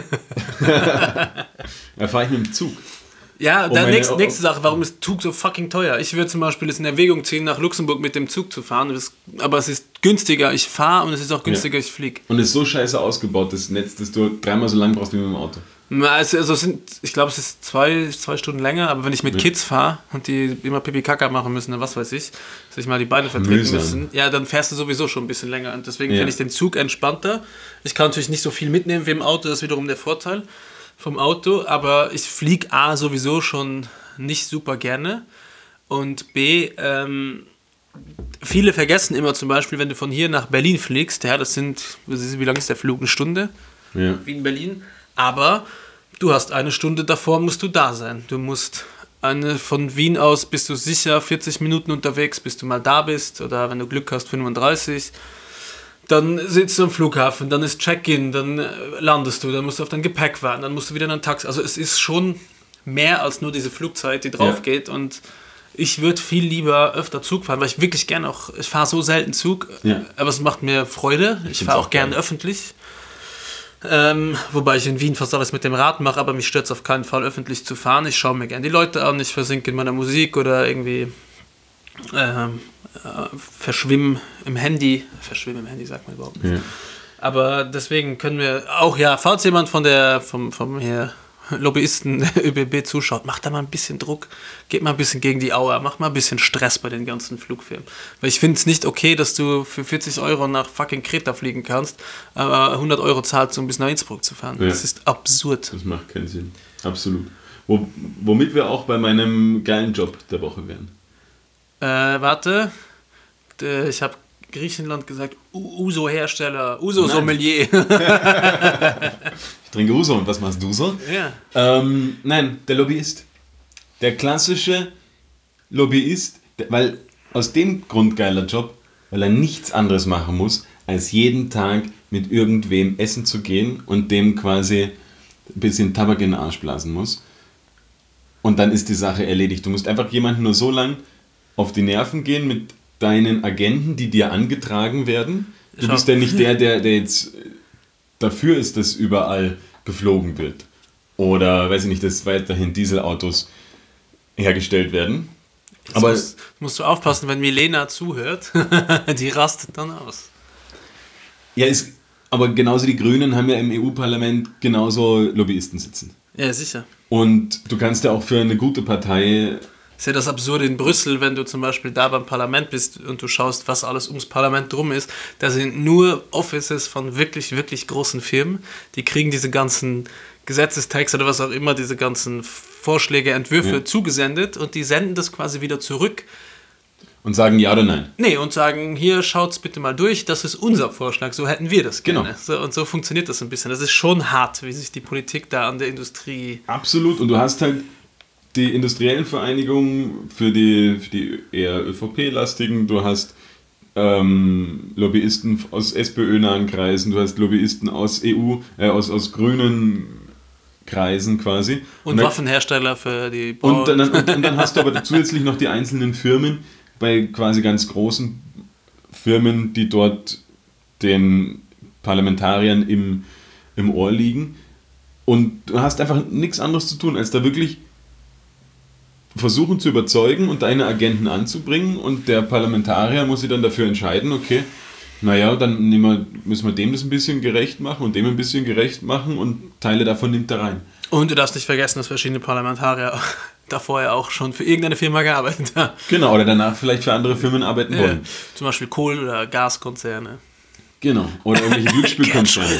Da fahre ich mit dem Zug. Ja, Um dann meine- nächste, nächste Sache, warum ist Zug so fucking teuer? Ich würde zum Beispiel es in Erwägung ziehen, nach Luxemburg mit dem Zug zu fahren, das, aber es ist günstiger, ich fahre und es ist auch günstiger, Ja. ich fliege. Und es ist so scheiße ausgebaut, das Netz, dass du dreimal so lang brauchst wie mit dem Auto. Also, also es sind, ich glaube, es ist zwei, zwei Stunden länger, aber wenn ich mit Ja. Kids fahre und die immer Pipi-Kaka machen müssen, was weiß ich, sich mal die Beine vertreten Mühsam. müssen, ja, dann fährst du sowieso schon ein bisschen länger. Und deswegen Ja. finde ich den Zug entspannter. Ich kann natürlich nicht so viel mitnehmen wie im Auto, das ist wiederum der Vorteil vom Auto, aber ich fliege A sowieso schon nicht super gerne und B, ähm, viele vergessen immer zum Beispiel, wenn du von hier nach Berlin fliegst, ja, das sind, wie lange ist der Flug? Eine Stunde? Ja. Wien-Berlin. Aber du hast eine Stunde davor, musst du da sein. Du musst eine, von Wien aus bist du sicher vierzig Minuten unterwegs, bis du mal da bist. Oder wenn du Glück hast, fünfunddreißig. Dann sitzt du am Flughafen, dann ist Check-in, dann landest du, dann musst du auf dein Gepäck warten, dann musst du wieder in ein Taxi. Also es ist schon mehr als nur diese Flugzeit, die drauf ja. geht. Und ich würde viel lieber öfter Zug fahren, weil ich wirklich gerne auch, ich fahre so selten Zug, ja. aber es macht mir Freude. Ich, ich fahre auch gerne öffentlich. Ähm, wobei ich in Wien fast alles mit dem Rad mache, aber mich stört es auf keinen Fall, öffentlich zu fahren. Ich schaue mir gerne die Leute an, ich versinke in meiner Musik oder irgendwie ähm, äh, verschwimme im Handy. Verschwimme im Handy sagt man überhaupt nicht. Ja. Aber deswegen können wir auch, ja, falls jemand von der, vom, vom hier Lobbyisten Ö B B zuschaut, macht da mal ein bisschen Druck, geht mal ein bisschen gegen die Auer, macht mal ein bisschen Stress bei den ganzen Flugfirmen. Weil ich finde es nicht okay, dass du für vierzig Euro nach fucking Kreta fliegen kannst, aber hundert Euro zahlst, um bis nach Innsbruck zu fahren. Ja. Das ist absurd. Das macht keinen Sinn. Absolut. Wo, womit wir auch bei meinem geilen Job der Woche wären. Äh, warte. Ich habe Griechenland gesagt, Uso-Hersteller, Uso-Sommelier. Ich trinke Uso und was machst du so? Ja. Ähm, nein, der Lobbyist. Der klassische Lobbyist, der, weil aus dem Grund geiler Job, weil er nichts anderes machen muss, als jeden Tag mit irgendwem essen zu gehen und dem quasi ein bisschen Tabak in den Arsch blasen muss. Und dann ist die Sache erledigt. Du musst einfach jemanden nur so lang auf die Nerven gehen mit deinen Agenten, die dir angetragen werden. Du Schau. bist ja nicht der, der, der jetzt dafür ist, dass überall geflogen wird. Oder, weiß ich nicht, dass weiterhin Dieselautos hergestellt werden. Jetzt aber musst, musst du aufpassen, wenn Milena zuhört, die rastet dann aus. Ja, ist, aber genauso die Grünen haben ja im E U-Parlament genauso Lobbyisten sitzen. Ja, sicher. Und du kannst ja auch für eine gute Partei... Das ist ja das Absurde in Brüssel, wenn du zum Beispiel da beim Parlament bist und du schaust, was alles ums Parlament drum ist. Da sind nur Offices von wirklich, wirklich großen Firmen. Die kriegen diese ganzen Gesetzestexte oder was auch immer, diese ganzen Vorschläge, Entwürfe ja. zugesendet und die senden das quasi wieder zurück. Und sagen ja oder nein? Nee, und sagen, hier, schaut's bitte mal durch, das ist unser Vorschlag, so hätten wir das gerne. Genau. So, und so funktioniert das ein bisschen. Das ist schon hart, wie sich die Politik da an der Industrie... Absolut, und du hast halt die industriellen Vereinigungen für die, für die eher ÖVP-lastigen, du hast ähm, Lobbyisten aus SPÖ-nahen Kreisen, du hast Lobbyisten aus E U, äh, aus, aus grünen Kreisen quasi. Und, und Waffenhersteller für die Bau- und, dann, und, und dann hast du aber zusätzlich noch die einzelnen Firmen, bei quasi ganz großen Firmen, die dort den Parlamentariern im, im Ohr liegen. Und du hast einfach nichts anderes zu tun, als da wirklich versuchen zu überzeugen und deine Agenten anzubringen und der Parlamentarier muss sich dann dafür entscheiden, okay, naja, dann nehmen wir, müssen wir dem das ein bisschen gerecht machen und dem ein bisschen gerecht machen und Teile davon nimmt er rein. Und du darfst nicht vergessen, dass verschiedene Parlamentarier davor ja auch schon für irgendeine Firma gearbeitet haben. Genau, oder danach vielleicht für andere Firmen arbeiten wollen. Ja, zum Beispiel Kohl- oder Gaskonzerne. Genau, oder irgendwelche Glücksspielkonzerne.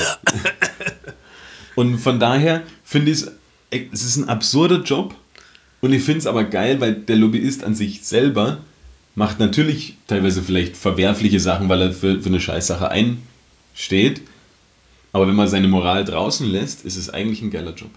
Und von daher finde ich es, es ist ein absurder Job. Und ich finde es aber geil, weil der Lobbyist an sich selber macht natürlich teilweise vielleicht verwerfliche Sachen, weil er für, für eine Scheißsache einsteht. Aber wenn man seine Moral draußen lässt, ist es eigentlich ein geiler Job.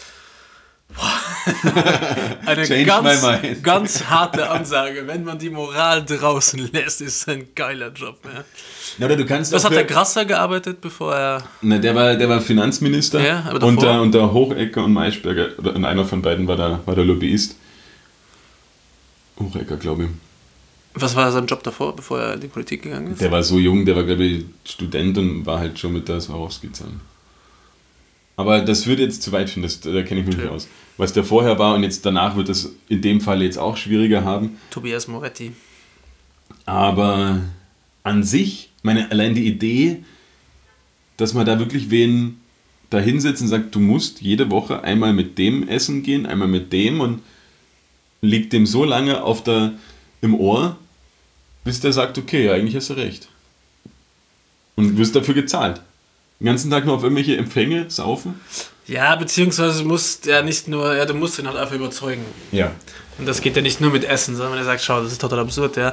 Eine ganz, ganz harte Ansage. Wenn man die Moral draußen lässt, ist es ein geiler Job. Ja. Ja, oder du kannst Was hat der Grasser gearbeitet, bevor er... Na, der war, der war Finanzminister ja, aber und, der, und der Hochecker und Maischberger, oder einer von beiden war der, war der Lobbyist. Hochecker, glaube ich. Was war sein Job davor, bevor er in die Politik gegangen ist? Der war so jung, der war, glaube ich, Student und war halt schon mit der Swarovski zusammen. Aber das würde jetzt zu weit führen, das, da kenne ich mich nicht aus. Was der vorher war und jetzt danach wird das in dem Fall jetzt auch schwieriger haben. Tobias Moretti. Aber an sich, meine, allein die Idee, dass man da wirklich wen da hinsetzt und sagt, du musst jede Woche einmal mit dem essen gehen, einmal mit dem und liegt dem so lange auf der, im Ohr, bis der sagt, okay, ja, eigentlich hast du recht. Und wirst dafür gezahlt. Den ganzen Tag nur auf irgendwelche Empfänge saufen? Ja, beziehungsweise du musst ja nicht nur, ja, du musst ihn halt einfach überzeugen. Ja. Und das geht ja nicht nur mit Essen, sondern wenn er sagt, schau, das ist total absurd, ja.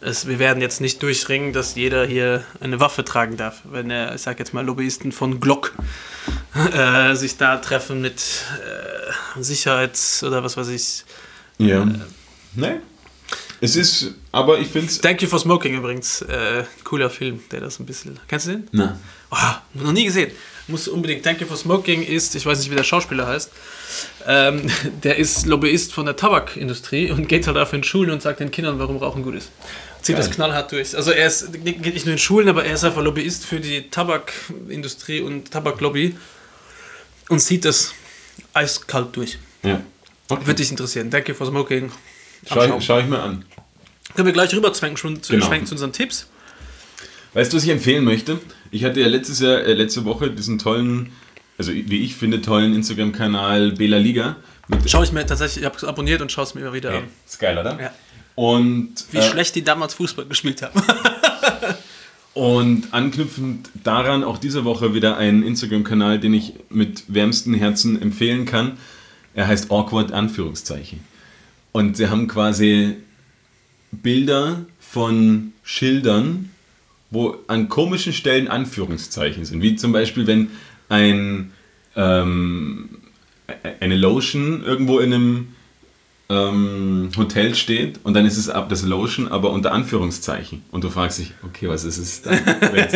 es, wir werden jetzt nicht durchringen, dass jeder hier eine Waffe tragen darf. Wenn er, ich sag jetzt mal, Lobbyisten von Glock äh, sich da treffen mit äh, Sicherheits- oder was weiß ich. Ja. Äh, ne? Es ist, aber ich finde es... Thank You for Smoking übrigens. Äh, cooler Film, der das ein bisschen... Kennst du den? Nein. Oh, noch nie gesehen. Muss unbedingt. Thank You for Smoking ist, ich weiß nicht, wie der Schauspieler heißt, ähm, der ist Lobbyist von der Tabakindustrie und geht halt auf in Schulen und sagt den Kindern, warum Rauchen gut ist. Zieht Geil. das knallhart durch. Also er ist, geht nicht nur in Schulen, aber er ist einfach Lobbyist für die Tabakindustrie und Tabaklobby und zieht das eiskalt durch. Ja. Okay. Würde dich interessieren. Thank You for Smoking. Schau, schau ich mir an. Können wir gleich rüber schwenken, schon zu, Genau. schwenken zu unseren Tipps. Weißt du, was ich empfehlen möchte? Ich hatte ja letztes Jahr, äh, letzte Woche diesen tollen, also wie ich finde, tollen Instagram-Kanal Bela Liga. Mit Schaue ich mir tatsächlich, ich habe es abonniert und schaue es mir immer wieder an. Ist geil, oder? Ja. Und, Wie äh, schlecht die damals Fußball gespielt haben. und anknüpfend daran auch diese Woche wieder einen Instagram-Kanal, den ich mit wärmstem Herzen empfehlen kann. Er heißt Awkward Anführungszeichen. Und sie haben quasi Bilder von Schildern, wo an komischen Stellen Anführungszeichen sind. Wie zum Beispiel, wenn ein, ähm, eine Lotion irgendwo in einem ähm, Hotel steht und dann ist es ab das Lotion, aber unter Anführungszeichen. Und du fragst dich, okay, was ist es dann?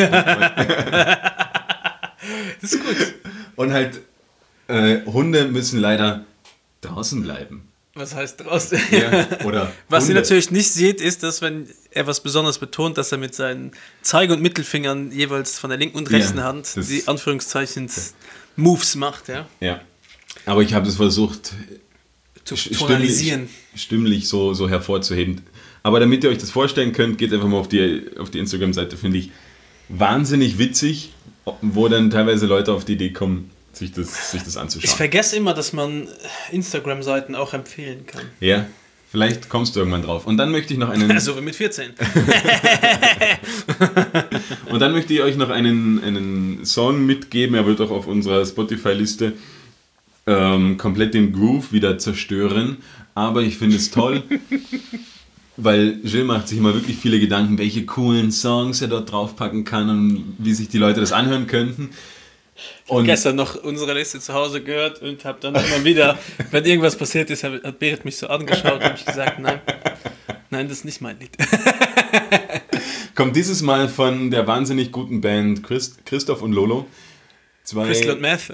Das ist gut. Und halt, äh, Hunde müssen leider draußen bleiben. Was heißt draußen? Ja, oder Was Hunde. ihr natürlich nicht seht, ist, dass wenn er was besonders betont, dass er mit seinen Zeige- und Mittelfingern jeweils von der linken und rechten Ja, Hand das- die Anführungszeichen Moves macht, ja. Ja, aber ich habe das versucht, Zu stimmlich, tonalisieren. stimmlich so, so hervorzuheben. Aber damit ihr euch das vorstellen könnt, geht einfach mal auf die, auf die Instagram-Seite, finde ich wahnsinnig witzig, wo dann teilweise Leute auf die Idee kommen, sich das, sich das Ich anzuschauen. vergesse immer, dass man Instagram-Seiten auch empfehlen kann. Ja, vielleicht kommst du irgendwann drauf. Und dann möchte ich noch einen... Also wie mit vierzehn. Und dann möchte ich euch noch einen, einen Song mitgeben. Er wird auch auf unserer Spotify-Liste ähm, komplett den Groove wieder zerstören. Aber ich finde es toll, weil Gilles macht sich immer wirklich viele Gedanken, welche coolen Songs er dort draufpacken kann und wie sich die Leute das anhören könnten. Und Gestern noch unsere Liste zu Hause gehört und habe dann immer wieder, wenn irgendwas passiert ist, hat Berit mich so angeschaut und habe ich gesagt, nein, nein, das ist nicht mein Lied. kommt dieses Mal von der wahnsinnig guten Band Christ, Christoph und Lolo. Zwei, Crystal und Meth.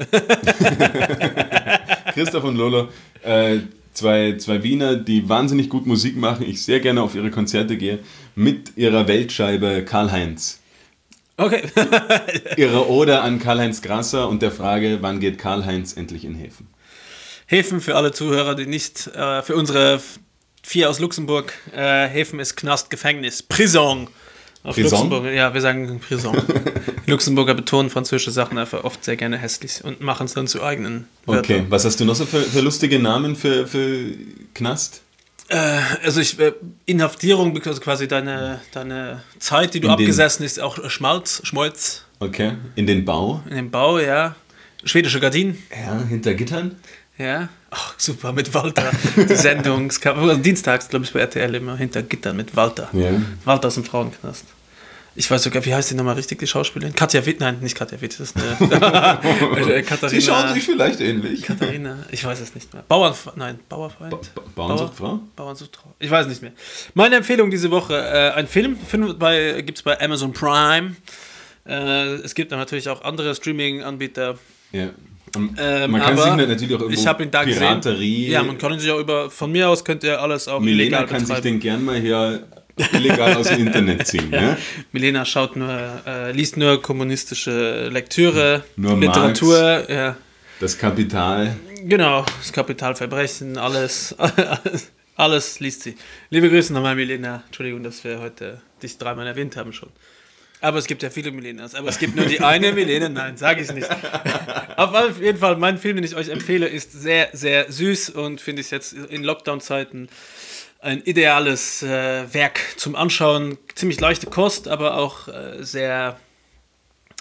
Christoph und Lolo, äh, zwei, zwei Wiener, die wahnsinnig gut Musik machen. Ich sehr gerne auf ihre Konzerte gehe. Mit ihrer Weltscheibe Karl-Heinz. Okay. Ihre Ode an Karl-Heinz Grasser und der Frage, wann geht Karl-Heinz endlich in Häfen? Häfen für alle Zuhörer, die nicht, äh, für unsere vier aus Luxemburg, äh, Häfen ist Knast, Gefängnis, Prison. Auf Prison? Luxemburg, ja, wir sagen Prison. Luxemburger betonen französische Sachen einfach oft sehr gerne hässlich und machen es dann zu eigenen Wörtern. Okay, was hast du noch so für, für lustige Namen für, für Knast? Äh, also ich, äh, Inhaftierung, also quasi deine, deine Zeit, die du In den- abgesessen ist, auch Schmalz, Schmolz Okay, in den Bau? in dem Bau, ja. Schwedische Gardinen, Ja, hinter Gittern? ja. Ach, super, mit Walter. Die Sendung, es kam- also dienstags, glaube ich, bei R T L immer, hinter Gittern mit Walter. Ja. Walter aus dem Frauenknast. Ich weiß sogar, wie heißt die nochmal richtig, die Schauspielerin? Katja Witt, nein, nicht Katja Witt, das ist eine... Äh, Katharina, Sie schauen sich vielleicht ähnlich. Katharina, ich weiß es nicht mehr. Bauern, nein, Bauerfreund? Ba- Ba- Bauernsuchtfrau? Bauernsuchtfrau. Ich weiß nicht mehr. Meine Empfehlung diese Woche, äh, ein Film, Film bei, gibt es bei Amazon Prime. Äh, es gibt dann natürlich auch andere Streaming-Anbieter. Ja. Ähm, Ähm, man kann aber sich natürlich auch irgendwo ich habe ihn da Piraterie... gesehen. Ja, man kann ihn sich auch über, von mir aus könnt ihr alles auch Milena illegal kann sich betreiben. den gern mal hier illegal aus dem Internet ziehen. Ne? Milena schaut nur, äh, liest nur kommunistische Lektüre, Nur Literatur, ja, Das Kapital. genau, das Kapitalverbrechen, alles, alles, alles liest sie. Liebe Grüße nochmal, Milena. Entschuldigung, dass wir heute dich dreimal erwähnt haben schon. Aber es gibt ja viele Milenas, aber es gibt nur die eine Milena, nein, sage ich nicht. Auf jeden Fall, mein Film, den ich euch empfehle, ist sehr, sehr süß und finde ich jetzt in Lockdown-Zeiten ein ideales äh, Werk zum Anschauen. Ziemlich leichte Kost, aber auch äh, sehr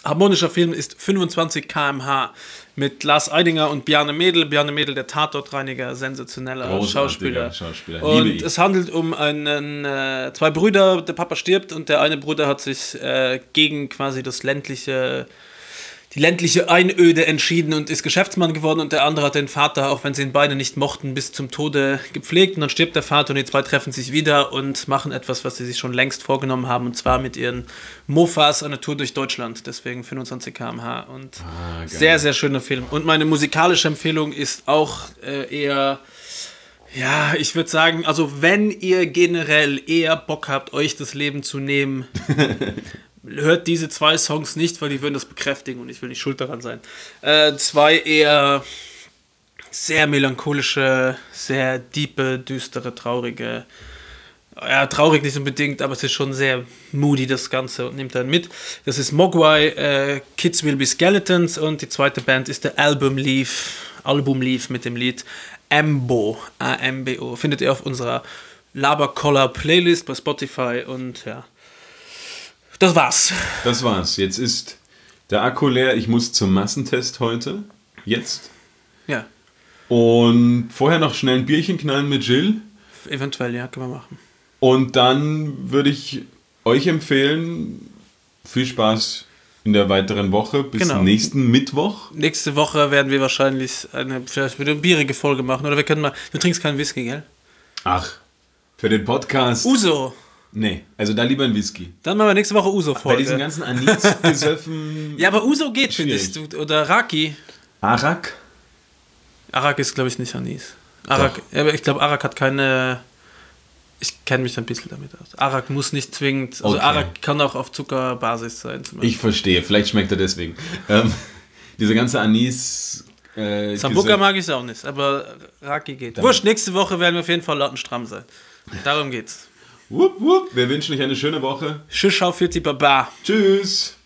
harmonischer Film ist fünfundzwanzig Kilometer pro Stunde mit Lars Eidinger und Bjarne Mädel. Bjarne Mädel, der Tatortreiniger, sensationeller Großartiger Schauspieler. Schauspieler. Liebe Und ich. es handelt um einen, äh, zwei Brüder, der Papa stirbt und der eine Bruder hat sich äh, gegen quasi das ländliche, die ländliche Einöde entschieden und ist Geschäftsmann geworden und der andere hat den Vater, auch wenn sie ihn beide nicht mochten, bis zum Tode gepflegt und dann stirbt der Vater und die zwei treffen sich wieder und machen etwas, was sie sich schon längst vorgenommen haben und zwar mit ihren Mofas eine Tour durch Deutschland, deswegen fünfundzwanzig Kilometer pro Stunde und Ah, geil. sehr, sehr schöner Film. Und meine musikalische Empfehlung ist auch äh, eher, ja, ich würde sagen, also wenn ihr generell eher Bock habt, euch das Leben zu nehmen, hört diese zwei Songs nicht, weil die würden das bekräftigen und ich will nicht schuld daran sein. Äh, zwei eher sehr melancholische, sehr diepe, düstere, traurige. Ja, traurig nicht unbedingt, aber es ist schon sehr moody, das Ganze, und nimmt dann mit. Das ist Mogwai, äh, Kids Will Be Skeletons und die zweite Band ist der Album Leaf, Album Leaf mit dem Lied Ambo, A M B O. Findet ihr auf unserer Labercollar Playlist bei Spotify und ja. Das war's. Das war's. Jetzt ist der Akku leer. Ich muss zum Massentest heute. Jetzt. Ja, Und vorher noch schnell ein Bierchen knallen mit Jill. eventuell, ja, können wir machen. Und dann würde ich euch empfehlen, viel Spaß in der weiteren Woche. Bis Genau. nächsten Mittwoch. Nächste Woche werden wir wahrscheinlich eine, vielleicht wieder eine bierige Folge machen. Oder wir können mal, du trinkst keinen Whisky, gell? Ach, für den Podcast. Uso. Nee, also da lieber ein Whisky. Dann machen wir nächste Woche Bei Uso-Folge. diesen ganzen Anis-Gesöffen. Ja, aber Uso geht, finde Schwierig. ich. Oder Raki. Arak? Arak ist, glaube ich, nicht Anis. Arak, ja, aber ich glaube, Arak hat keine... Ich kenne mich ein bisschen damit aus. Arak muss nicht zwingend... Also Okay. Arak kann auch auf Zuckerbasis sein. Zum Beispiel. Ich verstehe, vielleicht schmeckt er deswegen. ähm, diese ganze Anis... Äh, Sambuca Gesöff- mag ich auch nicht, aber Raki geht. Wurscht, nächste Woche werden wir auf jeden Fall lattenstramm sein. Darum geht's. Wupp, wupp. Wir wünschen euch eine schöne Woche. Tschüss, schau für die Baba. Tschüss.